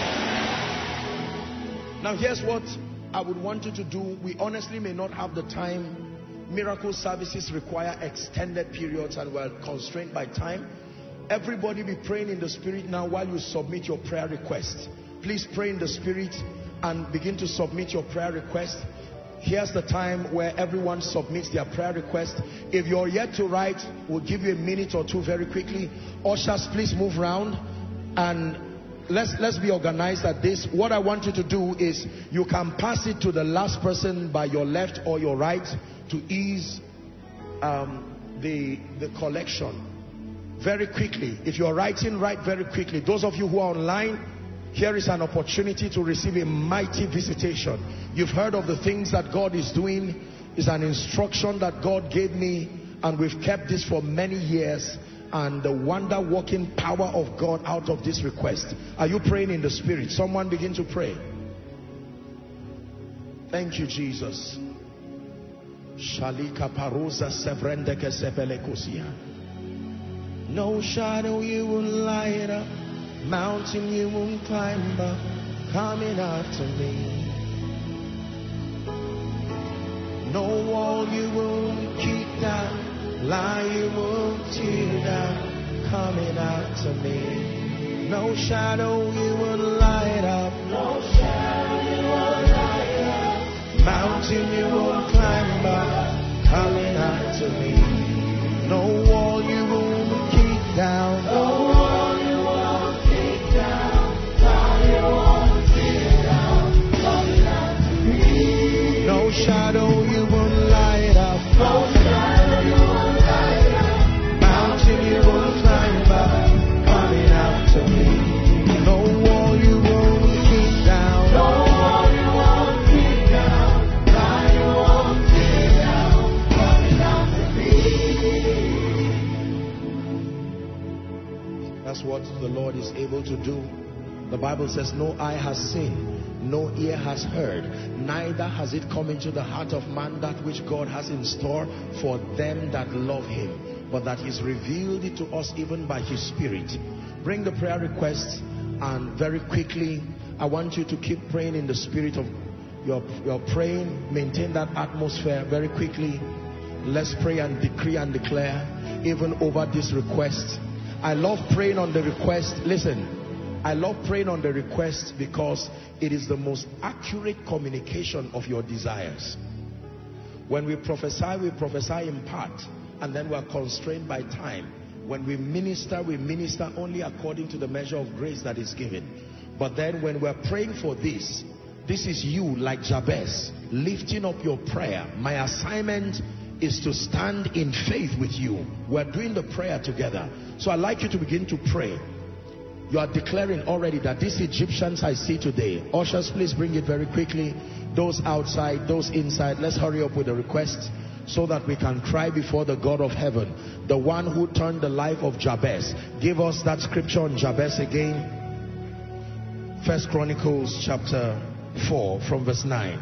Now here's what I would want you to do. We honestly may not have the time. Miracle services require extended periods and we're constrained by time. Everybody be praying in the spirit now while you submit your prayer request. Please pray in the spirit and begin to submit your prayer request. Here's the time where everyone submits their prayer request. If you're yet to write, we'll give you a minute or two very quickly. Ushers, please move round and let's be organized at this. What I want you to do is you can pass it to the last person by your left or your right to ease the collection. Very quickly. If you're writing, write very quickly. Those of you who are online, here is an opportunity to receive a mighty visitation. You've heard of the things that God is doing. It's an instruction that God gave me, and we've kept this for many years, and the wonder-working power of God out of this request. Are you praying in the spirit? Someone begin to pray. Thank you, Jesus. Shalika parusa sevrendeke sepelekusia. No shadow you will light up, mountain you won't climb up, coming after me. No wall you won't kick down, lie you won't tear down, coming after me. No shadow you will light up, no shadow you will light up, mountain you won't climb up, coming after me. No wall you won't kick down, no wall you won't kick down, lie you won't tear down, coming after me. No shadow you won't light up, no shadow you won't light up, mountain you won't climb up, coming after me. No wall you won't kick down, no wall you won't kick down, lie you won't tear down, coming after me. That's what the Lord is able to do. The Bible says no eye has seen, no ear has heard, neither has it come into the heart of man that which God has in store for them that love him, but that he's revealed it to us even by his spirit. Bring the prayer requests, and very quickly I want you to keep praying in the spirit of your praying. Maintain that atmosphere very quickly. Let's pray and decree and declare even over this request. I love praying on the request. Listen, I love praying on the request because it is the most accurate communication of your desires. When we prophesy in part, and then we are constrained by time. When we minister only according to the measure of grace that is given. But then when we're praying for this is you, like Jabez, lifting up your prayer. My assignment is to stand in faith with you. We're doing the prayer together. So I'd like you to begin to pray. You are declaring already that these Egyptians I see today. Ushers, please bring it very quickly. Those outside, those inside, let's hurry up with the requests so that we can cry before the God of heaven, the one who turned the life of Jabez. Give us that scripture on Jabez again. 1 Chronicles chapter 4 from verse 9.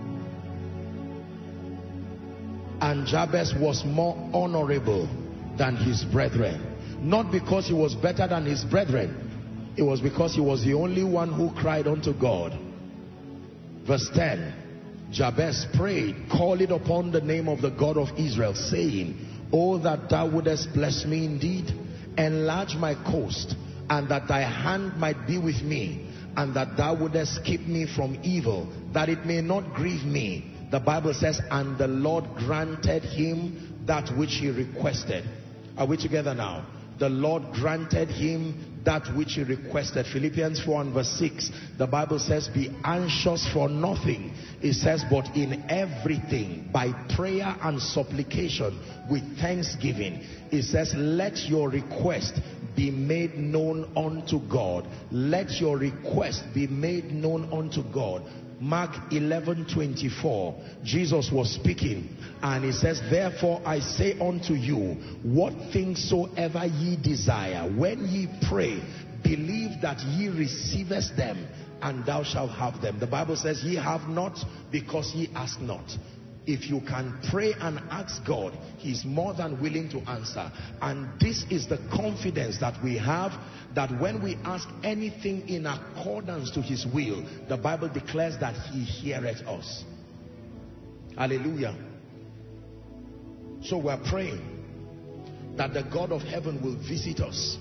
And Jabez was more honorable than his brethren. Not because he was better than his brethren. It was because he was the only one who cried unto God. Verse 10. Jabez prayed, calling upon the name of the God of Israel, saying, Oh, that thou wouldest bless me indeed, enlarge my coast, and that thy hand might be with me, and that thou wouldest keep me from evil, that it may not grieve me. The Bible says, and the Lord granted him that which he requested. Are we together now? The Lord granted him that which he requested. Philippians 4 and verse 6, the Bible says, be anxious for nothing. It says, but in everything, by prayer and supplication, with thanksgiving. It says, let your request be made known unto God. Let your request be made known unto God. Mark 11:24, Jesus was speaking, and he says, therefore I say unto you, what things soever ye desire, when ye pray, believe that ye receivest them, and thou shalt have them. The Bible says, ye have not because ye ask not. If you can pray and ask God, he's more than willing to answer. And this is the confidence that we have, that when we ask anything in accordance to his will, the Bible declares that he heareth us. Hallelujah. So we're praying that the God of heaven will visit us.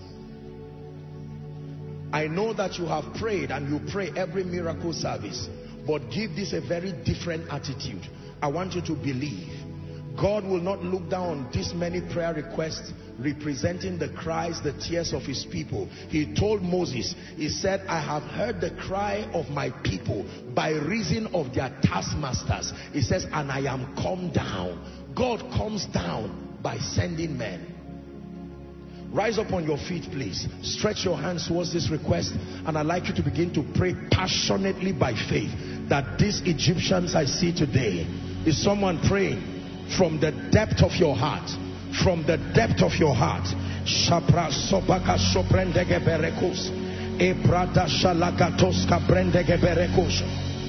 I know that you have prayed and you pray every miracle service, but give this a very different attitude. I want you to believe God will not look down on this many prayer requests representing the cries, the tears of his people. He told Moses, he said, I have heard the cry of my people by reason of their taskmasters. He says, and I am come down. God comes down by sending men. Rise up on your feet, please. Stretch your hands towards this request, and I'd like you to begin to pray passionately by faith that these Egyptians I see today, is someone praying from the depth of your heart, from the depth of your heart. Shapra sobaka soprendege berekos, ebrada shalagatoska brendege berekos.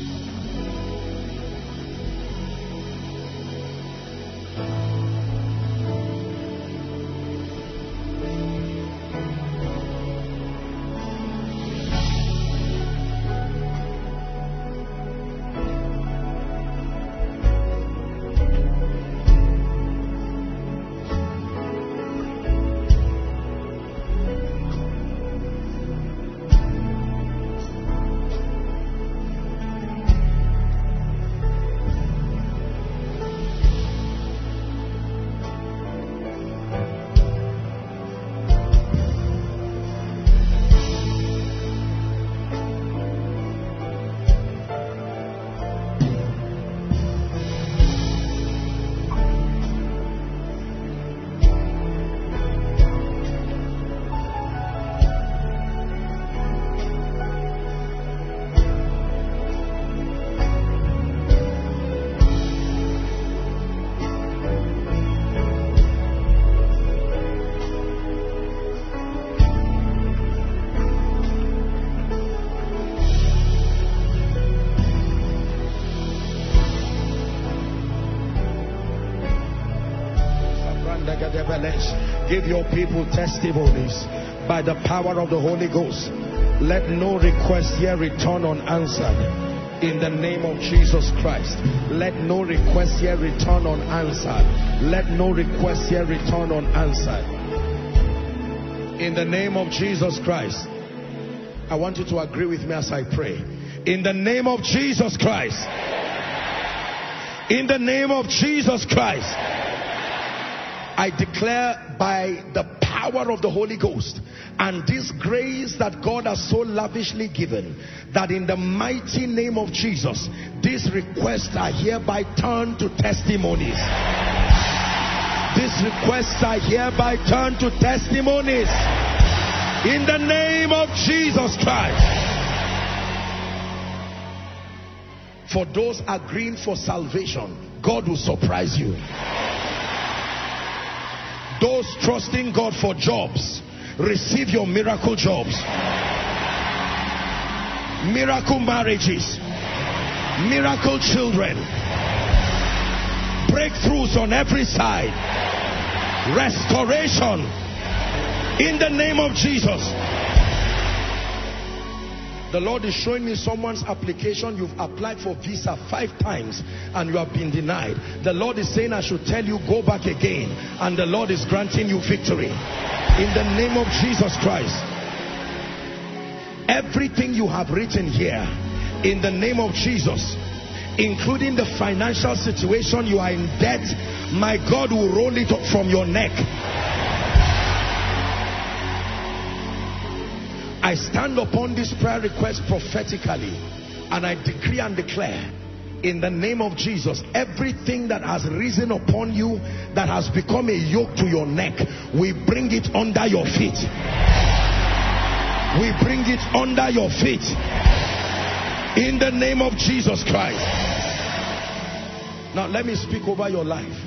Give your people testimonies by the power of the Holy Ghost. Let no request here return unanswered in the name of Jesus Christ. Let no request here return unanswered. Let no request here return unanswered in the name of Jesus Christ. I want you to agree with me as I pray. In the name of Jesus Christ. In the name of Jesus Christ, I declare by the power of the Holy Ghost and this grace that God has so lavishly given, that in the mighty name of Jesus, these requests are hereby turned to testimonies. These requests are hereby turned to testimonies in the name of Jesus Christ. For those agreeing for salvation, God will surprise you. Those trusting God for jobs, receive your miracle jobs, miracle marriages, miracle children, breakthroughs on every side, restoration in the name of Jesus. The Lord is showing me someone's application. You've applied for visa 5 times and you have been denied. The Lord is saying I should tell you, go back again, and the Lord is granting you victory in the name of Jesus Christ. Everything you have written here in the name of Jesus, including the financial situation you are in debt, my God will roll it up from your neck. I stand upon this prayer request prophetically, and I decree and declare in the name of Jesus, everything that has risen upon you, that has become a yoke to your neck, we bring it under your feet. We bring it under your feet in the name of Jesus Christ. Now let me speak over your life.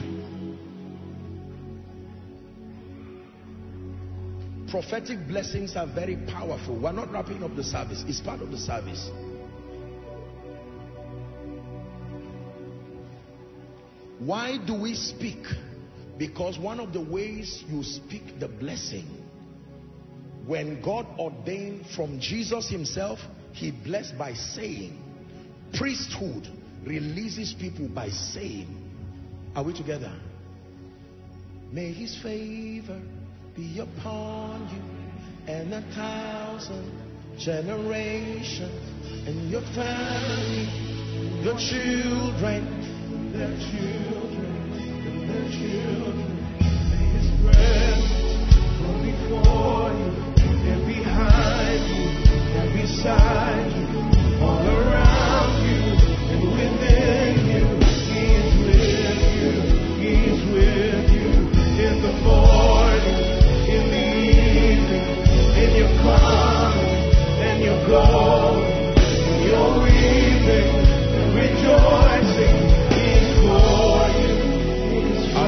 Prophetic blessings are very powerful. We're not wrapping up the service. It's part of the service. Why do we speak? Because one of the ways you speak the blessing, when God ordained from Jesus himself, he blessed by saying. Priesthood releases people by saying. Are we together? May his favor be upon you and 1,000 generations, and your family, your children, their children, and their children. May his presence go before you and behind you and beside you, all around you and within you. He is with you. He is with you in the morning, in the evening, in your coming and your going, in your weeping and rejoicing. He is for you. He is for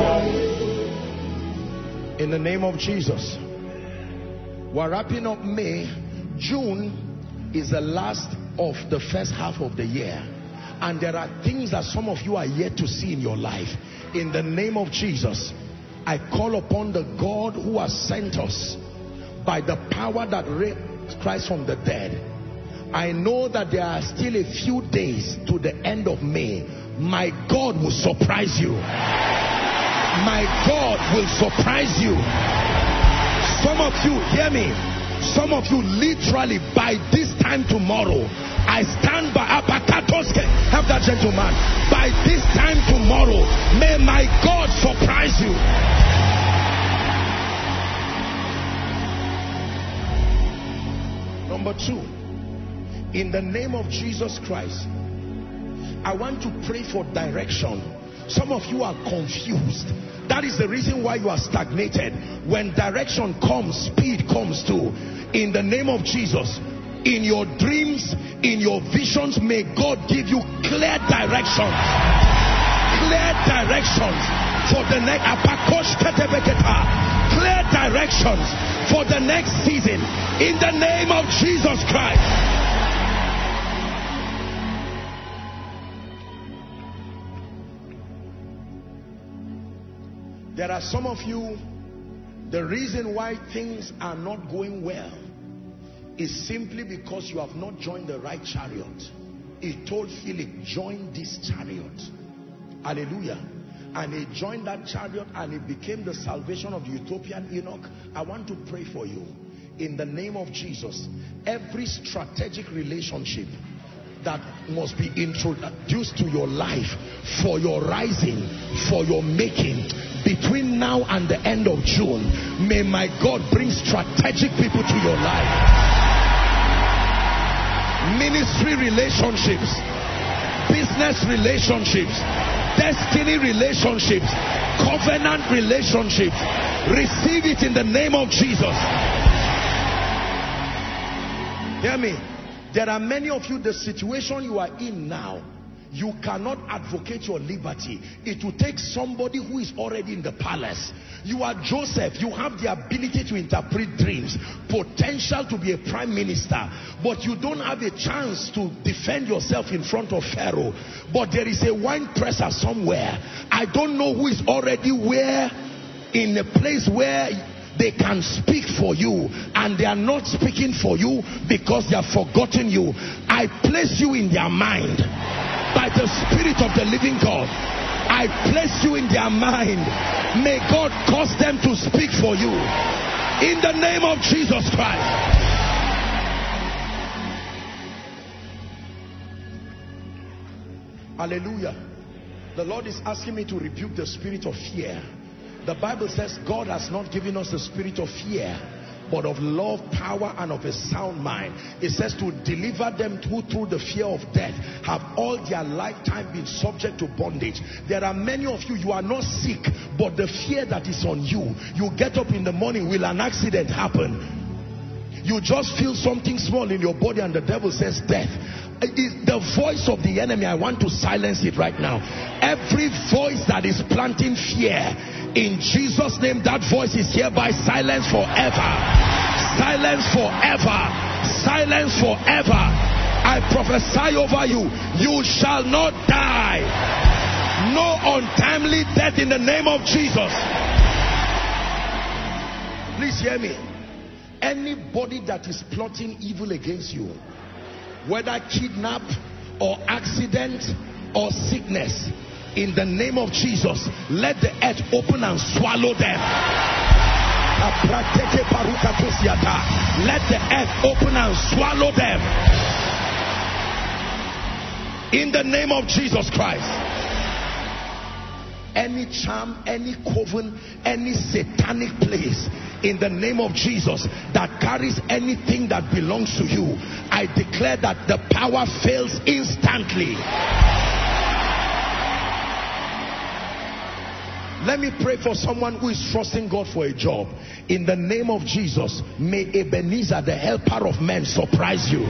you. In the name of Jesus. We're wrapping up May. June is the last of the first half of the year. And there are things that some of you are yet to see in your life. In the name of Jesus, I call upon the God who has sent us by the power that raised Christ from the dead. I know that there are still a few days to the end of May. My God will surprise you. My God will surprise you. Some of you, hear me, some of you literally by this time tomorrow, I stand by Apakatoske, help that gentleman, by this time tomorrow, may my God surprise you. Number 2, in the name of Jesus Christ, I want to pray for direction. Some of you are confused. That is the reason why you are stagnated. When direction comes, speed comes too. In the name of Jesus, in your dreams, in your visions, may God give you clear directions. Clear directions for the next clear directions for the next season. In the name of Jesus Christ. There are some of you, the reason why things are not going well is simply because you have not joined the right chariot. He told Philip, join this chariot. Hallelujah. And he joined that chariot and it became the salvation of the Ethiopian eunuch. I want to pray for you. In the name of Jesus, every strategic relationship that must be introduced to your life for your rising, for your making, between now and the end of June, may my God bring strategic people to your life. Ministry relationships, business relationships, destiny relationships, covenant relationships. Receive it in the name of Jesus. Hear me. There are many of you, the situation you are in now, you cannot advocate your liberty. It will take somebody who is already in the palace. You are Joseph. You have the ability to interpret dreams, potential to be a prime minister, but you don't have a chance to defend yourself in front of Pharaoh. But there is a wine presser somewhere. I don't know who is already where, in a place where they can speak for you, and they are not speaking for you because they have forgotten you. I place you in their mind by the Spirit of the living God. I place you in their mind. May God cause them to speak for you in the name of Jesus Christ. Hallelujah. The Lord is asking me to rebuke the spirit of fear. The Bible says God has not given us the spirit of fear, but of love, power, and of a sound mind. It says to deliver them who through the fear of death have all their lifetime been subject to bondage. There are many of you, you are not sick, but the fear that is on you, you get up in the morning, will an accident happen? You just feel something small in your body and the devil says death. It is the voice of the enemy. I want to silence it right now. Every voice that is planting fear, in Jesus' name, that voice is hereby silenced forever. Silence forever. Silence forever. I prophesy over you, you shall not die. No untimely death in the name of Jesus. Please hear me. Anybody that is plotting evil against you, whether kidnap or accident or sickness, in the name of Jesus, let the earth open and swallow them. Let the earth open and swallow them. In the name of Jesus Christ. Any charm, any coven, any satanic place, in the name of Jesus, that carries anything that belongs to you, I declare that the power fails instantly. Let me pray for someone who is trusting God for a job. In the name of Jesus, may Ebenezer, the helper of men, surprise you.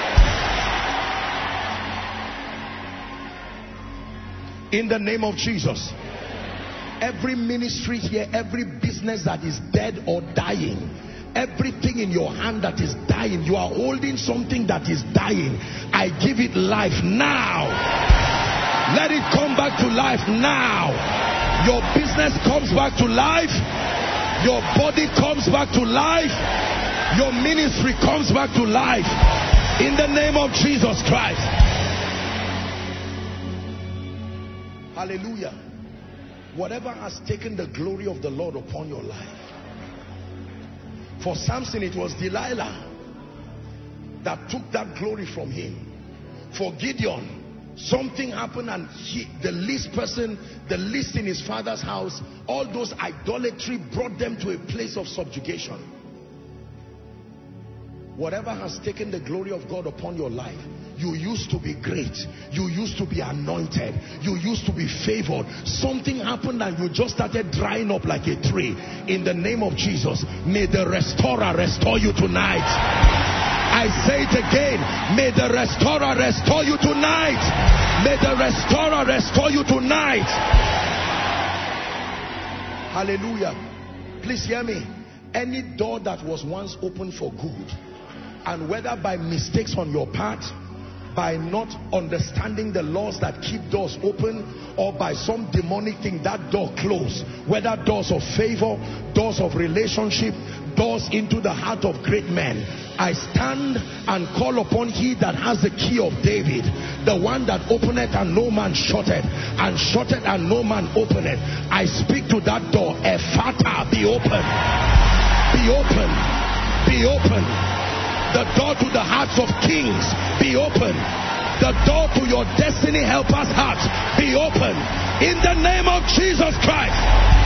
In the name of Jesus. Every ministry here, every business that is dead or dying, everything in your hand that is dying, you are holding something that is dying, I give it life now. Let it come back to life now. Your business comes back to life. Your body comes back to life. Your ministry comes back to life. In the name of Jesus Christ. Hallelujah. Whatever has taken the glory of the Lord upon your life. For Samson, it was Delilah that took that glory from him. For Gideon, something happened and the least person, the least in his father's house, all those idolatry brought them to a place of subjugation. Whatever has taken the glory of God upon your life, you used to be great, you used to be anointed, you used to be favored. Something happened and you just started drying up like a tree. In the name of Jesus, may the restorer restore you tonight. I say it again, may the restorer restore you tonight. May the restorer restore you tonight. Hallelujah. Please hear me. Any door that was once open for good, and whether by mistakes on your part, by not understanding the laws that keep doors open, or by some demonic thing, that door closed, whether doors of favor, doors of relationship, doors into the heart of great men, I stand and call upon he that has the key of David, the one that openeth and no man shutteth, and shutteth and no man openeth. I speak to that door. Ephata, be open, be open, be open. The door to the hearts of kings, be open. The door to your destiny helpers' hearts, be open. In the name of Jesus Christ.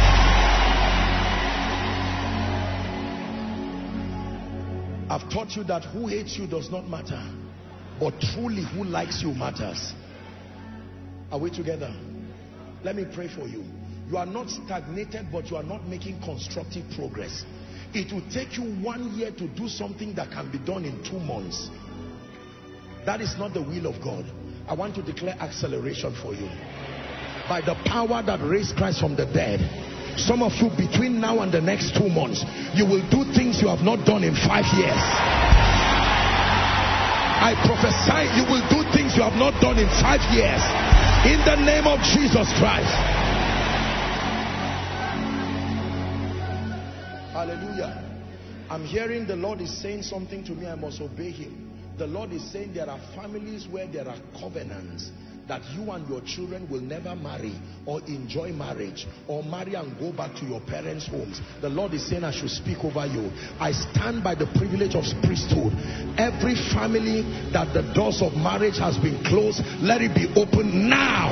I've taught you that who hates you does not matter, but truly who likes you matters. Are we together? Let me pray for you. You are not stagnated, but you are not making constructive progress. It will take you 1 year to do something that can be done in 2 months. That is not the will of God. I want to declare acceleration for you. By the power that raised Christ from the dead, some of you between now and the next 2 months, you will do things you have not done in 5 years. I prophesy you will do things you have not done in 5 years. In the name of Jesus Christ. Hallelujah. I'm hearing the Lord is saying something to me. I must obey him. The Lord is saying there are families where there are covenants that you and your children will never marry or enjoy marriage or marry and go back to your parents' homes. The Lord is saying I should speak over you. I stand by the privilege of priesthood. Every family that the doors of marriage has been closed, let it be open now.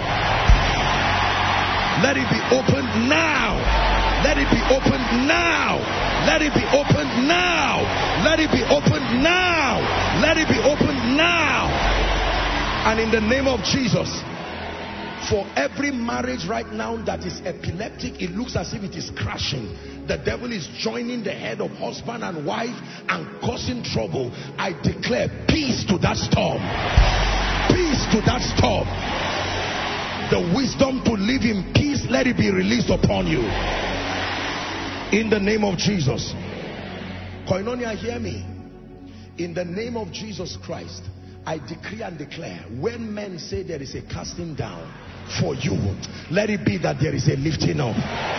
Let it be open now. Let it be opened now. Let it be opened now. Let it be opened now. Let it be opened now. And in the name of Jesus, for every marriage right now that is epileptic, it looks as if it is crashing. The devil is joining the head of husband and wife and causing trouble. I declare peace to that storm. Peace to that storm. The wisdom to live in peace, let it be released upon you. In the name of Jesus. Koinonia, hear me. In the name of Jesus Christ, I decree and declare, when men say there is a casting down for you, let it be that there is a lifting up.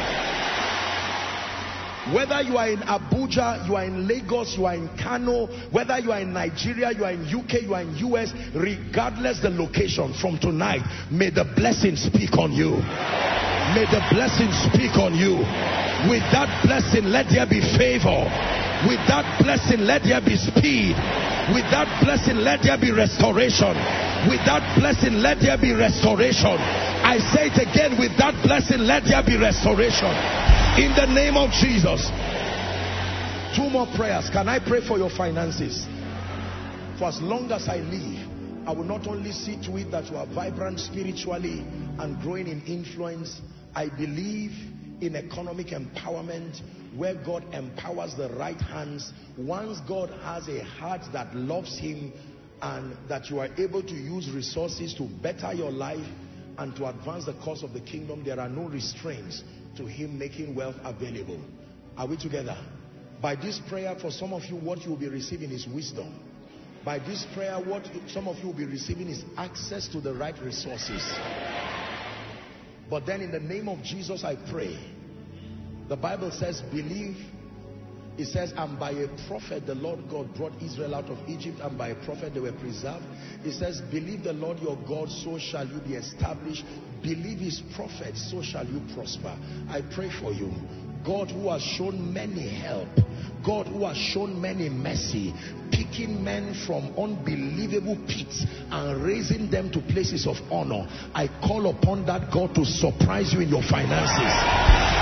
Whether you are in Abuja, you are in Lagos, you are in Kano, whether you are in Nigeria, you are in UK, you are in US, regardless the location, from tonight, may the blessing speak on you. May the blessing speak on you. With that blessing, let there be favor. With that blessing, let there be speed. With that blessing, let there be restoration. With that blessing, let there be restoration. I say it again, with that blessing, let there be restoration. In the name of Jesus. 2 more prayers. Can I pray for your finances? For as long as I live, I will not only see to it that you are vibrant spiritually and growing in influence. I believe in economic empowerment, where God empowers the right hands. Once God has a heart that loves him, and that you are able to use resources to better your life and to advance the cause of the kingdom, there are no restraints to him making wealth available. Are we together? By this prayer, for some of you, what you will be receiving is wisdom. By this prayer, what some of you will be receiving is access to the right resources. But then in the name of Jesus, I pray. The Bible says, believe. It says, and by a prophet the Lord God brought Israel out of Egypt, and by a prophet they were preserved. It says, believe the Lord your God, so shall you be established. Believe his prophet, so shall you prosper. I pray for you. God who has shown many help, God who has shown many mercy, picking men from unbelievable pits and raising them to places of honor. I call upon that God to surprise you in your finances.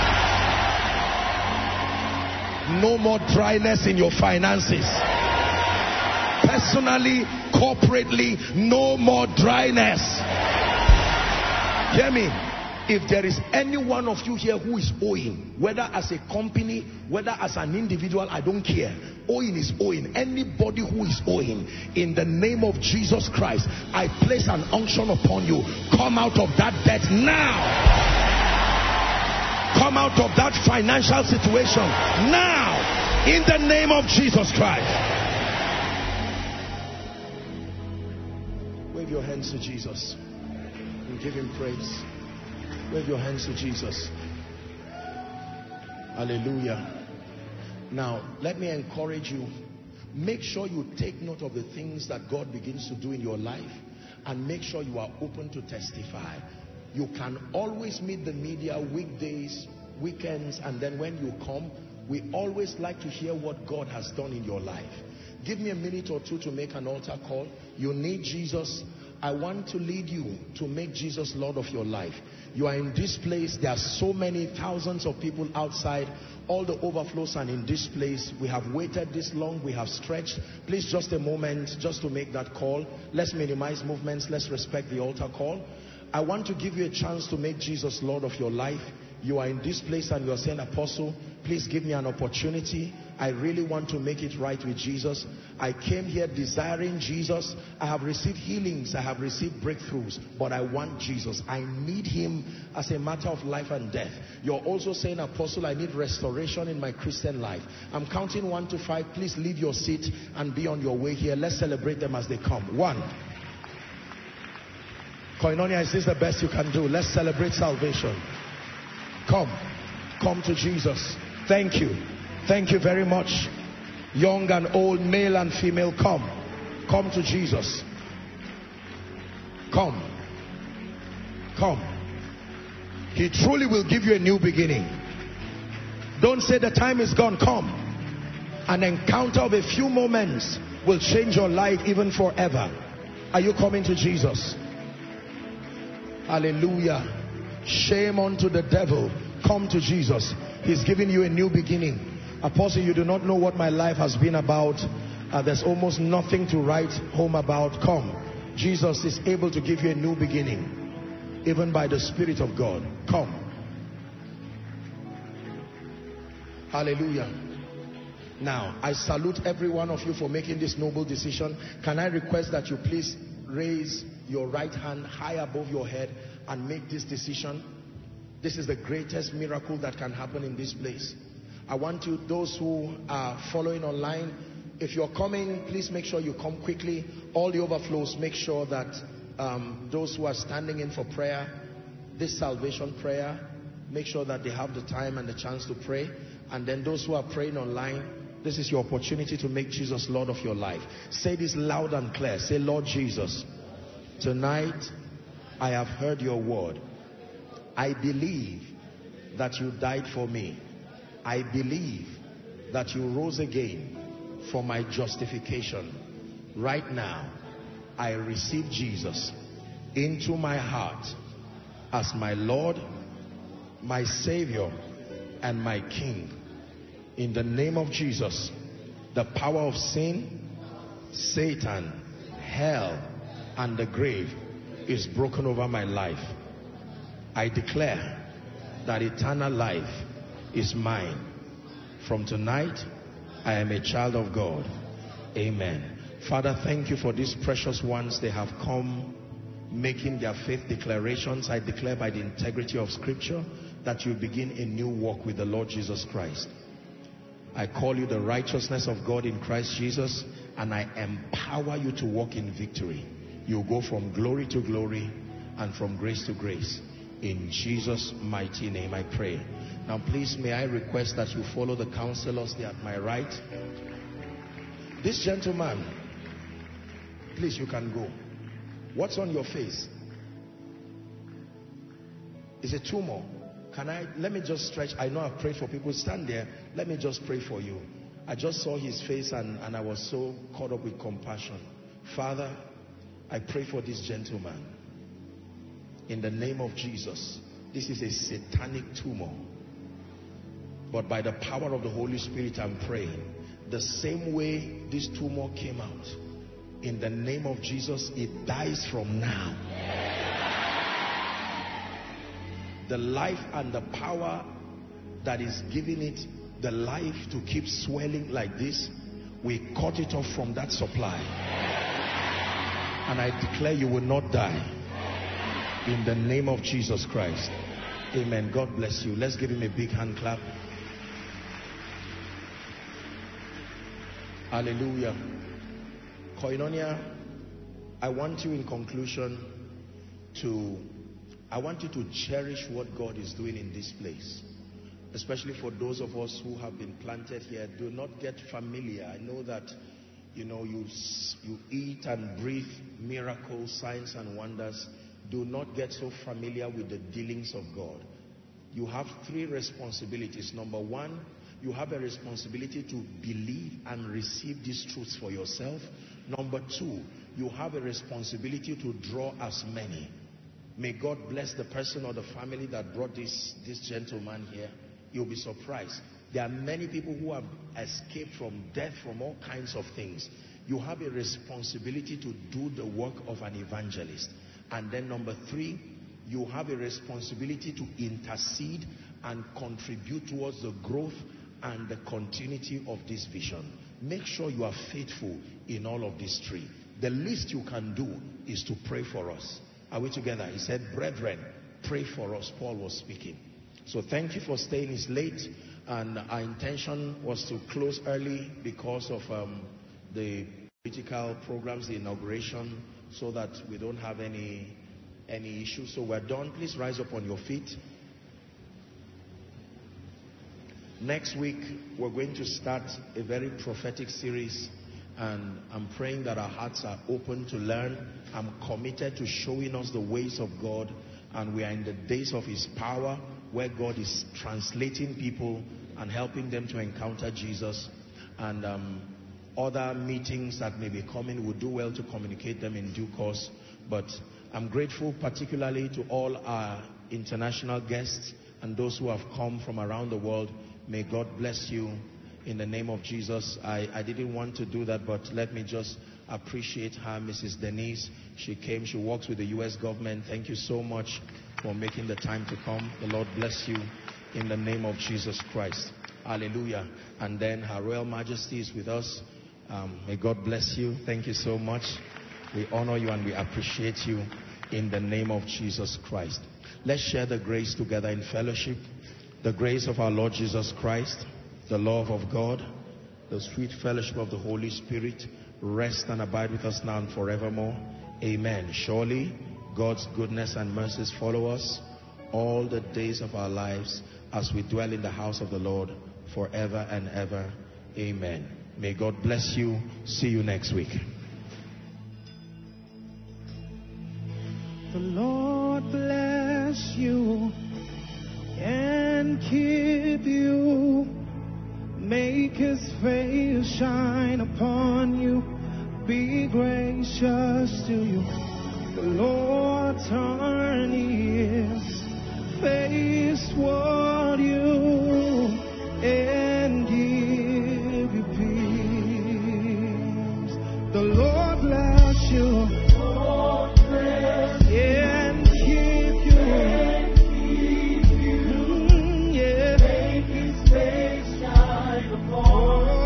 No more dryness in your finances. Personally, corporately, no more dryness. Hear me. If there is any one of you here who is owing, whether as a company, whether as an individual, I don't care. Owing is owing. Anybody who is owing, in the name of Jesus Christ, I place an unction upon you. Come out of that debt now. Come out of that financial situation now, in the name of Jesus Christ. Wave your hands to Jesus and give him praise. Wave your hands to Jesus. Hallelujah. Now, let me encourage you. Make sure you take note of the things that God begins to do in your life, and make sure you are open to testify. You can always meet the media weekdays, weekends, and then when you come, we always like to hear what God has done in your life. Give me a minute or two to make an altar call. You need Jesus. I want to lead you to make Jesus Lord of your life. You are in this place. There are so many thousands of people outside. All the overflows are in this place. We have waited this long. We have stretched. Please, just a moment just to make that call. Let's minimize movements. Let's respect the altar call. I want to give you a chance to make Jesus Lord of your life. You are in this place and you are saying, Apostle, please give me an opportunity. I really want to make it right with Jesus. I came here desiring Jesus. I have received healings. I have received breakthroughs. But I want Jesus. I need him as a matter of life and death. You're also saying, Apostle, I need restoration in my Christian life. I'm counting 1 to 5. Please leave your seat and be on your way here. Let's celebrate them as they come. 1. Koinonia, is this the best you can do? Let's celebrate salvation. Come to Jesus. Thank you. Thank you very much. Young and old, male and female, come to Jesus. Come. He truly will give you a new beginning. Don't say the time is gone. Come. An encounter of a few moments will change your life even forever. Are you coming to Jesus? Hallelujah. Shame unto the devil. Come to Jesus. He's giving you a new beginning. Apostle, you do not know what my life has been about. There's almost nothing to write home about. Come. Jesus is able to give you a new beginning, even by the Spirit of God. Come. Hallelujah. Now, I salute every one of you for making this noble decision. Can I request that you please raise your right hand high above your head and make this decision? This is the greatest miracle that can happen in this place. I want you, those who are following online, If you're coming, please make sure you come quickly. All the overflows, make sure that those who are standing in for prayer, this salvation prayer, make sure that they have the time and the chance to pray. And then those who are praying online, this is your opportunity to make Jesus Lord of your life. Say this loud and clear. Say, Lord Jesus, tonight I have heard your word. I believe that you died for me. I believe that you rose again for my justification. Right now, I receive Jesus into my heart as my Lord, my Savior, and my King. In the name of Jesus, the power of sin, Satan, hell, and the grave is broken over my life. I declare that eternal life is mine. From tonight, I am a child of God. Amen. Father, thank you for these precious ones. They have come making their faith declarations. I declare by the integrity of Scripture that you begin a new walk with the Lord Jesus Christ. I call you the righteousness of God in Christ Jesus, and I empower you to walk in victory. You go from glory to glory and from grace to grace. In Jesus' mighty name I pray. Now please, may I request that you follow the counselors there at my right. This gentleman, please, you can go. What's on your face? Is a tumor. Let me just stretch. I know I've prayed for people. Stand there. Let me just pray for you. I just saw his face and I was so caught up with compassion. Father, I pray for this gentleman. In the name of Jesus. This is a satanic tumor. But by the power of the Holy Spirit, I'm praying. The same way this tumor came out, in the name of Jesus, it dies from now. The life and the power that is giving it the life to keep swelling like this, we cut it off from that supply. And I declare you will not die. In the name of Jesus Christ. Amen. God bless you. Let's give him a big hand clap. Hallelujah. Koinonia, I want you in conclusion I want you to cherish what God is doing in this place. Especially for those of us who have been planted here. Do not get familiar. I know that, you eat and breathe miracles, signs and wonders. Do not get so familiar with the dealings of God. You have three responsibilities. Number one, you have a responsibility to believe and receive these truths for yourself. Number two, you have a responsibility to draw as many. May God bless the person or the family that brought this gentleman here. You'll be surprised. There are many people who have escaped from death, from all kinds of things. You have a responsibility to do the work of an evangelist. And then number three, you have a responsibility to intercede and contribute towards the growth and the continuity of this vision. Make sure you are faithful in all of these three. The least you can do is to pray for us. Are we together? He said, brethren, pray for us. Paul was speaking. So thank you for staying. It's late, and our intention was to close early because of the political programs, the inauguration, so that we don't have any issues. So we're done. Please rise up on your feet. Next week, we're going to start a very prophetic series, and I'm praying that our hearts are open to learn. I'm committed to showing us the ways of God, and we are in the days of his power, where God is translating people and helping them to encounter Jesus. And other meetings that may be coming, we'll do well to communicate them in due course. But I'm grateful particularly to all our international guests and those who have come from around the world. May God bless you in the name of Jesus. I didn't want to do that, but let me just appreciate her, Mrs. Denise. She came, she works with the U.S. government. Thank you so much for making the time to come. The Lord bless you in the name of Jesus Christ. Hallelujah. And then Her Royal Majesty is with us. May God bless you. Thank you so much. We honor you and we appreciate you in the name of Jesus Christ. Let's share the grace together in fellowship. The grace of our Lord Jesus Christ, the love of God, the sweet fellowship of the Holy Spirit rest and abide with us now and forevermore. Amen. Surely God's goodness and mercies follow us all the days of our lives as we dwell in the house of the Lord forever and ever. Amen. May God bless you. See you next week. The Lord bless you and keep you. Make his face shine upon you. Be gracious to you. The Lord turn his face toward you and give you peace. The Lord bless you. Lord bless you. And keep you. Yeah. Make his face shine upon you.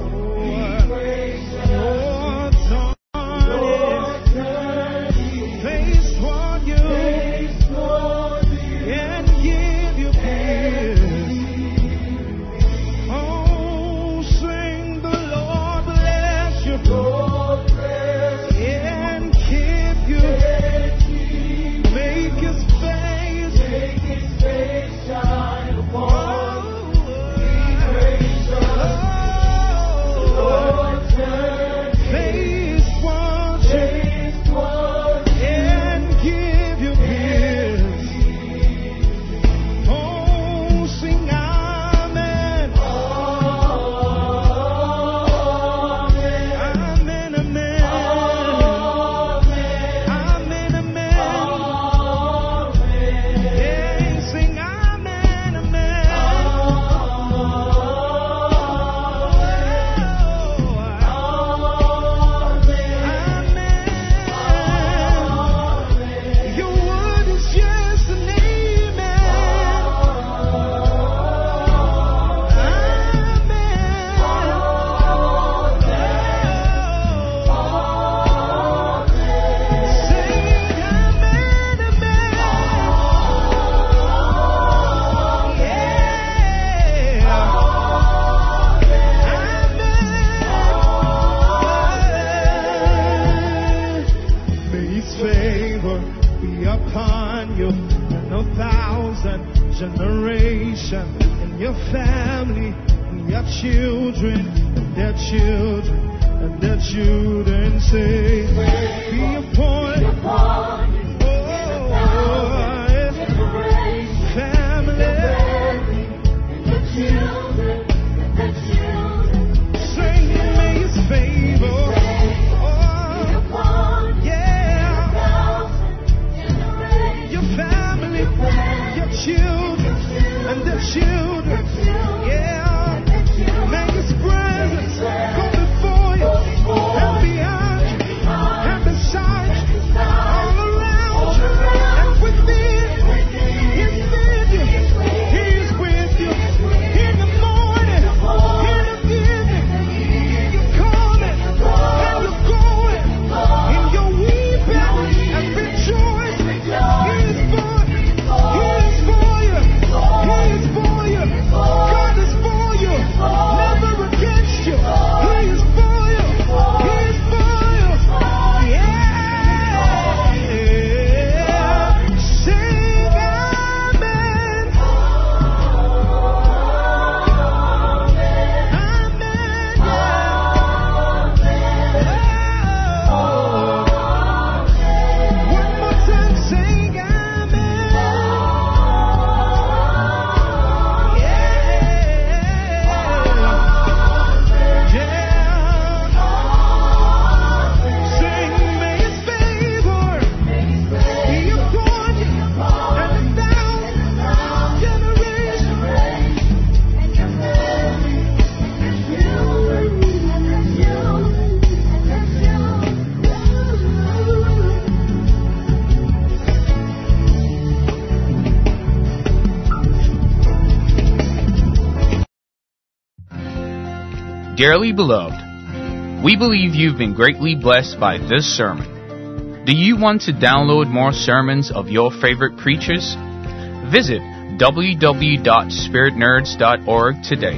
Dearly beloved, we believe you've been greatly blessed by this sermon. Do you want to download more sermons of your favorite preachers? Visit www.spiritnerds.org today.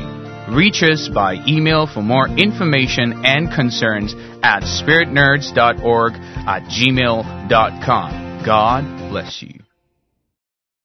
Reach us by email for more information and concerns at spiritnerds.org@gmail.com. God bless you.